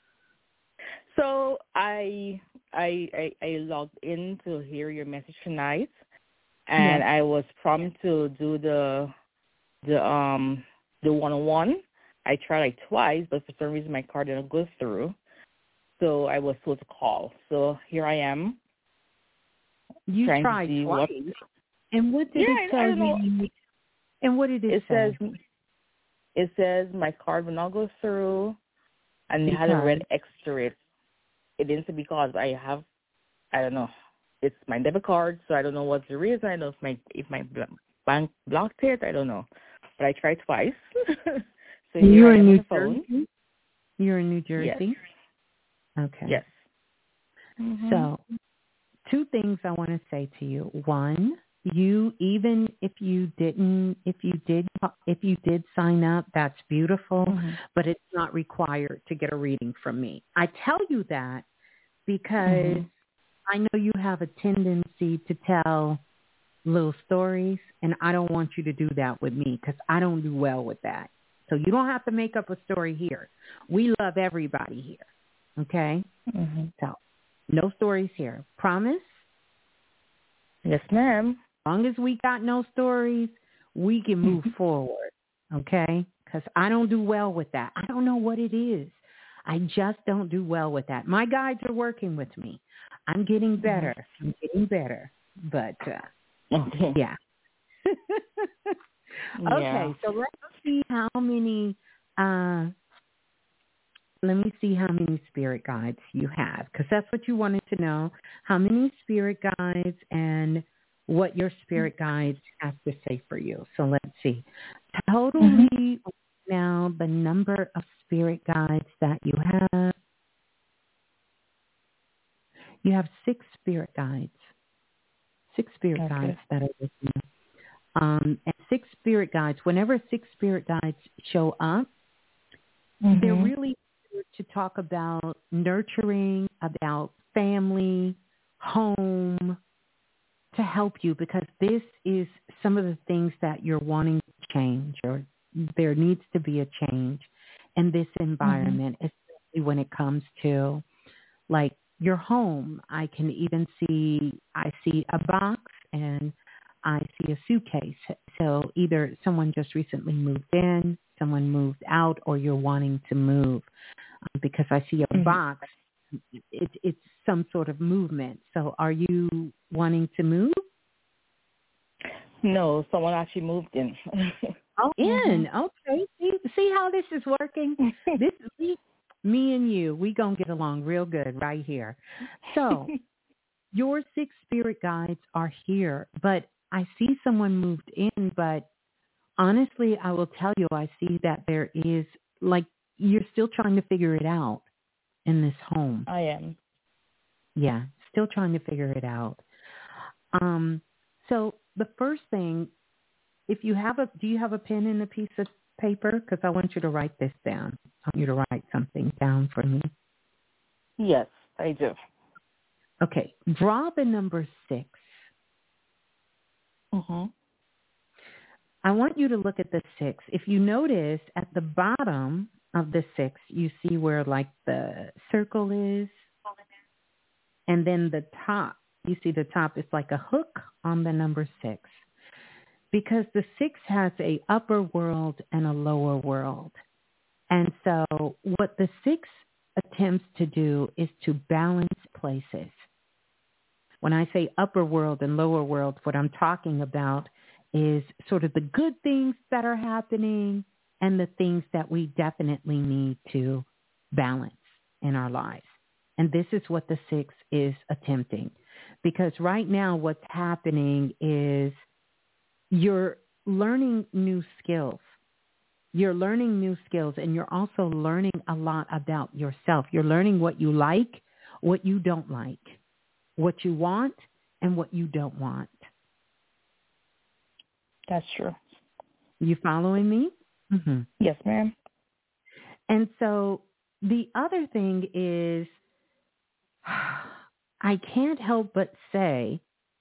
So I, I I I logged in to hear your message tonight, and yes. I was prompted to do the the um the one on one. I tried like twice, but for some reason my card didn't go through. So I was supposed to call. So here I am. You tried twice. What... And what did yeah, it tell I, I don't know. you? And what did it, it say? Says, it says my card will not go through, and it had a red X to it. It didn't say because I have, I don't know. It's my debit card, so I don't know what's the reason. I don't know if my if my bank blocked it. I don't know. But I tried twice. So here You're I am in on New the phone. Jersey? You're in New Jersey? Yes. Okay. Yes. Mm-hmm. So, two things I want to say to you. One, you even if you didn't, if you did, if you did sign up, that's beautiful, mm-hmm. but it's not required to get a reading from me. I tell you that because mm-hmm. I know you have a tendency to tell little stories, and I don't want you to do that with me because I don't do well with that. So you don't have to make up a story here. We love everybody here. Okay? Mm-hmm. So, no stories here. Promise? Yes, ma'am. As long as we got no stories, we can move forward. Okay? Because I don't do well with that. I don't know what it is. I just don't do well with that. My guides are working with me. I'm getting better. Mm-hmm. I'm getting better. But, uh, okay. yeah. Okay, yeah. So let's see how many, uh, let me see how many spirit guides you have, because that's what you wanted to know, how many spirit guides and what your spirit guides have to say for you. So let's see. Totally mm-hmm. now the number of spirit guides that you have. You have six spirit guides, six spirit okay. guides that are with you. Um, and six spirit guides, whenever six spirit guides show up, mm-hmm. they're really here to talk about nurturing, about family, home, to help you, because this is some of the things that you're wanting to change, or there needs to be a change in this environment, mm-hmm. especially when it comes to like your home. I can even see, I see a box and I see a suitcase. So either someone just recently moved in, someone moved out, or you're wanting to move. Um, because I see a mm-hmm. box, it, it's some sort of movement. So are you wanting to move? No, someone actually moved in. Oh, in. Okay. See, see how this is working? This me, me and you, we going to get along real good right here. So your six spirit guides are here, but I see someone moved in, but honestly, I will tell you, I see that there is, like, you're still trying to figure it out in this home. I am. Yeah, still trying to figure it out. Um, so the first thing, if you have a, do you have a pen and a piece of paper? Because I want you to write this down. I want you to write something down for me. Yes, I do. Okay, draw the number six. Mm-hmm. I want you to look at the six. If you notice at the bottom of the six, you see where like the circle is, and then the top, you see the top is like a hook on the number six, because the six has a upper world and a lower world. And so what the six attempts to do is to balance places. When I say upper world and lower world, what I'm talking about is sort of the good things that are happening and the things that we definitely need to balance in our lives. And this is what the six is attempting. Because right now what's happening is you're learning new skills. You're learning new skills, and you're also learning a lot about yourself. You're learning what you like, what you don't like, what you want, and what you don't want. That's true. You following me? Mm-hmm. Yes, ma'am. And so the other thing is, I can't help but say,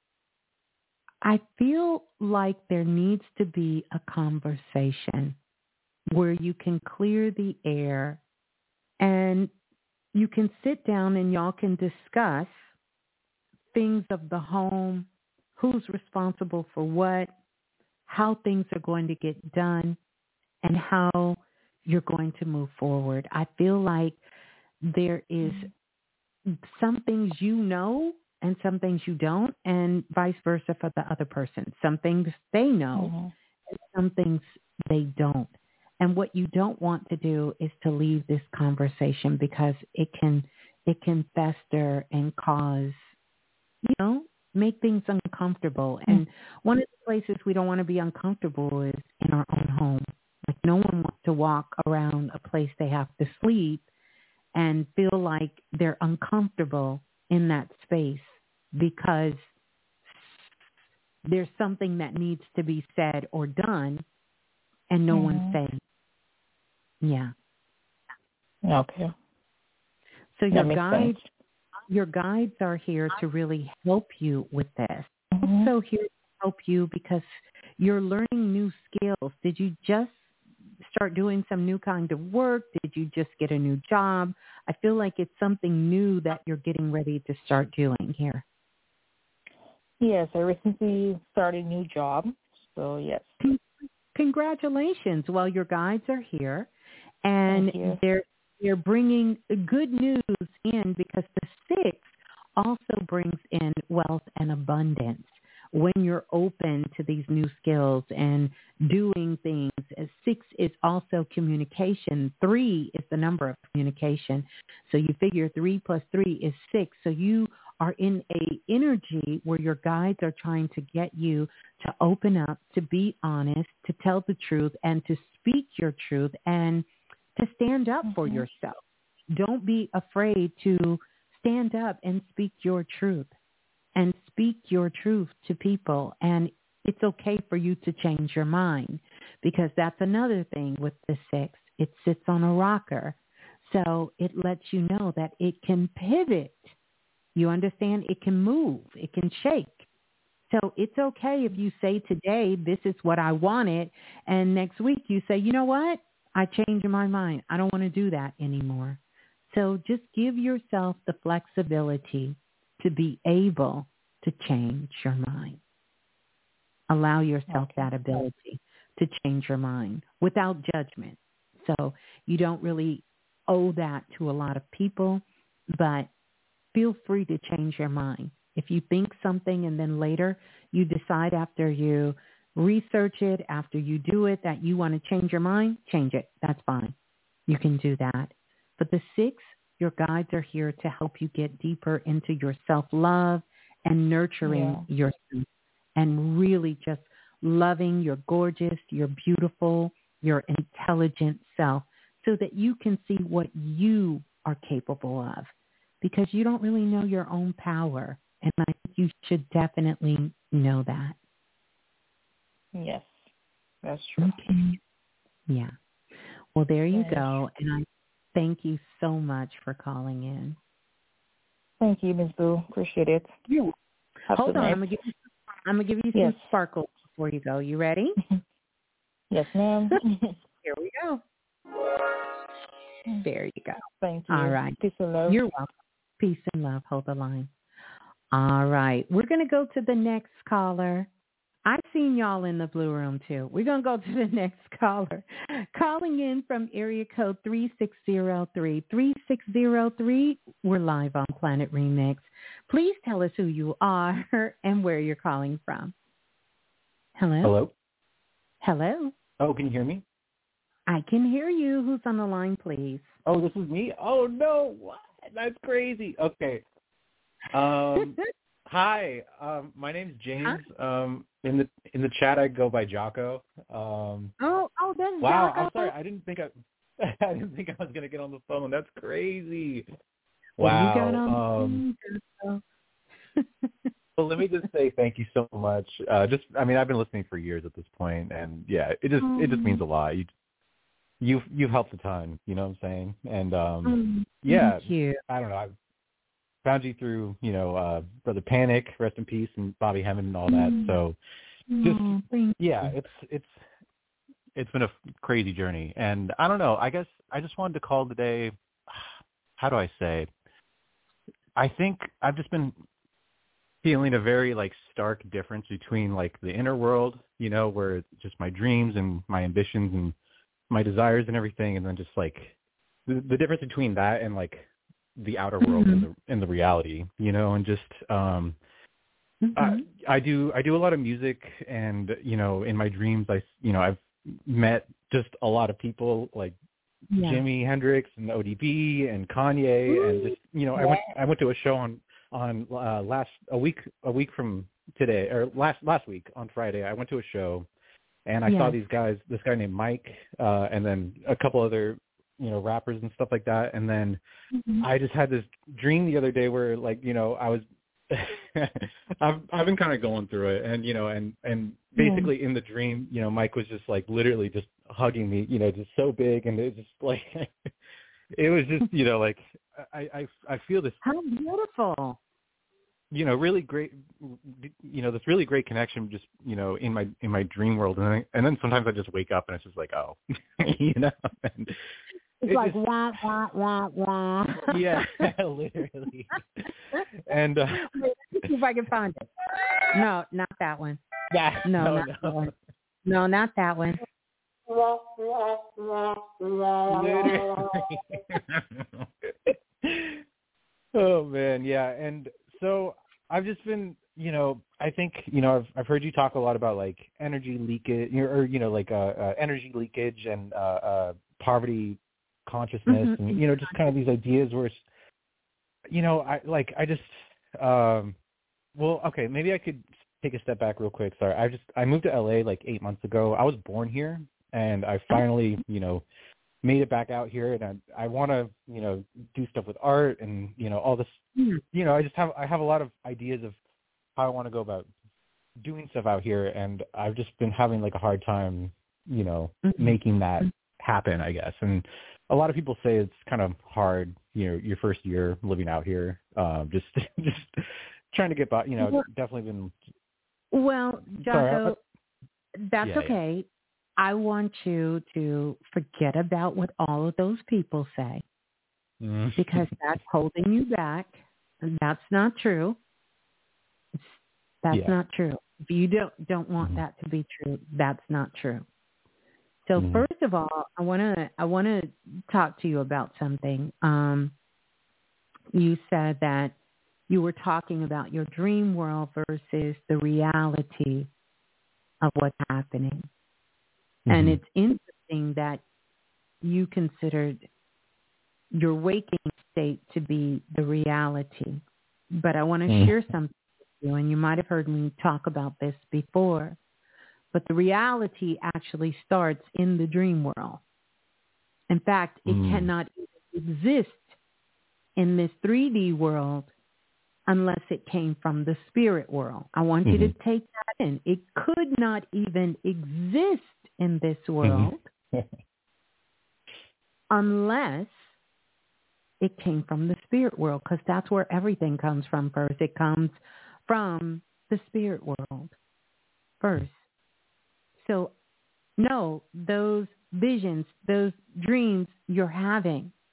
I feel like there needs to be a conversation where you can clear the air and you can sit down and y'all can discuss things of the home, who's responsible for what, how things are going to get done, and how you're going to move forward. I feel like there is some things you know and some things you don't, and vice versa for the other person. Some things they know mm-hmm. and some things they don't. And what you don't want to do is to leave this conversation, because it can it can fester and cause, you know, make things uncomfortable. Mm-hmm. And one of the places we don't want to be uncomfortable is in our own home. Like, no one wants to walk around a place they have to sleep and feel like they're uncomfortable in that space because there's something that needs to be said or done and no mm-hmm. one's saying. Yeah. Okay. So your guides, sense. your guides are here to really help you with this. Mm-hmm. Also here to help you because you're learning new skills. Did you just start doing some new kind of work? Did you just get a new job? I feel like it's something new that you're getting ready to start doing here. Yes, I recently started a new job. So, yes. Congratulations. Well, your guides are here, and they're they're bringing good news in, because the six also brings in wealth and abundance when you're open to these new skills and doing things. Six is also communication. Three is the number of communication. So you figure three plus three is six. So you are in a energy where your guides are trying to get you to open up, to be honest, to tell the truth, and to speak your truth, and to stand up mm-hmm. for yourself. Don't be afraid to stand up and speak your truth, and speak your truth to people. And it's okay for you to change your mind, because that's another thing with the six. It sits on a rocker. So it lets you know that it can pivot. You understand? It can move. It can shake. So it's okay if you say today, this is what I wanted, and next week you say, you know what? I changed my mind. I don't want to do that anymore. So just give yourself the flexibility to be able to change your mind. Allow yourself okay. that ability to change your mind without judgment. So you don't really owe that to a lot of people, but feel free to change your mind. If you think something and then later you decide after you research it, after you do it, that you want to change your mind, change it. That's fine. You can do that. But the six, your guides are here to help you get deeper into your self-love and nurturing yeah. yourself, and really just loving your gorgeous, your beautiful, your intelligent self, so that you can see what you are capable of, because you don't really know your own power. And I think you should definitely know that. Yes, that's true. Okay. Yeah. Well, there you go. And I thank you so much for calling in. Thank you, Miz Boo. Appreciate it. Yeah. Hold on. I'm going to give you, I'm gonna give you yes. some sparkles before you go. You ready? Yes, ma'am. Here we go. There you go. Thank you. All right. Peace and love. You're welcome. Peace and love. Hold the line. All right. We're going to go to the next caller. I've seen y'all in the blue room, too. We're going to go to the next caller. Calling in from area code three six zero three. three six zero three. We're live on Planet Remix. Please tell us who you are and where you're calling from. Hello? Hello? Hello? Oh, can you hear me? I can hear you. Who's on the line, please? Oh, this is me? Oh, no. What? That's crazy. Okay. Um, hi. Um, my name's James. Um, in the in the chat, I go by Jocko. Um, oh, oh, that's wow. Jocko. I'm sorry. I didn't think I. I didn't think I was gonna get on the phone. That's crazy. Well, Wow. you got on um, the well, let me just say thank you so much. Uh, just, I mean, I've been listening for years at this point, and yeah, it just it just means a lot. You you've you've helped a ton. You know what I'm saying? And um, um, yeah, thank you. I don't know. I've found you through, you know, uh, Brother Panic, rest in peace, and Bobby Hemmond and all that. Mm. So, just Oh, thank yeah, you. it's it's it's been a crazy journey, and I don't know. I guess I just wanted to call today. How do I say? I think I've just been feeling a very like stark difference between like the inner world, you know, where it's just my dreams and my ambitions and my desires and everything, and then just like the, the difference between that and like the outer world Mm-hmm. and the and the reality, you know, and just um Mm-hmm. I, I do I do a lot of music, and you know, in my dreams I you know I've met just a lot of people like Yeah. Jimi Hendrix and O D B and Kanye. Ooh. And just you know I went I went to a show on on uh, last a week a week from today or last last week on Friday. I went to a show and I Yes. saw these guys, this guy named Mike, uh, and then a couple other you know rappers and stuff like that. And then Mm-hmm. I just had this dream the other day where like you know I was I've I've been kind of going through it, and you know, and and basically yeah. in the dream, you know, Mike was just like literally just hugging me, you know, just so big, and it just like it was just you know like I I I feel this how beautiful, you know, really great, you know, this really great connection just you know in my in my dream world, and I, and then sometimes I just wake up and it's just like oh, you know. And, It's it like just, wah wah wah wah. Yeah, literally. And uh, Wait, let me see if I can find it. No, not that one. Yeah, no, no, not no. that one. No, not that one. Oh man, yeah. And so I've just been, you know, I think, you know, I've I've heard you talk a lot about like energy leakage, or you know, like uh, uh energy leakage and uh, uh poverty consciousness, Mm-hmm. and you know, just kind of these ideas where, it's, you know, I like I just, um, well, okay, maybe I could take a step back real quick. Sorry, I just I moved to L A like eight months ago. I was born here, and I finally, you know, made it back out here, and I I want to, you know, do stuff with art and you know all this, Mm-hmm. you know, I just have I have a lot of ideas of how I want to go about doing stuff out here, and I've just been having like a hard time, you know, Mm-hmm. making that happen, I guess. And a lot of people say it's kind of hard, you know, your first year living out here, um, just just trying to get by, you know, Well, definitely been. Well, Sorry, Jocko, that's yeah, okay. Yeah. I want you to forget about what all of those people say, Mm. because that's holding you back, and that's not true. That's Yeah. not true. If you don't don't want Mm-hmm. that to be true, that's not true. So Mm-hmm. first of all, I want to I want to talk to you about something. Um, you said that you were talking about your dream world versus the reality of what's happening. Mm-hmm. And it's interesting that you considered your waking state to be the reality. But I want to mm-hmm. share something with you, and you might have heard me talk about this before. But the reality actually starts in the dream world. In fact, it mm. cannot exist in this three D world unless it came from the spirit world. I want mm-hmm. you to take that in. It could not even exist in this world mm-hmm. unless it came from the spirit world, because that's where everything comes from first. It comes from the spirit world first. So, no, those visions, those dreams you're having,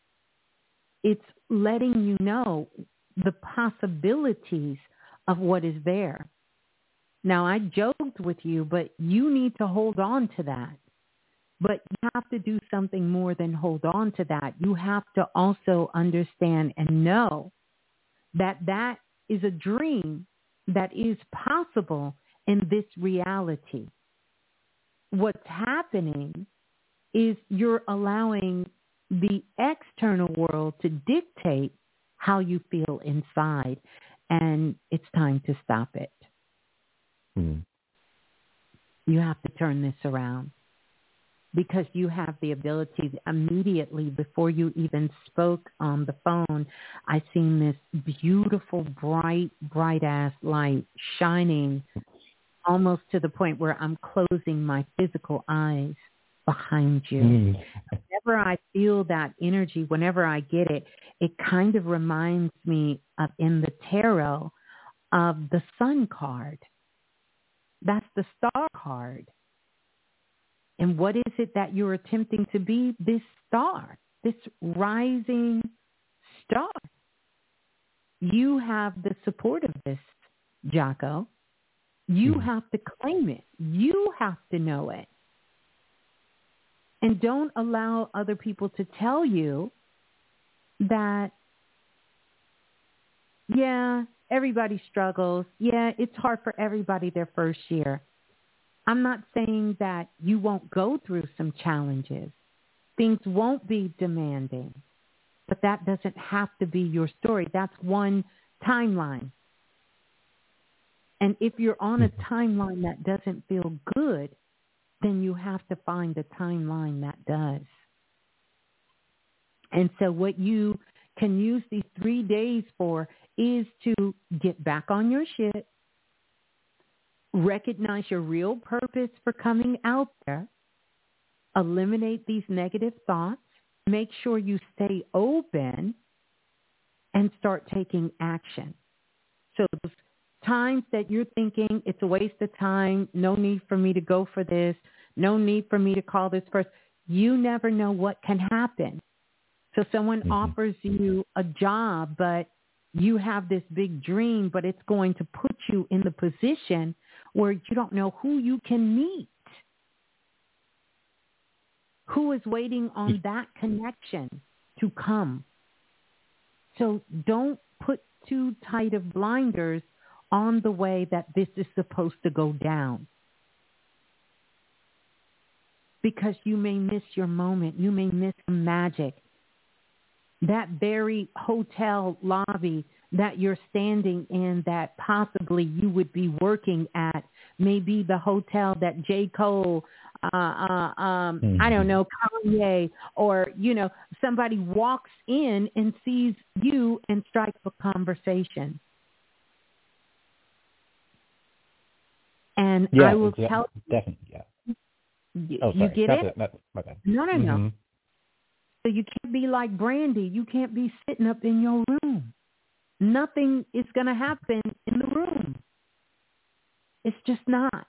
it's letting you know the possibilities of what is there. Now, I joked with you, but you need to hold on to that. But you have to do something more than hold on to that. You have to also understand and know that that is a dream that is possible in this reality. What's happening is you're allowing the external world to dictate how you feel inside, and it's time to stop it. Mm. You have to turn this around because you have the ability to immediately before you even spoke on the phone, I seen this beautiful, bright, bright-ass light shining almost to the point where I'm closing my physical eyes behind you. Mm. Whenever I feel that energy, whenever I get it, it kind of reminds me of in the tarot of the sun card. That's the star card. And what is it that you're attempting to be? This star, this rising star. You have the support of this, Jocko. You mm. have to claim it. You have to know it. And don't allow other people to tell you that, yeah, everybody struggles. Yeah, it's hard for everybody their first year. I'm not saying that you won't go through some challenges. Things won't be demanding. But that doesn't have to be your story. That's one timeline. And if you're on a timeline that doesn't feel good, then you have to find a timeline that does. And so what you can use these three days for is to get back on your shit, recognize your real purpose for coming out there, eliminate these negative thoughts, make sure you stay open, and start taking action. So those times that you're thinking it's a waste of time, no need for me to go for this, no need for me to call this person, you never know what can happen. So someone mm-hmm. offers you a job, but you have this big dream, but it's going to put you in the position where you don't know who you can meet. Who is waiting on that connection to come? So don't put too tight of blinders on the way that this is supposed to go down. Because you may miss your moment. You may miss the magic. That very hotel lobby that you're standing in that possibly you would be working at may be the hotel that J. Cole, uh, uh, um, mm-hmm. I don't know, Kanye, or, you know, somebody walks in and sees you and strikes a conversation. And yeah, I will yeah, tell you. Definitely, yeah. You, oh, sorry. you get Not it? that, not, my bad. No, no, no. Mm-hmm. So you can't be like Brandy. You can't be sitting up in your room. Nothing is going to happen in the room. It's just not.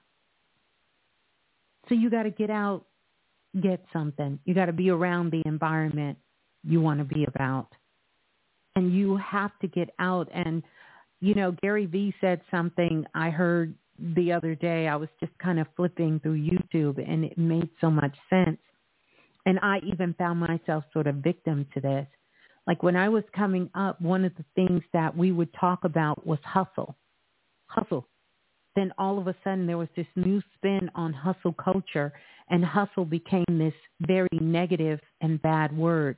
So you got to get out, get something. You got to be around the environment you want to be about. And you have to get out. And, you know, Gary Vee said something I heard the other day. I was just kind of flipping through YouTube, and it made so much sense. And I even found myself sort of victim to this. Like when I was coming up, one of the things that we would talk about was hustle. Hustle. Then all of a sudden there was this new spin on hustle culture, and hustle became this very negative and bad word.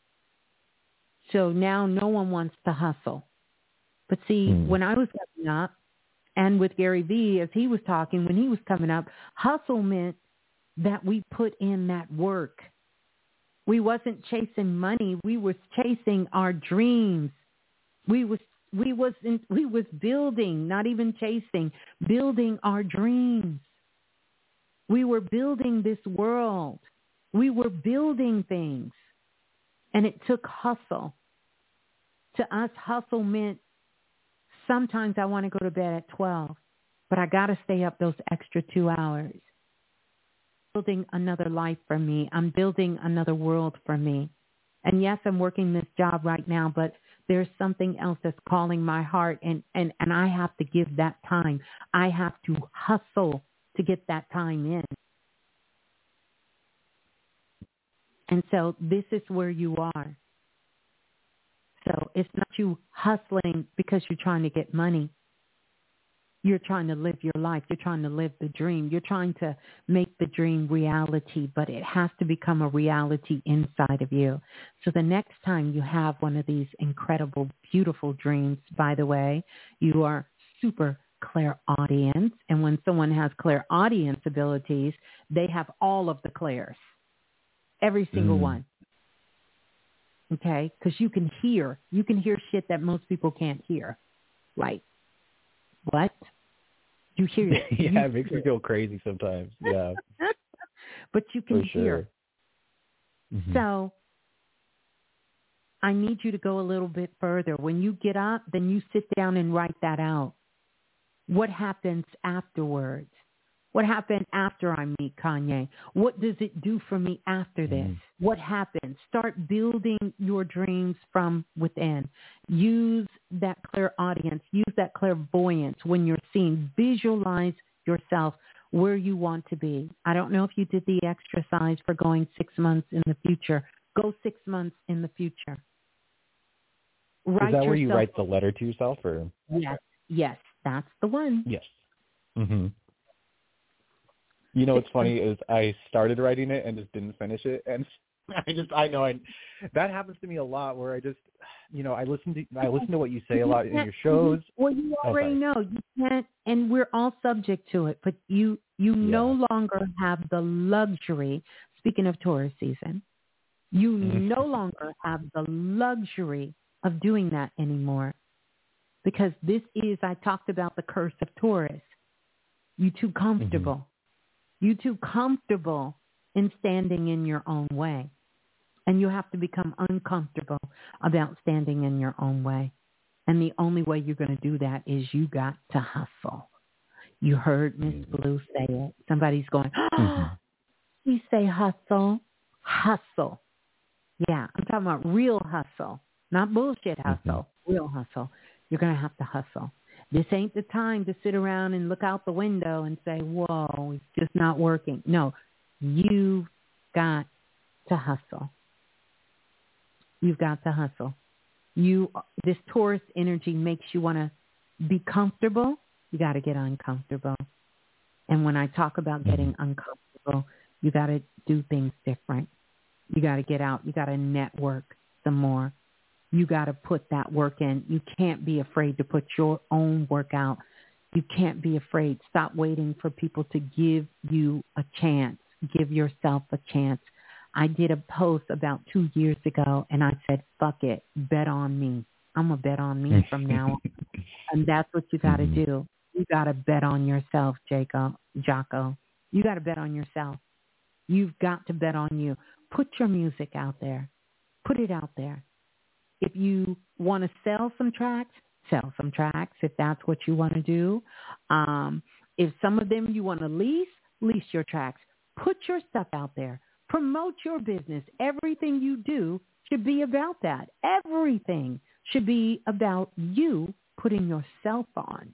So now no one wants to hustle. But see, mm. when I was coming up, and with Gary Vee, as he was talking, when he was coming up, hustle meant that we put in that work. We wasn't chasing money. We was chasing our dreams. We was we was in, we was building, not even chasing, building our dreams. We were building this world. We were building things, and it took hustle. To us, hustle meant sometimes I want to go to bed at twelve, but I got to stay up those extra two hours. Building another life for me. I'm building another world for me. And yes, I'm working this job right now, but there's something else that's calling my heart, and, and, and I have to give that time. I have to hustle to get that time in. And so this is where you are. So it's not you hustling because you're trying to get money. You're trying to live your life. You're trying to live the dream. You're trying to make the dream reality, but it has to become a reality inside of you. So the next time you have one of these incredible, beautiful dreams, by the way, you are super clairaudience. And when someone has clairaudience abilities, they have all of the clairs, every single mm. one. Okay? Because you can hear. You can hear shit that most people can't hear. Like, what? You hear it. yeah, you it makes me feel crazy sometimes. Yeah. But you can For sure. hear. Mm-hmm. So I need you to go a little bit further. When you get up, then you sit down and write that out. What happens afterwards? What happened after I meet Kanye? What does it do for me after this? Mm. What happens? Start building your dreams from within. Use that clairaudience. Use that clairvoyance when you're seeing. Visualize yourself where you want to be. I don't know if you did the exercise for going six months in the future. Go six months in the future. Write Is that where you write the letter to yourself? Or Yes, yes, that's the one. Yes. Mm-hmm. You know what's funny is I started writing it and just didn't finish it, and I just I know I that happens to me a lot where I just you know I listen to I listen to what you say a lot in your shows. Well, you already oh, know you can't, and we're all subject to it. But you you yeah. no longer have the luxury. Speaking of Taurus season, you no longer have the luxury of doing that anymore, because this is I talked about the curse of Taurus. You too comfortable. Mm-hmm. You too comfortable in standing in your own way. And you have to become uncomfortable about standing in your own way. And the only way you're going to do that is you got to hustle. You heard Miss Blue say it. Somebody's going, oh, mm-hmm. you say hustle? Hustle. Yeah, I'm talking about real hustle, not bullshit hustle, mm-hmm. real hustle. You're going to have to hustle. This ain't the time to sit around and look out the window and say, whoa, it's just not working. No, you've got to hustle. You've got to hustle. You, this Taurus energy makes you want to be comfortable. You got to get uncomfortable. And when I talk about getting uncomfortable, you got to do things different. You got to get out. You got to network some more. You got to put that work in. You can't be afraid to put your own work out. You can't be afraid. Stop waiting for people to give you a chance. Give yourself a chance. I did a post about two years ago, and I said, fuck it, bet on me. I'm going to bet on me from now on. And that's what you got to do. You got to bet on yourself, Jacob, Jocko. You got to bet on yourself. You've got to bet on you. Put your music out there. Put it out there. If you want to sell some tracks, sell some tracks if that's what you want to do. Um, if some of them you want to lease, lease your tracks. Put your stuff out there. Promote your business. Everything you do should be about that. Everything should be about you putting yourself on.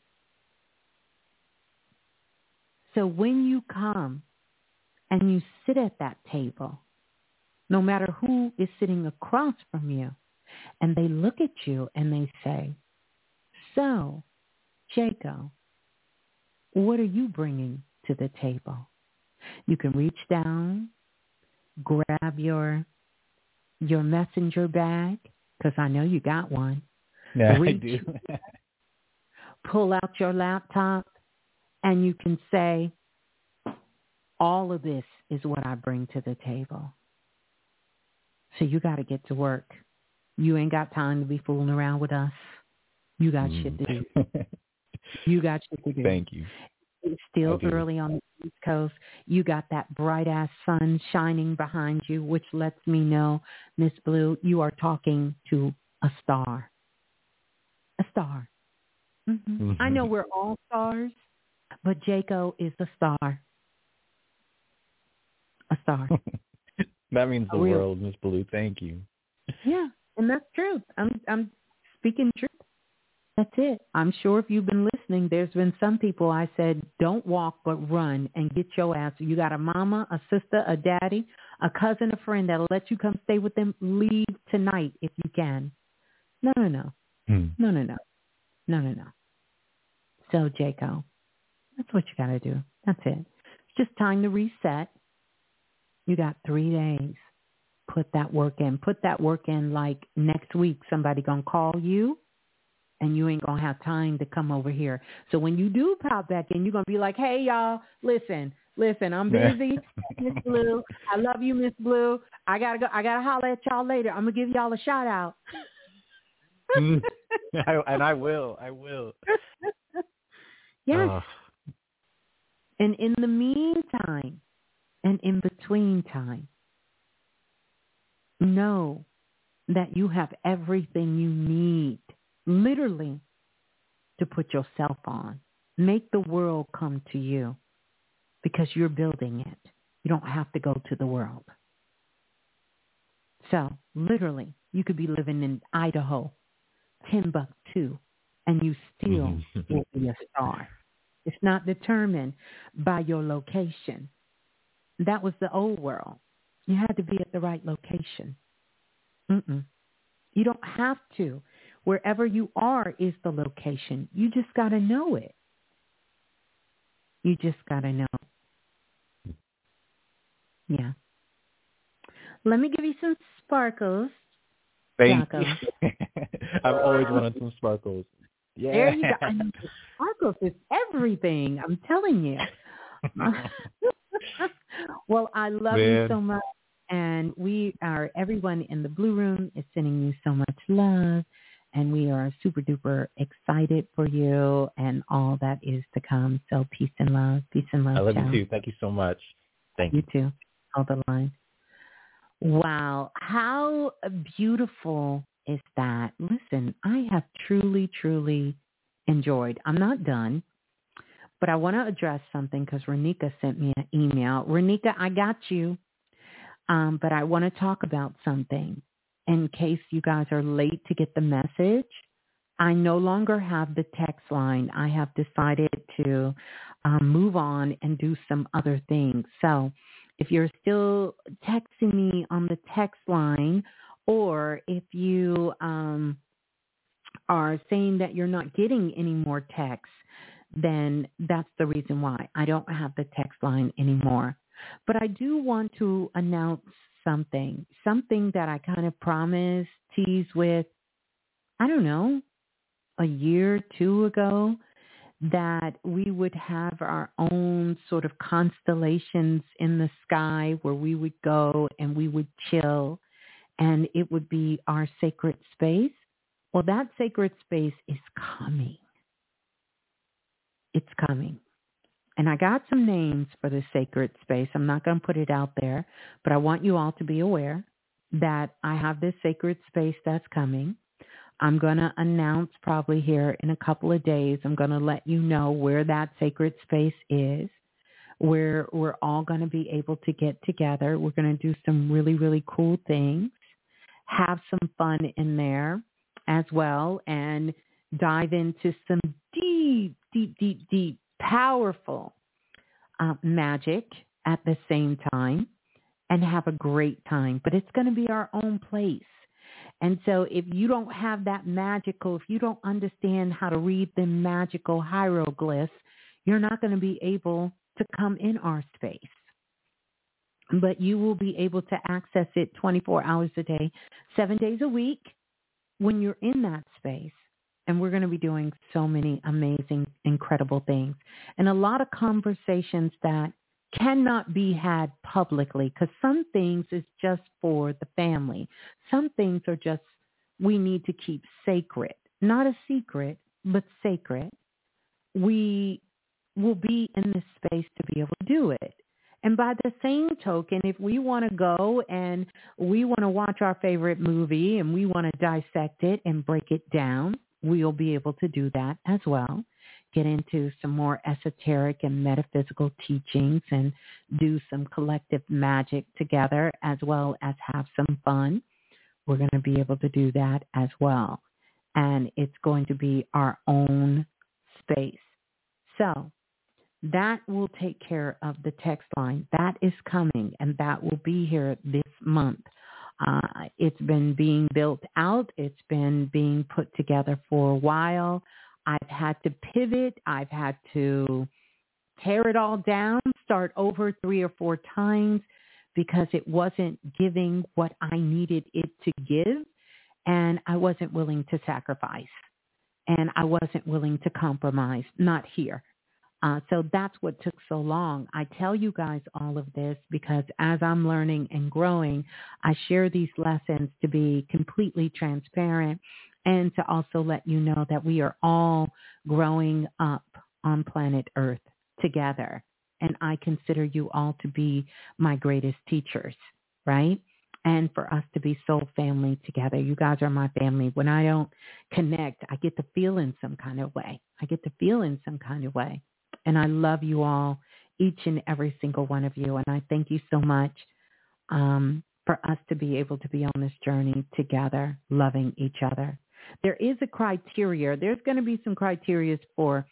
So when you come and you sit at that table, no matter who is sitting across from you, and they look at you and they say, so, Jacob, what are you bringing to the table? You can reach down, grab your your messenger bag, because I know you got one. Yeah, reach, I do. pull out your laptop, and you can say, all of this is what I bring to the table. So you got to get to work. You ain't got time to be fooling around with us. You got mm. shit to do. You got shit to do. Thank you. It's still early on the East Coast. You got that bright-ass sun shining behind you, which lets me know, Miss Blue, you are talking to a star. A star. Mm-hmm. Mm-hmm. I know we're all stars, but Jaco is a star. A star. That means the world, Miss Blue. Thank you. Yeah, and that's true. I'm I'm speaking truth. That's it. I'm sure if you've been listening, there's been some people I said, don't walk but run and get your ass. You got a mama, a sister, a daddy, a cousin, a friend that'll let you come stay with them. Leave tonight if you can. No, no, no. Hmm. No, no, no. No, no, no. So, Jaco, that's what you got to do. That's it. It's just time to reset. You got three days. Put that work in. Put that work in like next week. Somebody going to call you. And you ain't going to have time to come over here. So when you do pop back in, you're going to be like, hey, y'all, listen, listen, I'm busy. Miss Blue, I love you, Miss Blue. I got to go. I got to holler at y'all later. I'm going to give y'all a shout out. mm. I, and I will. I will. Yes. Uh. And in the meantime and in between time, know that you have everything you need. Literally, to put yourself on. Make the world come to you because you're building it. You don't have to go to the world. So, literally, you could be living in Idaho, Timbuktu, and you still will be a star. It's not determined by your location. That was the old world. You had to be at the right location. Mm-mm. You don't have to. Wherever you are is the location. You just got to know it. You just got to know. Yeah. Let me give you some sparkles. Thank Jaco. you. I've always wanted some sparkles. Yeah. There you go. I mean, sparkles is everything. I'm telling you. Well, I love Man. you so much. And we are, everyone in the Blue Room is sending you so much love. And we are super duper excited for you and all that is to come. So peace and love. Peace and love. I love ciao. you too. Thank you so much. Thank you. You too. Hold the line. Wow. How beautiful is that? Listen, I have truly, truly enjoyed. I'm not done, but I want to address something because Renika sent me an email. Renika, I got you. Um, but I want to talk about something. In case you guys are late to get the message, I no longer have the text line. I have decided to um, move on and do some other things. So if you're still texting me on the text line, or if you um, are saying that you're not getting any more texts, then that's the reason why. I don't have the text line anymore. But I do want to announce something, something that I kind of promised, teased with, I don't know, a year or two ago, that we would have our own sort of constellations in the sky where we would go and we would chill and it would be our sacred space. Well, that sacred space is coming. It's coming. And I got some names for the sacred space. I'm not going to put it out there, but I want you all to be aware that I have this sacred space that's coming. I'm going to announce probably here in a couple of days. I'm going to let you know where that sacred space is, where we're all going to be able to get together. We're going to do some really, really cool things, have some fun in there as well, and dive into some deep, deep, deep, deep, powerful uh, magic at the same time and have a great time. But it's going to be our own place. And so if you don't have that magical, if you don't understand how to read the magical hieroglyphs, you're not going to be able to come in our space. But you will be able to access it twenty-four hours a day, seven days a week when you're in that space. And we're going to be doing so many amazing, incredible things. And a lot of conversations that cannot be had publicly, because some things is just for the family. Some things are just, we need to keep sacred. Not a secret, but sacred. We will be in this space to be able to do it. And by the same token, if we want to go and we want to watch our favorite movie and we want to dissect it and break it down, we'll be able to do that as well. Get into some more esoteric and metaphysical teachings and do some collective magic together, as well as have some fun. we're going to be able to do that as well. And it's going to be our own space. So that will take care of the text line. That is coming, and that will be here this month. Uh, it's been being built out. It's been being put together for a while. I've had to pivot. I've had to tear it all down, start over three or four times because it wasn't giving what I needed it to give, and I wasn't willing to sacrifice, and I wasn't willing to compromise, not here. Uh, so that's what took so long. I tell you guys all of this because as I'm learning and growing, I share these lessons to be completely transparent and to also let you know that we are all growing up on planet Earth together. And I consider you all to be my greatest teachers, right? And for us to be soul family together. You guys are my family. When I don't connect, I get to feel in some kind of way. I get to feel in some kind of way. And I love you all, each and every single one of you. And I thank you so much um, for us to be able to be on this journey together, loving each other. There is a criteria. There's going to be some criteria for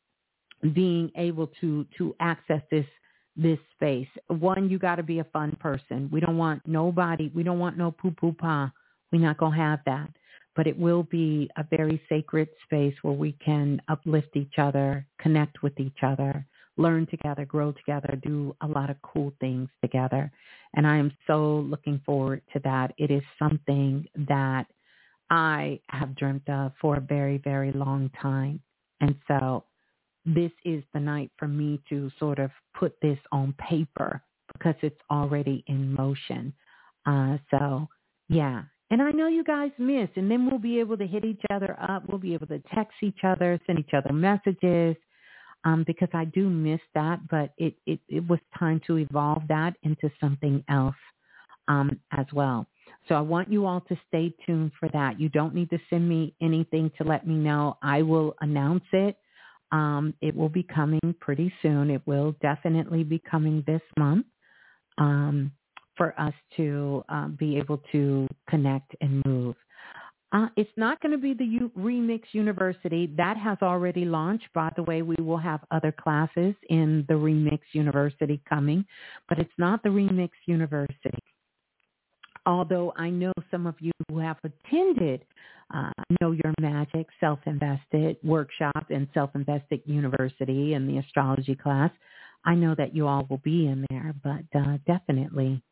being able to, to access this this space. One, you got to be a fun person. We don't want nobody. We don't want no poo-poo-pa. We're not going to have that. But it will be a very sacred space where we can uplift each other, connect with each other, learn together, grow together, do a lot of cool things together. And I am so looking forward to that. It is something that I have dreamt of for a very, very long time. And so this is the night for me to sort of put this on paper because it's already in motion. Uh, so, yeah. And I know you guys miss, and then we'll be able to hit each other up. We'll be able to text each other, send each other messages, um, because I do miss that. But it, it, it was time to evolve that into something else um, as well. So I want you all to stay tuned for that. You don't need to send me anything to let me know. I will announce it. Um, it will be coming pretty soon. It will definitely be coming this month. Um for us to uh, be able to connect and move. Uh, it's not going to be the U- Remix University. That has already launched. By the way, we will have other classes in the Remix University coming, but it's not the Remix University. Although I know some of you who have attended uh, Know Your Magic Self-Invested Workshop and Self-Invested University and the astrology class, I know that you all will be in there, but uh, definitely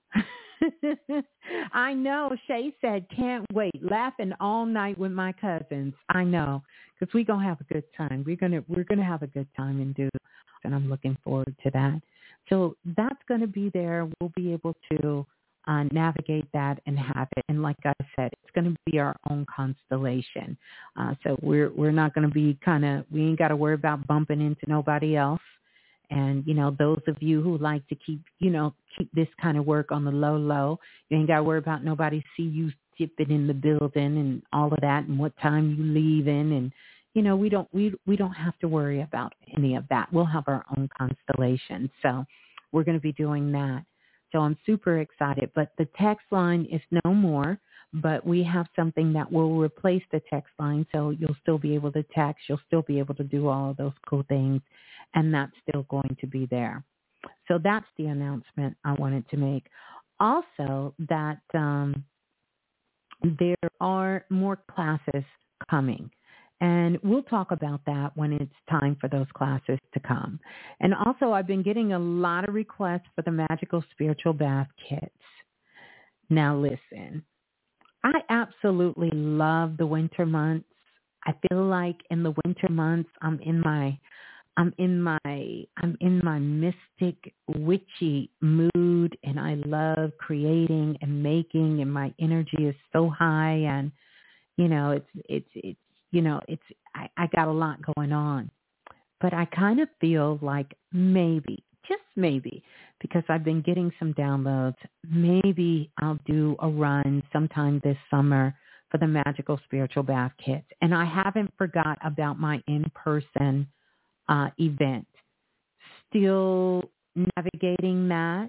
I know. Shay said, can't wait. Laughing all night with my cousins. I know, because we're going to have a good time. We're going to we're gonna have a good time and do, and I'm looking forward to that. So that's going to be there. We'll be able to uh, navigate that and have it. And like I said, it's going to be our own constellation. Uh, so we're, we're not going to be kind of, we ain't got to worry about bumping into nobody else. And, you know, those of you who like to keep, you know, keep this kind of work on the low, low, you ain't got to worry about nobody see you dipping in the building and all of that and what time you leaving. And, you know, we don't, we, we don't have to worry about any of that. We'll have our own constellation. So we're going to be doing that. So I'm super excited. But the text line is no more, but we have something that will replace the text line. So you'll still be able to text. You'll still be able to do all of those cool things. And that's still going to be there. So that's the announcement I wanted to make. Also, that um, there are more classes coming. And we'll talk about that when it's time for those classes to come. And also, I've been getting a lot of requests for the Magical Spiritual Bath Kits. Now, listen, I absolutely love the winter months. I feel like in the winter months, I'm in my I'm in my I'm in my mystic, witchy mood, and I love creating and making, and my energy is so high, and you know, it's it's it's you know, it's I, I got a lot going on. But I kind of feel like maybe, just maybe, because I've been getting some downloads, maybe I'll do a run sometime this summer for the Magical Spiritual Bath Kits. And I haven't forgot about my in-person uh, event. Still navigating that.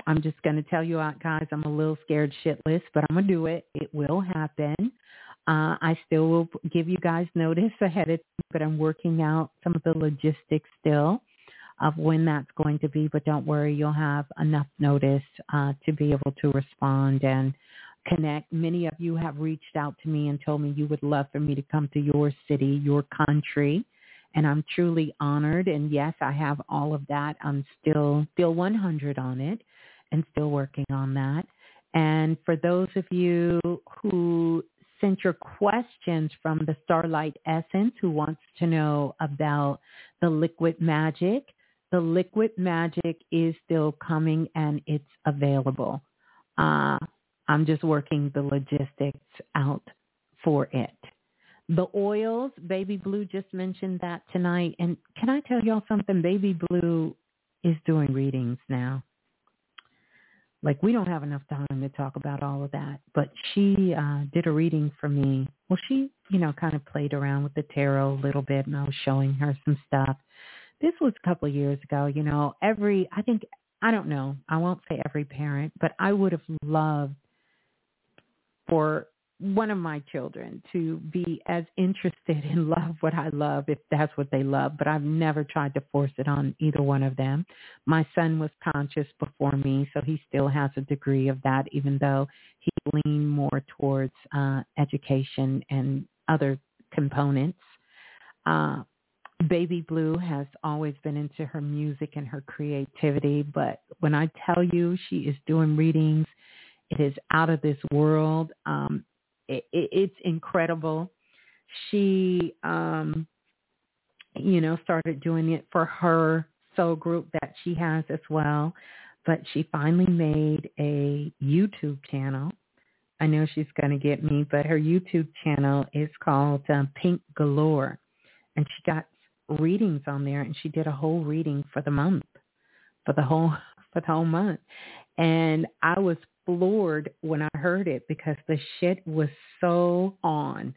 I'm just going to tell you out, guys, I'm a little scared shitless, but I'm going to do it. It will happen. Uh, I still will give you guys notice ahead of time, but I'm working out some of the logistics still of when that's going to be. But don't worry, you'll have enough notice uh, to be able to respond and connect. Many of you have reached out to me and told me you would love for me to come to your city, your country. And I'm truly honored. And yes, I have all of that. I'm still still one hundred on it and still working on that. And for those of you who sent your questions from the Starlight Essence, who wants to know about the liquid magic, the liquid magic is still coming and it's available. Uh, I'm just working the logistics out for it. The oils, Baby Blue just mentioned that tonight. And can I tell y'all something? Baby Blue is doing readings now. Like, we don't have enough time to talk about all of that. But she uh, did a reading for me. Well, she, you know, kind of played around with the tarot a little bit, and I was showing her some stuff. This was a couple of years ago. You know, every, I think, I don't know, I won't say every parent, but I would have loved for one of my children to be as interested in love what I love, if that's what they love, but I've never tried to force it on either one of them. My son was conscious before me, so he still has a degree of that, even though he leaned more towards uh, education and other components. Uh, Baby Blue has always been into her music and her creativity, but when I tell you she is doing readings, it is out of this world. Um, It, it, it's incredible. She, um, you know, started doing it for her soul group that she has as well. But she finally made a YouTube channel. I know she's going to get me, but her YouTube channel is called um, Pink Galore. And she got readings on there, and she did a whole reading for the month, for the whole, for the whole month. And I was floored when I heard it because the shit was so on.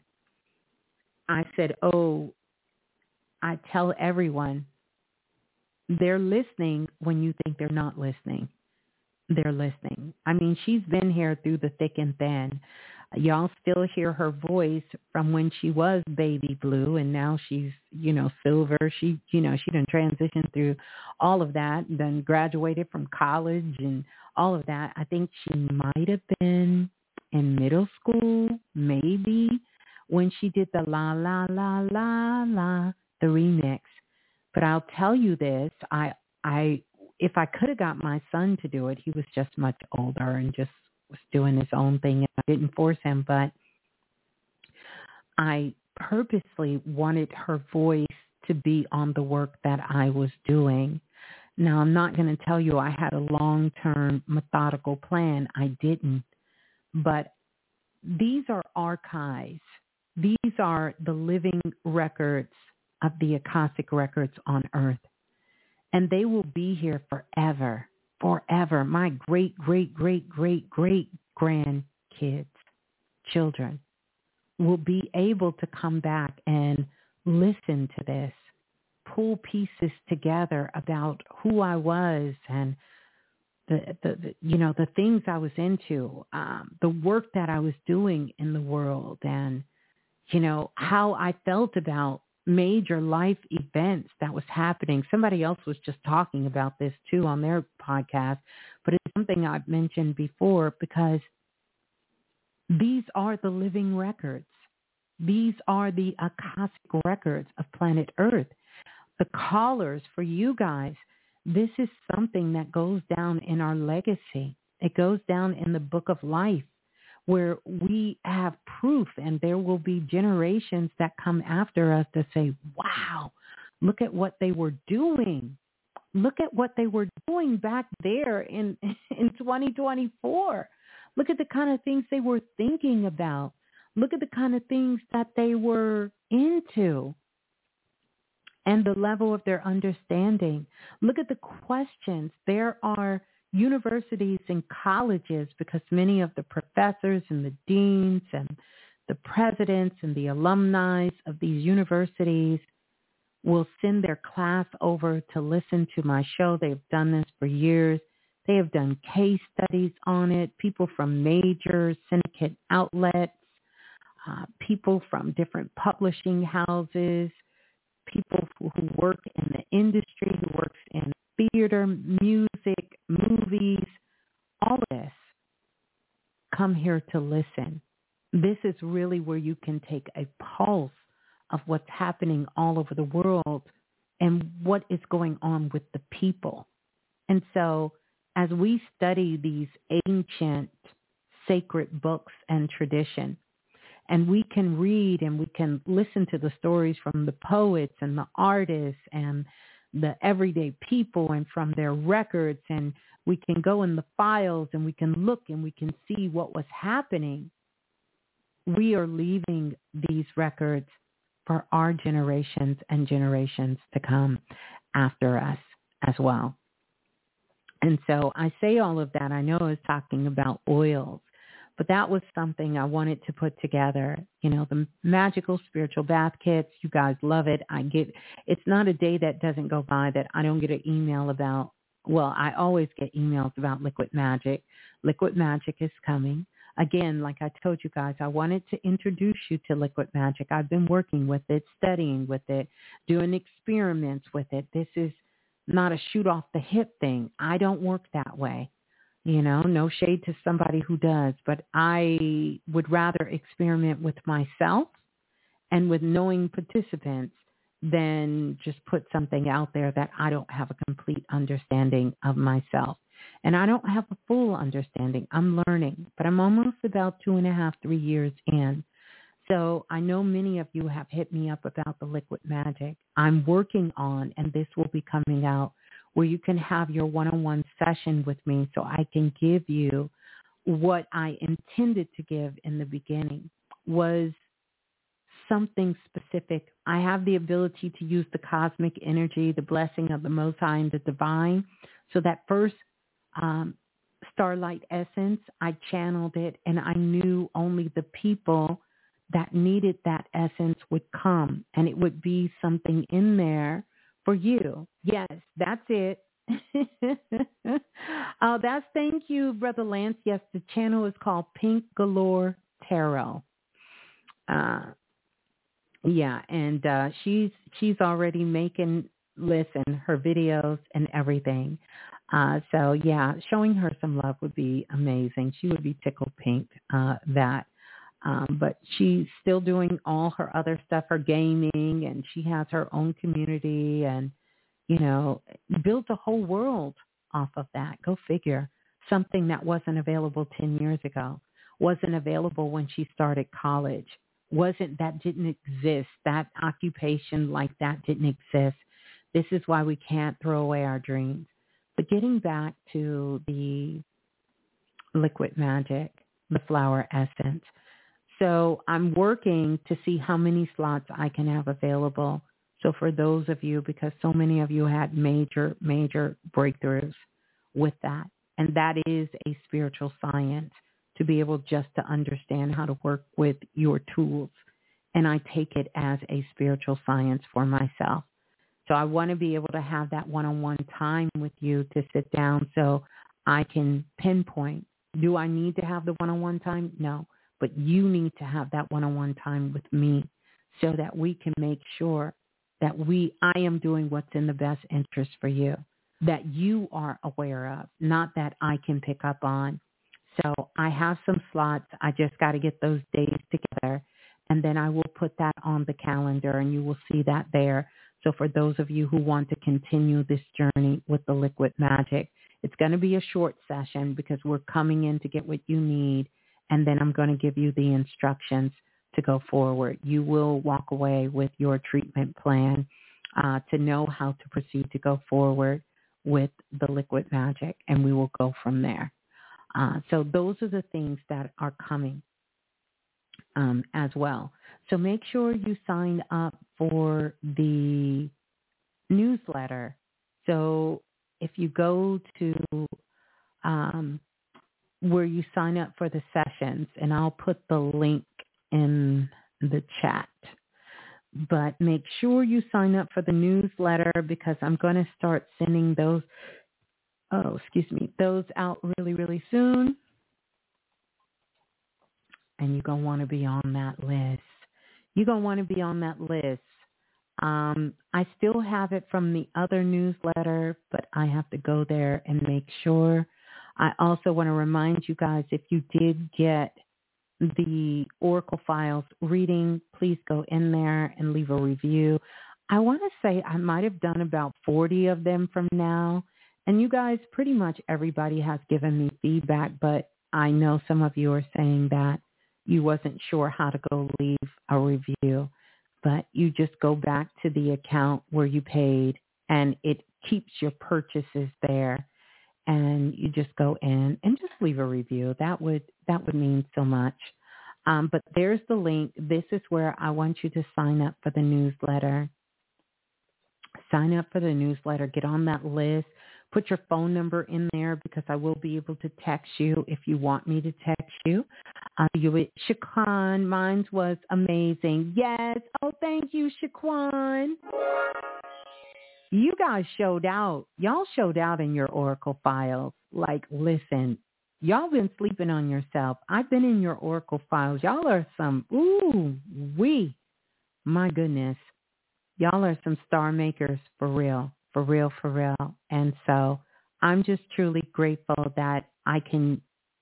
I said, oh, I tell everyone, they're listening when you think they're not listening. They're listening. I mean, she's been here through the thick and thin. Y'all still hear her voice from when she was Baby Blue, and now she's, you know, Silver. She, you know, she done transitioned through all of that, then graduated from college and all of that. I think she might have been in middle school, maybe, when she did the La La La La La, the remix. But I'll tell you this, I, I, if I could have got my son to do it, he was just much older and just was doing his own thing, and I didn't force him, but I purposely wanted her voice to be on the work that I was doing. Now, I'm not going to tell you I had a long-term methodical plan. I didn't. But these are archives. These are the living records of the Akashic records on Earth. And they will be here forever, forever. My great, great, great, great, great grandkids, children, will be able to come back and listen to this, pull pieces together about who I was and the, the, the you know, the things I was into, um, the work that I was doing in the world, and, you know, how I felt about major life events that was happening. Somebody else was just talking about this too on their podcast, but it's something I've mentioned before because these are the living records. These are the Akashic records of planet Earth. The callers for you guys, this is something that goes down in our legacy. It goes down in the book of life where we have proof, and there will be generations that come after us to say, wow, look at what they were doing. Look at what they were doing back there in, in twenty twenty-four. Look at the kind of things they were thinking about. Look at the kind of things that they were into and the level of their understanding. Look at the questions. There are universities and colleges, because many of the professors and the deans and the presidents and the alumni of these universities will send their class over to listen to my show. They've done this for years. They have done case studies on it, people from major syndicate outlets, uh, people from different publishing houses, people who, who work in the industry, who works in theater, music, movies, all of this. Come here to listen. This is really where you can take a pulse of what's happening all over the world and what is going on with the people. And so as we study these ancient sacred books and tradition, and we can read and we can listen to the stories from the poets and the artists and the everyday people and from their records, and we can go in the files and we can look and we can see what was happening. We are leaving these records for our generations and generations to come after us as well. And so I say all of that. I know I was talking about oils, but that was something I wanted to put together. You know, the magical spiritual bath kits, you guys love it. I get, it's not a day that doesn't go by that I don't get an email about, well, I always get emails about Liquid Magic. Liquid Magic is coming. Again, like I told you guys, I wanted to introduce you to Liquid Magic. I've been working with it, studying with it, doing experiments with it. This is not a shoot off the hip thing. I don't work that way. You know, no shade to somebody who does, but I would rather experiment with myself and with knowing participants than just put something out there that I don't have a complete understanding of myself. And I don't have a full understanding. I'm learning, but I'm almost about two and a half, three years in. So I know many of you have hit me up about the Liquid Magic. I'm working on, and this will be coming out, where you can have your one-on-one session with me so I can give you what I intended to give in the beginning was something specific. I have the ability to use the cosmic energy, the blessing of the Most High and the divine. So that first um, starlight essence, I channeled it, and I knew only the people that needed that essence would come, and it would be something in there for you. Yes, that's it. Oh, that's, thank you, Brother Lance. Yes, the channel is called Pink Galore Tarot. Uh, yeah, and uh, she's she's already making, listen, her videos and everything. Uh, so, yeah, showing her some love would be amazing. She would be tickled pink, uh, that. Um, but she's still doing all her other stuff, her gaming, and she has her own community and, you know, built a whole world off of that. Go figure. Something that wasn't available ten years ago, wasn't available when she started college, wasn't, that didn't exist. That occupation like that didn't exist. This is why we can't throw away our dreams. But getting back to the Liquid Magic, the flower essence. So I'm working to see how many slots I can have available. So for those of you, because so many of you had major, major breakthroughs with that. And that is a spiritual science, to be able just to understand how to work with your tools. And I take it as a spiritual science for myself. So I want to be able to have that one-on-one time with you to sit down so I can pinpoint. Do I need to have the one-on-one time? No. But you need to have that one-on-one time with me so that we can make sure that we, I am doing what's in the best interest for you, that you are aware of, not that I can pick up on. So I have some slots. I just got to get those days together, and then I will put that on the calendar, and you will see that there. So for those of you who want to continue this journey with the Liquid Magic, it's going to be a short session because we're coming in to get what you need. And then I'm going to give you the instructions to go forward. You will walk away with your treatment plan uh, to know how to proceed to go forward with the Liquid Magic, and we will go from there. Uh, so those are the things that are coming um, as well. So make sure you sign up for the newsletter. So if you go to um, where you sign up for the sessions, and I'll put the link in the chat. But make sure you sign up for the newsletter because I'm going to start sending those oh, excuse me, those out really, really soon. And you're going to want to be on that list. You're going to want to be on that list. Um, I still have it from the other newsletter, but I have to go there and make sure. I also want to remind you guys, if you did get the Oracle Files reading, please go in there and leave a review. I want to say I might have done about forty of them from now. And you guys, pretty much everybody has given me feedback, but I know some of you are saying that you wasn't sure how to go leave a review, but you just go back to the account where you paid and it keeps your purchases there, and you just go in and just leave a review. That would, that would mean so much. Um, but there's the link. This is where I want you to sign up for the newsletter. Sign up for the newsletter. Get on that list. Put your phone number in there because I will be able to text you if you want me to text you. Uh, you, Shaquan, mine was amazing. Yes. Oh, thank you, Shaquan. You guys showed out. Y'all showed out in your Oracle Files. Like, listen, y'all been sleeping on yourself. I've been in your Oracle Files. Y'all are some, ooh, we, my goodness. Y'all are some star makers for real, for real, for real. And so I'm just truly grateful that I can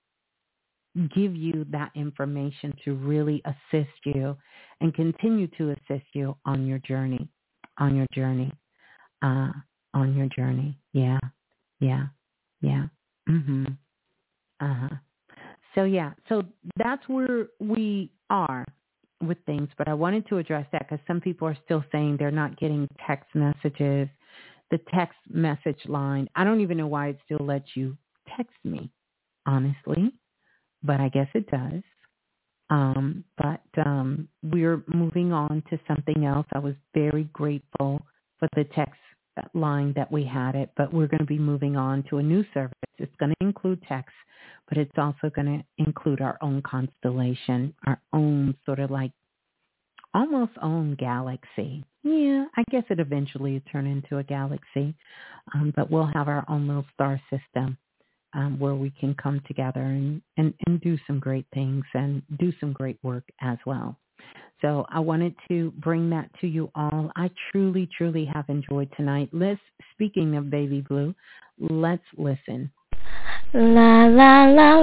give you that information to really assist you and continue to assist you on your journey, on your journey, uh, on your journey. Yeah, yeah, yeah. Mm-hmm. Uh-huh. So, yeah, so that's where we are with things, but I wanted to address that because some people are still saying they're not getting text messages. The text message line, I don't even know why it still lets you text me, honestly, but I guess it does. Um, but um, we're moving on to something else. I was very grateful for the text line that we had it, but we're going to be moving on to a new service. It's going to include text, but it's also going to include our own constellation, our own sort of like almost own galaxy. Yeah, I guess it eventually will turn into a galaxy, um, but we'll have our own little star system um, where we can come together and, and, and do some great things and do some great work as well. So I wanted to bring that to you all. I truly, truly have enjoyed tonight. Let's, speaking of Baby Blue, let's listen. La la la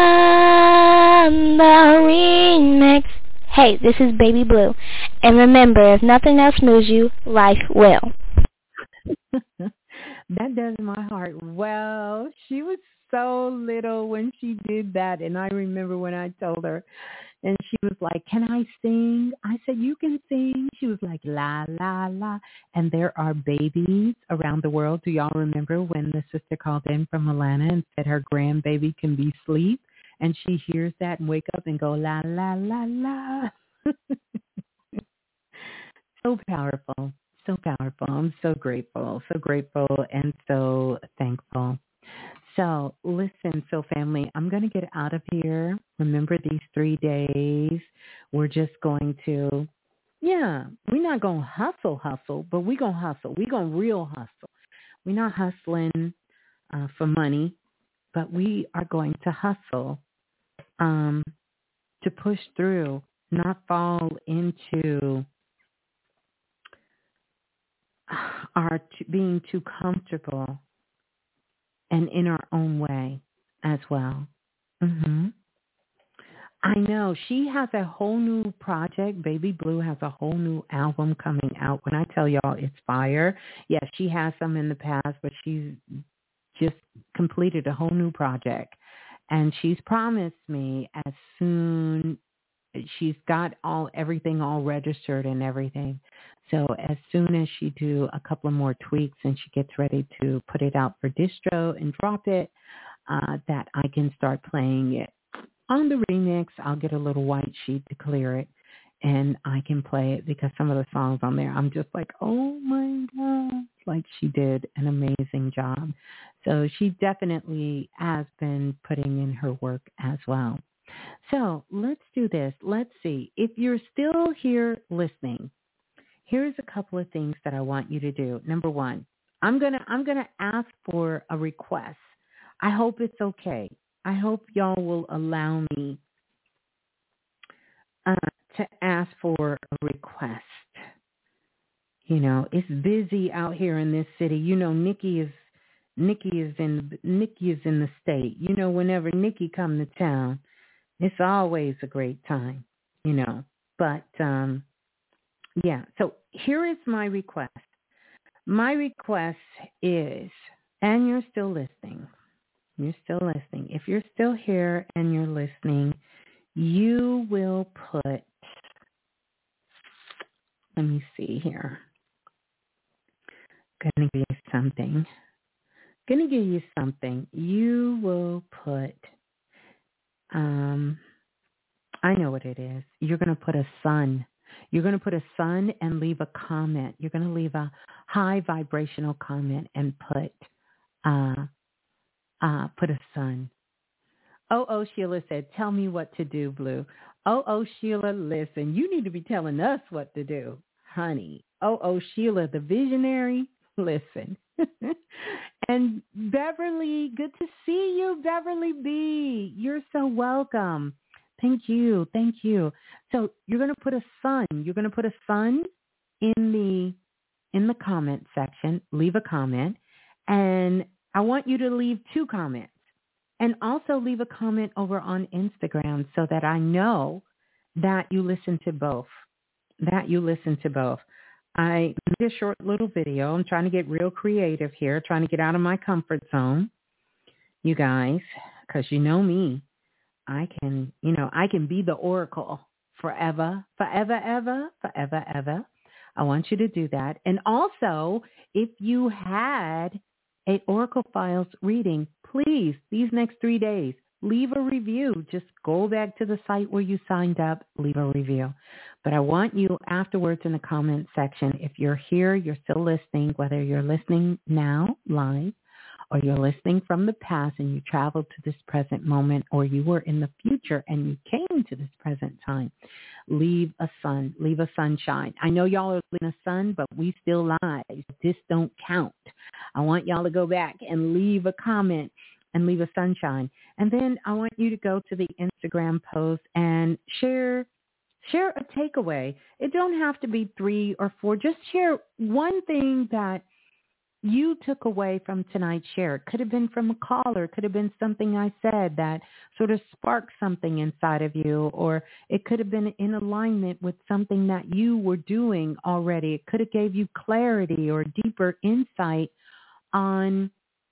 la, the remix. Hey, this is Baby Blue. And remember, if nothing else moves you, life will. That does my heart well. She was so little when she did that. And I remember when I told her, and she was like, can I sing? I said, you can sing. She was like, la, la, la. And there are babies around the world. Do y'all remember when the sister called in from Atlanta and said her grandbaby can be asleep? And she hears that and wake up and go, la, la, la, la. So powerful, so powerful. I'm so grateful, so grateful and so thankful. So listen, so family, I'm going to get out of here. Remember these three days, we're just going to, yeah, we're not going to hustle, hustle, but we're going to hustle. We're going to real hustle. We're not hustling uh, for money, but we are going to hustle um, to push through, not fall into our t- being too comfortable and in our own way as well. Mm-hmm. I know. She has a whole new project. Baby Blue has a whole new album coming out. When I tell y'all it's fire, yeah, she has some in the past, but she's just completed a whole new project. And she's promised me as soon, she's got all everything all registered and everything. So as soon as she do a couple of more tweaks and she gets ready to put it out for distro and drop it, uh, that I can start playing it. On the remix, I'll get a little white sheet to clear it, and I can play it because some of the songs on there, I'm just like, oh my God, like she did an amazing job. So she definitely has been putting in her work as well. So let's do this. Let's see. If you're still here listening, here's a couple of things that I want you to do. Number one, I'm gonna I'm gonna ask for a request. I hope it's okay. I hope y'all will allow me uh, to ask for a request. You know, it's busy out here in this city. You know, Nikki is Nikki is in Nikki is in the state. You know, whenever Nikki come to town, it's always a great time. You know, but um, yeah. So here is my request. My request is, and you're still listening. You're still listening. If you're still here and you're listening, you will put. Let me see here. Gonna give you something. Gonna give you something. You will put. Um, I know what it is. You're gonna put a sun. You're gonna put a sun and leave a comment. You're gonna leave a high vibrational comment and put. Uh, uh, put a sun. Oh, oh, Sheila said, tell me what to do, Blue. Oh, oh, Sheila, listen, you need to be telling us what to do, honey. Oh, oh, Sheila, the visionary, listen. And Beverly, good to see you, Beverly B. You're so welcome. Thank you. Thank you. So you're going to put a sun. You're going to put a sun in the in the comment section. Leave a comment. And I want you to leave two comments. And also leave a comment over on Instagram so that I know that you listen to both, that you listen to both. I made a short little video. I'm trying to get real creative here, trying to get out of my comfort zone, you guys, because you know me. I can, you know, I can be the oracle forever, forever, ever, forever, ever. I want you to do that. And also, if you had a Oracle Files reading, please, these next three days, leave a review. Just go back to the site where you signed up, leave a review. But I want you afterwards in the comment section, if you're here, you're still listening, whether you're listening now live or you're listening from the past and you traveled to this present moment, or you were in the future and you came to this present time, leave a sun, leave a sunshine. I know y'all are in a sun, but we still live. This don't count. I want y'all to go back and leave a comment and leave a sunshine. And then I want you to go to the Instagram post and share share a takeaway. It don't have to be three or four. Just share one thing that you took away from tonight's share. It could have been from a caller. It could have been something I said that sort of sparked something inside of you, or it could have been in alignment with something that you were doing already. It could have gave you clarity or deeper insight on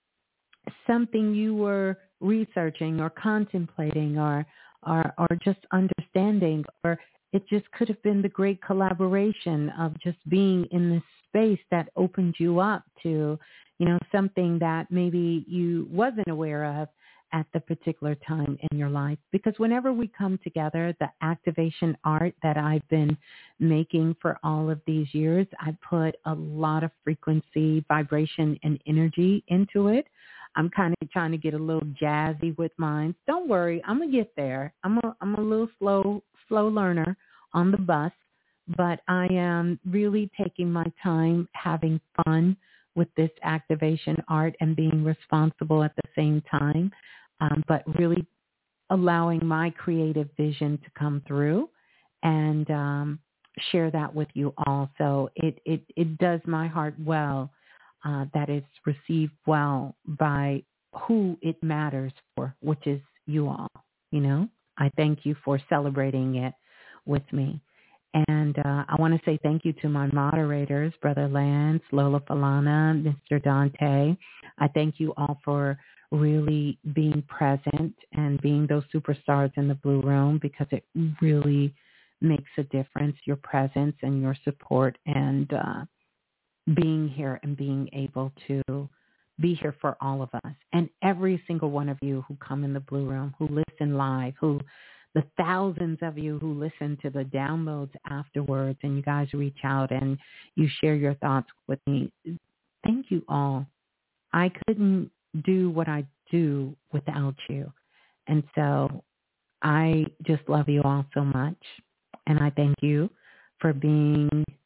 something you were researching or contemplating or, or, or just understanding, or it just could have been the great collaboration of just being in this space that opened you up to, you know, something that maybe you wasn't aware of at the particular time in your life. Because whenever we come together, the activation art that I've been making for all of these years, I put a lot of frequency, vibration, and energy into it. I'm kind of trying to get a little jazzy with mine. Don't worry, I'm gonna get there. I'm a I'm a little slow slow learner on the bus, but I am really taking my time, having fun with this activation art and being responsible at the same time, um, but really allowing my creative vision to come through and um, share that with you all. So it, it, it does my heart well uh, that it's received well by who it matters for, which is you all. You know, I thank you for celebrating it with me. And uh, I want to say thank you to my moderators, Brother Lance, Lola Falana, Mister Dante. I thank you all for really being present and being those superstars in the Blue Room, because it really makes a difference, your presence and your support and uh, being here and being able to be here for all of us. And every single one of you who come in the Blue Room, who listen live, who the thousands of you who listen to the downloads afterwards, and you guys reach out and you share your thoughts with me. Thank you all. I couldn't do what I do without you. And so I just love you all so much. And I thank you for being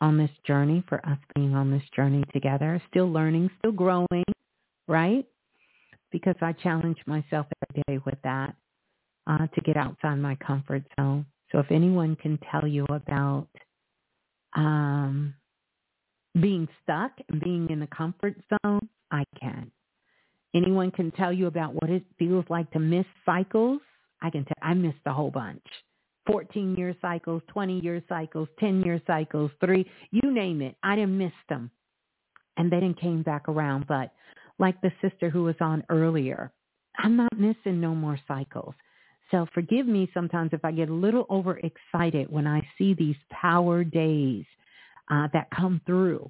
on this journey, for us being on this journey together, still learning, still growing, right? Because I challenge myself every day with that, uh, to get outside my comfort zone. So if anyone can tell you about um, being stuck and being in the comfort zone, I can. Anyone can tell you about what it feels like to miss cycles. I can tell. I missed a whole bunch. fourteen-year cycles, twenty-year cycles, ten-year cycles, three, you name it. I didn't miss them. And they didn't came back around. But like the sister who was on earlier, I'm not missing no more cycles. So forgive me sometimes if I get a little overexcited when I see these power days uh, that come through.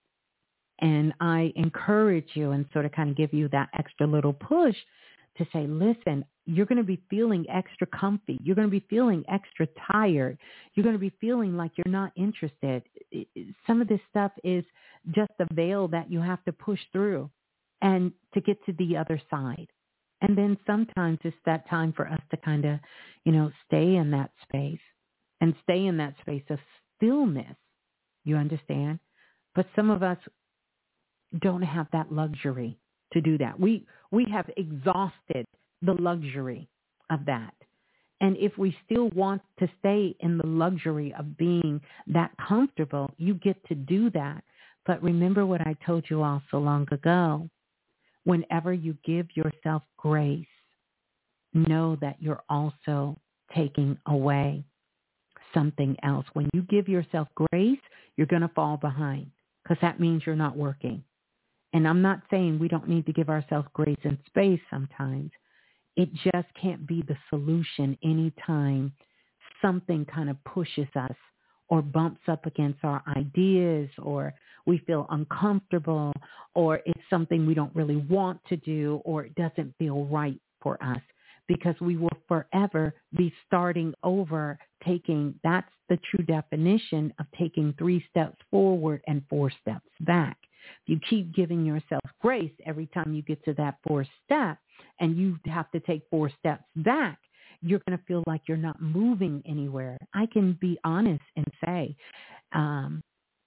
And I encourage you and sort of kind of give you that extra little push to say, listen, you're going to be feeling extra comfy. You're going to be feeling extra tired. You're going to be feeling like you're not interested. Some of this stuff is just a veil that you have to push through and to get to the other side. And then sometimes it's that time for us to kind of, you know, stay in that space and stay in that space of stillness. You understand? But some of us don't have that luxury to do that. We we have exhausted the luxury of that. And if we still want to stay in the luxury of being that comfortable, you get to do that. But remember what I told you all so long ago. Whenever you give yourself grace, know that you're also taking away something else. When you give yourself grace, you're going to fall behind because that means you're not working. And I'm not saying we don't need to give ourselves grace and space sometimes. It just can't be the solution anytime something kind of pushes us or bumps up against our ideas, or we feel uncomfortable, or it's something we don't really want to do, or it doesn't feel right for us, because we will forever be starting over, taking, that's the true definition of taking three steps forward and four steps back. If you keep giving yourself grace every time you get to that fourth step and you have to take four steps back, you're going to feel like you're not moving anywhere. I can be honest and say, um,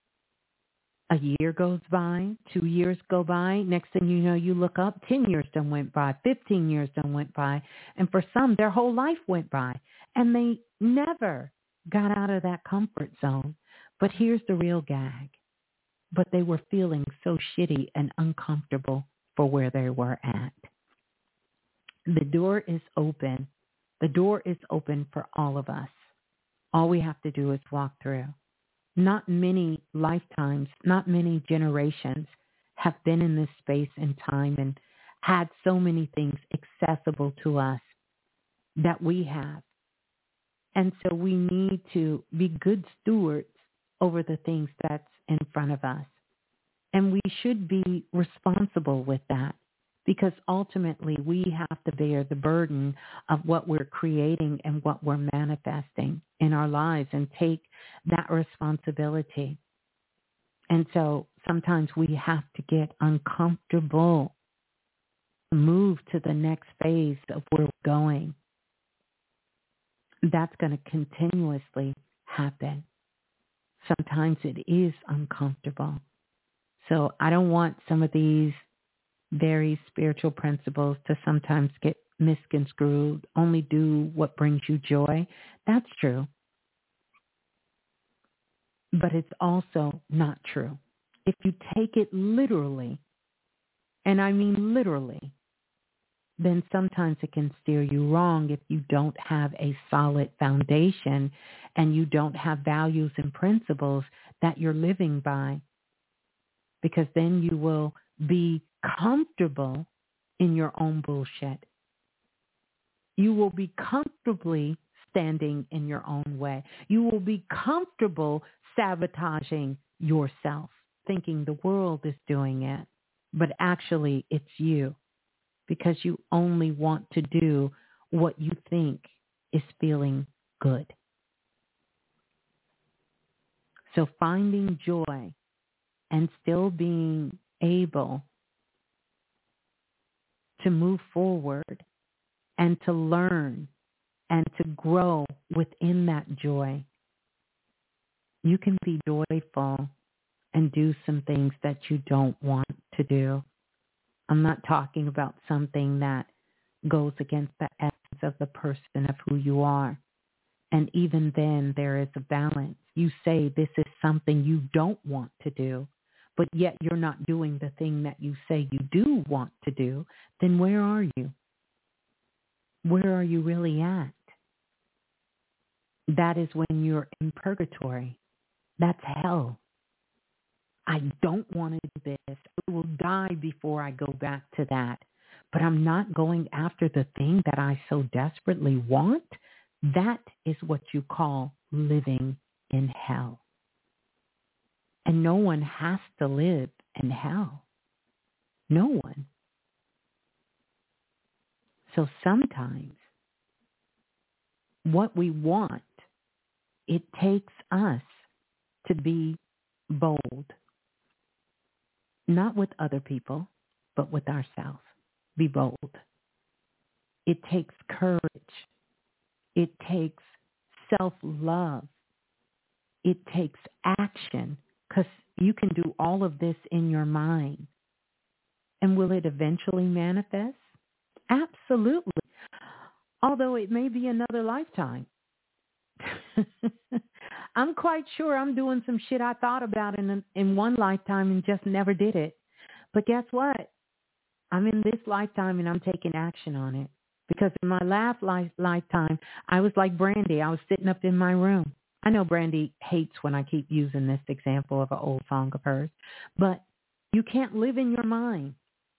a year goes by, two years go by. Next thing you know, you look up, ten years done went by, fifteen years done went by. And for some, their whole life went by. And they never got out of that comfort zone. But here's the real gag. But they were feeling so shitty and uncomfortable for where they were at. The door is open. The door is open for all of us. All we have to do is walk through. Not many lifetimes, not many generations have been in this space and time and had so many things accessible to us that we have. And so we need to be good stewards over the things that's in front of us. And we should be responsible with that, because ultimately we have to bear the burden of what we're creating and what we're manifesting in our lives and take that responsibility. And so sometimes we have to get uncomfortable, move to the next phase of where we're going. That's going to continuously happen. Sometimes it is uncomfortable. So I don't want some of these very spiritual principles to sometimes get misconstrued. Only do what brings you joy. That's true. But it's also not true. If you take it literally, and I mean literally, then sometimes it can steer you wrong if you don't have a solid foundation and you don't have values and principles that you're living by. Because then you will be comfortable in your own bullshit. You will be comfortably standing in your own way. You will be comfortable sabotaging yourself, thinking the world is doing it, but actually it's you, because you only want to do what you think is feeling good. So finding joy and still being able to move forward and to learn and to grow within that joy You can be joyful and do some things that you don't want to do. I'm not talking about something that goes against the essence of the person of who you are. And even then, there is a balance. You say this is something you don't want to do, but yet you're not doing the thing that you say you do want to do. Then where are you? Where are you really at? That is when you're in purgatory. That's hell. I don't want to do this. I will die before I go back to that. But I'm not going after the thing that I so desperately want. That is what you call living in hell. And no one has to live in hell. No one. So sometimes what we want, it takes us to be bold. Not with other people, but with ourselves. Be bold. It takes courage. It takes self-love. It takes action, because you can do all of this in your mind. And will it eventually manifest? Absolutely. Although it may be another lifetime. I'm quite sure I'm doing some shit I thought about in in one lifetime and just never did it. But guess what? I'm in this lifetime and I'm taking action on it. Because in my last life, lifetime, I was like Brandy. I was sitting up in my room. I know Brandy hates when I keep using this example of an old song of hers. But you can't live in your mind.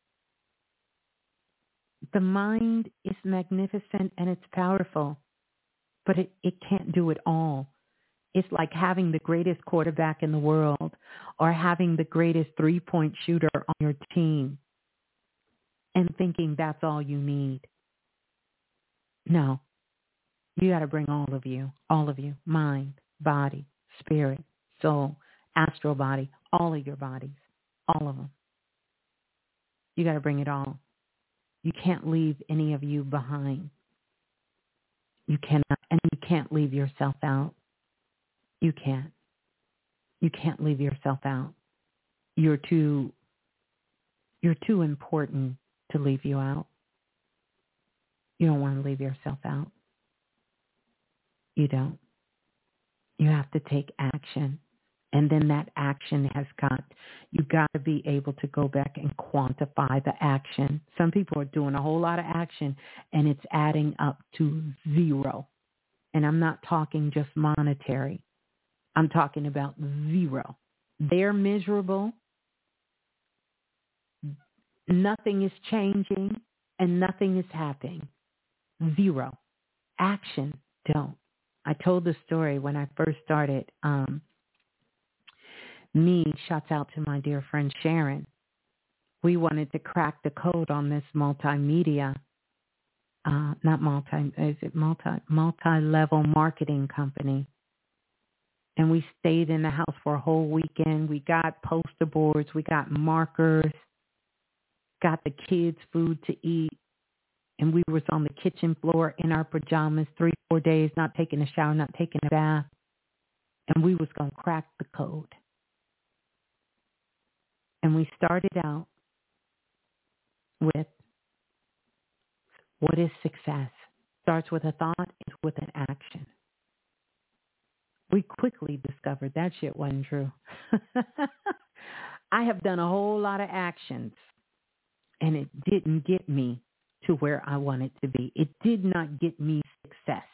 The mind is magnificent and it's powerful. But it, it can't do it all. It's like having the greatest quarterback in the world or having the greatest three-point shooter on your team and thinking that's all you need. No. You got to bring all of you, all of you, mind, body, spirit, soul, astral body, all of your bodies, all of them. You got to bring it all. You can't leave any of you behind. You cannot, and you can't leave yourself out. You can't. You can't leave yourself out. You're too, you're too important to leave you out. You don't want to leave yourself out. You don't. You have to take action. And then that action has got, you've got to be able to go back and quantify the action. Some people are doing a whole lot of action and it's adding up to zero. And I'm not talking just monetary. I'm talking about zero. They're miserable. Nothing is changing and nothing is happening. Zero. Action, don't. I told the story when I first started. Um, me, shouts out to my dear friend Sharon. We wanted to crack the code on this multimedia, uh, not multi, is it multi, multi-level marketing company. And we stayed in the house for a whole weekend. We got poster boards. We got markers. Got the kids food to eat. And we was on the kitchen floor in our pajamas three, four days, not taking a shower, not taking a bath. And we was going to crack the code. And we started out with, what is success? Starts with a thought, ends with an action. We quickly discovered that shit wasn't true. I have done a whole lot of actions, and it didn't get me to where I wanted to be. It did not get me success.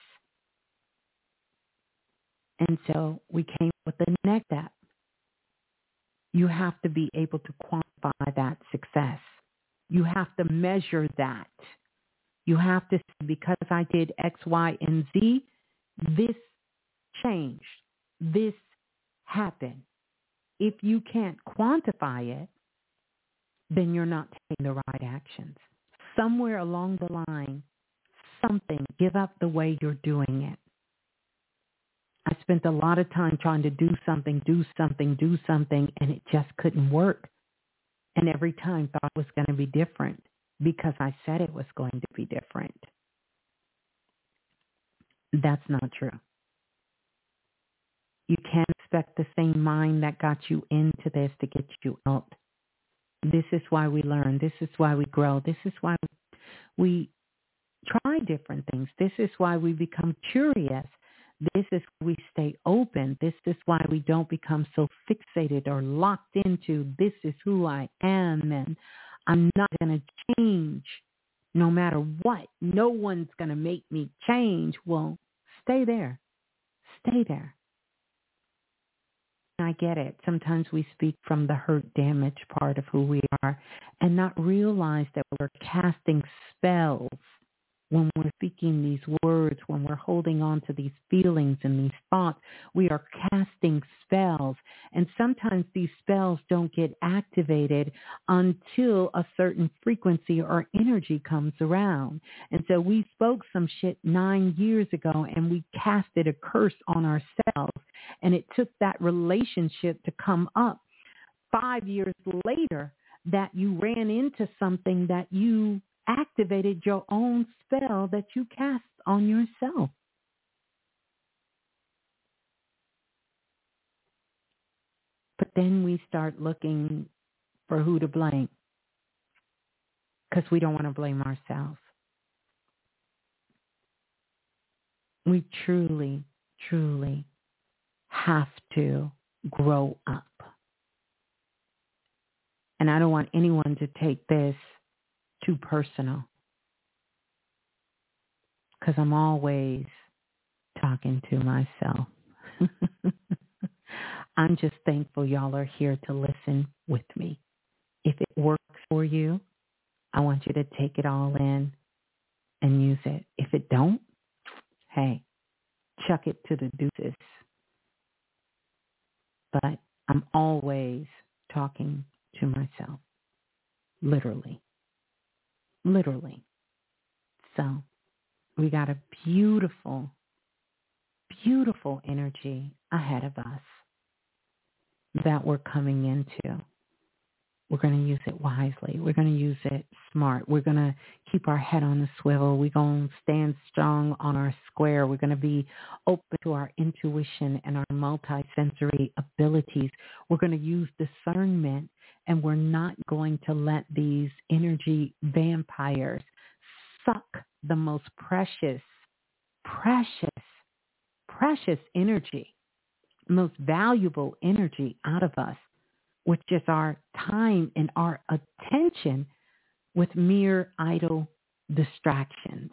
And so we came with the next step. You have to be able to quantify that success. You have to measure that. You have to say, because I did X, Y, and Z, this changed. This happened. If you can't quantify it, then you're not taking the right actions. Somewhere along the line, something, give up the way you're doing it. I spent a lot of time trying to do something, do something, do something, and it just couldn't work. And every time thought it was going to be different because I said it was going to be different. That's not true. You can't expect the same mind that got you into this to get you out. This is why we learn. This is why we grow. This is why we try different things. This is why we become curious. This is why we stay open. This is why we don't become so fixated or locked into this is who I am and I'm not going to change no matter what. No one's going to make me change. Well, stay there. Stay there. I get it. Sometimes we speak from the hurt, damaged part of who we are and not realize that we're casting spells when we're speaking these words, when we're holding on to these feelings and these thoughts. We are casting spells. And sometimes these spells don't get activated until a certain frequency or energy comes around. And so we spoke some shit nine years ago and we casted a curse on ourselves. And it took that relationship to come up five years later that you ran into something that you activated your own spell that you cast on yourself. But then we start looking for who to blame because we don't want to blame ourselves. We truly, truly have to grow up. And I don't want anyone to take this too personal because I'm always talking to myself. I'm just thankful y'all are here to listen with me. If it works for you, I want you to take it all in and use it. If it don't, hey, chuck it to the deuces. But I'm always talking to myself, literally. Literally. So we got a beautiful, beautiful energy ahead of us that we're coming into. We're going to use it wisely. We're going to use it smart. We're going to keep our head on the swivel. We're going to stand strong on our square. We're going to be open to our intuition and our multisensory abilities. We're going to use discernment. And we're not going to let these energy vampires suck the most precious, precious, precious energy, most valuable energy out of us, which is our time and our attention with mere idle distractions.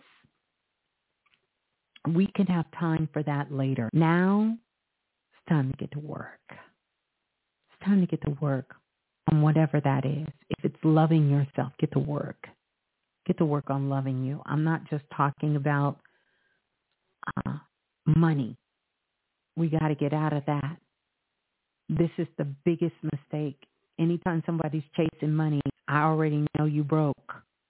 We can have time for that later. Now, it's time to get to work. It's time to get to work. On whatever that is. If it's loving yourself, get to work. Get to work on loving you. I'm not just talking about uh, money. We got to get out of that. This is the biggest mistake. Anytime somebody's chasing money, I already know you broke.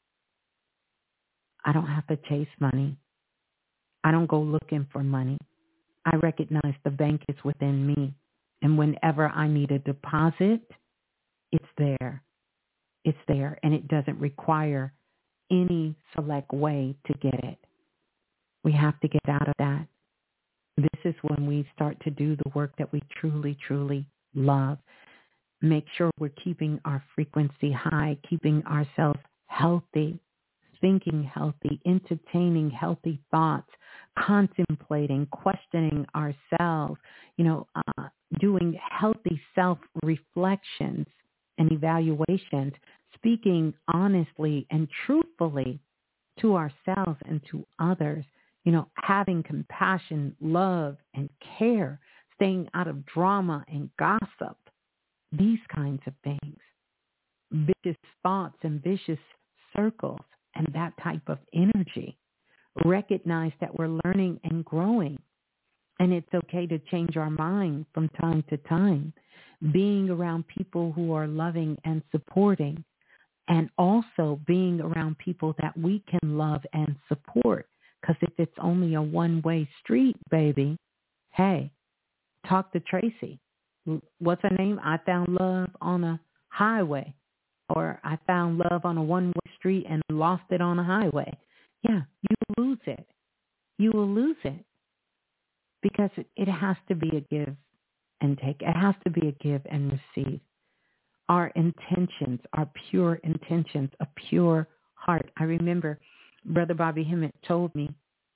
I don't have to chase money. I don't go looking for money. I recognize the bank is within me. And whenever I need a deposit, it's there. It's there. And it doesn't require any select way to get it. We have to get out of that. This is when we start to do the work that we truly, truly love. Make sure we're keeping our frequency high, keeping ourselves healthy, thinking healthy, entertaining healthy thoughts, contemplating, questioning ourselves, you know, uh, doing healthy self-reflections and evaluations, speaking honestly and truthfully to ourselves and to others, you know, having compassion, love, and care, staying out of drama and gossip, these kinds of things, vicious thoughts and vicious circles and that type of energy. Recognize that we're learning and growing, and it's okay to change our mind from time to time. Being around people who are loving and supporting, and also being around people that we can love and support. Because if it's only a one-way street, baby, hey, talk to Tracy. What's her name? I found love on a highway, or I found love on a one-way street and lost it on a highway. Yeah, you will lose it. You will lose it because it, it has to be a give and take. It has to be a give and receive. Our intentions, our pure intentions, a pure heart. I remember Brother Bobby Hemmett told me,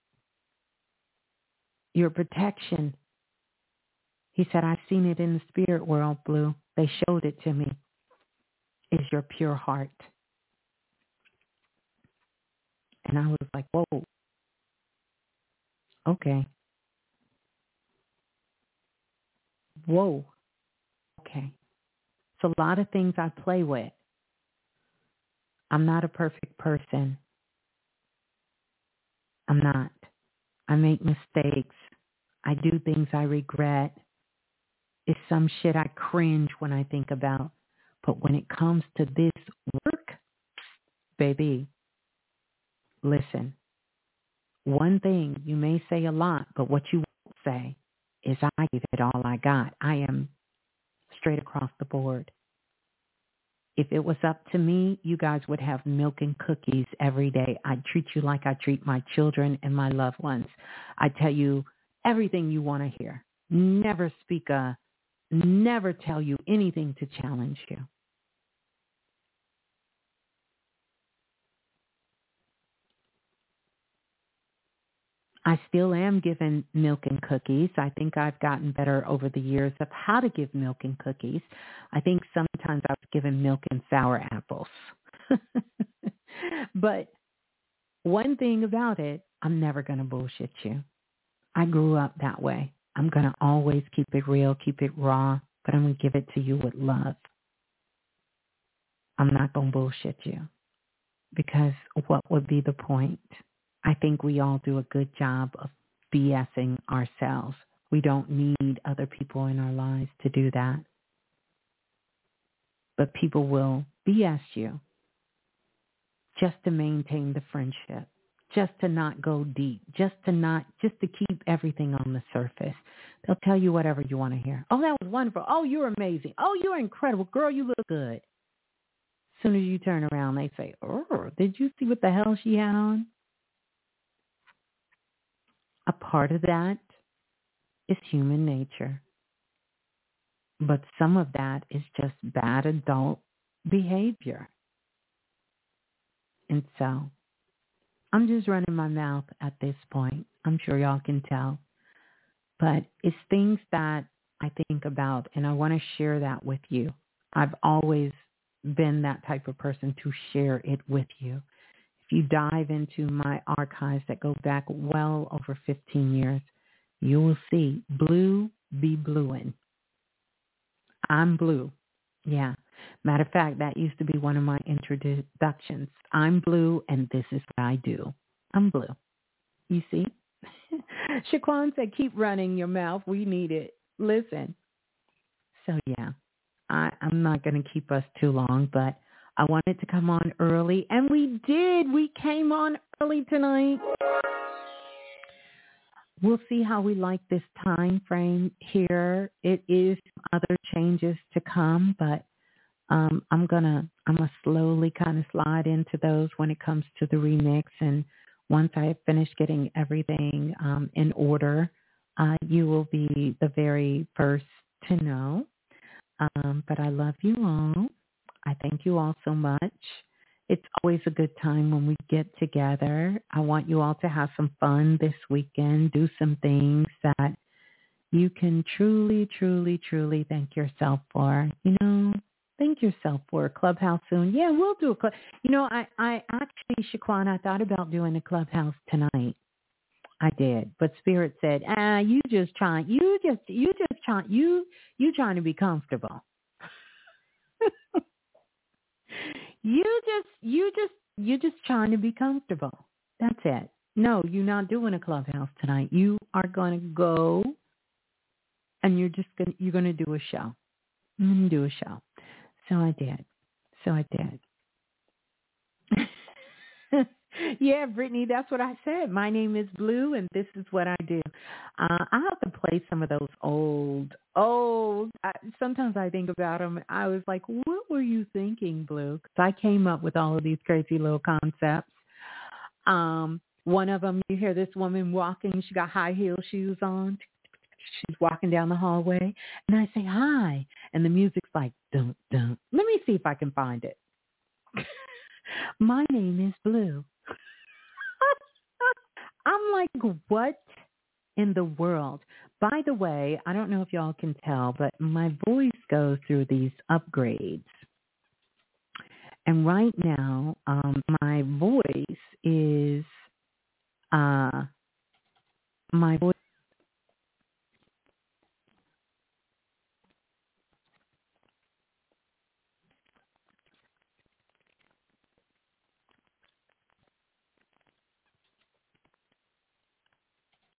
your protection, he said, I've seen it in the spirit world, Blue. They showed it to me, is your pure heart. And I was like, whoa, okay. Whoa, okay. It's a lot of things I play with. I'm not a perfect person. I'm not. I make mistakes. I do things I regret. It's some shit I cringe when I think about. But when it comes to this work, baby, listen. One thing, you may say a lot, but what you won't say is I give it all I got. I am straight across the board. If it was up to me, you guys would have milk and cookies every day. I'd treat you like I treat my children and my loved ones. I tell you everything you want to hear. Never speak a, never tell you anything to challenge you. I still am given milk and cookies. I think I've gotten better over the years of how to give milk and cookies. I think sometimes I was given milk and sour apples. But one thing about it, I'm never going to bullshit you. I grew up that way. I'm going to always keep it real, keep it raw, but I'm going to give it to you with love. I'm not going to bullshit you, because what would be the point? I think we all do a good job of BSing ourselves. We don't need other people in our lives to do that. But people will B S you just to maintain the friendship, just to not go deep, just to not, just to keep everything on the surface. They'll tell you whatever you want to hear. Oh, that was wonderful. Oh, you're amazing. Oh, you're incredible. Girl, you look good. As soon as you turn around, they say, oh, did you see what the hell she had on? A part of that is human nature. But some of that is just bad adult behavior. And so I'm just running my mouth at this point. I'm sure y'all can tell. But it's things that I think about, and I want to share that with you. I've always been that type of person to share it with you. If you dive into my archives that go back well over fifteen years, you will see Blue be blueing. I'm blue. Yeah. Matter of fact, that used to be one of my introductions. I'm blue, and this is what I do. I'm blue. You see? Shaquan said, keep running your mouth. We need it. Listen. So, yeah, I, I'm not going to keep us too long, but I wanted to come on early, and we did. We came on early tonight. We'll see how we like this time frame here. It is other changes to come, but um, I'm gonna I'm gonna slowly kind of slide into those when it comes to the remix. And once I finish getting everything um, in order, uh, you will be the very first to know. Um, but I love you all. I thank you all so much. It's always a good time when we get together. I want you all to have some fun this weekend, do some things that you can truly, truly, truly thank yourself for. You know, thank yourself for a clubhouse soon. Yeah, we'll do a club. You know, I, I actually, Shaquan, I thought about doing a clubhouse tonight. I did, but Spirit said, "Ah, you just trying, you just, you just trying, you, you trying to be comfortable." You just, you just, you just trying to be comfortable. That's it. No, you're not doing a clubhouse tonight. You are going to go, and you're just going, you're going to do a show. I'm going to do a show. So I did. So I did. Yeah, Brittany, that's what I said. My name is Blue, and this is what I do. Uh, I have to play some of those old, old. I, sometimes I think about them. I was like, what were you thinking, Blue? Because I came up with all of these crazy little concepts. Um, one of them, you hear this woman walking. She got high heel shoes on. she's walking down the hallway, and I say hi, and the music's like dun dun. Let me see if I can find it. My name is Blue. I'm like, what in the world? By the way, I don't know if y'all can tell, but my voice goes through these upgrades. And right now, um, my voice is, uh, my voice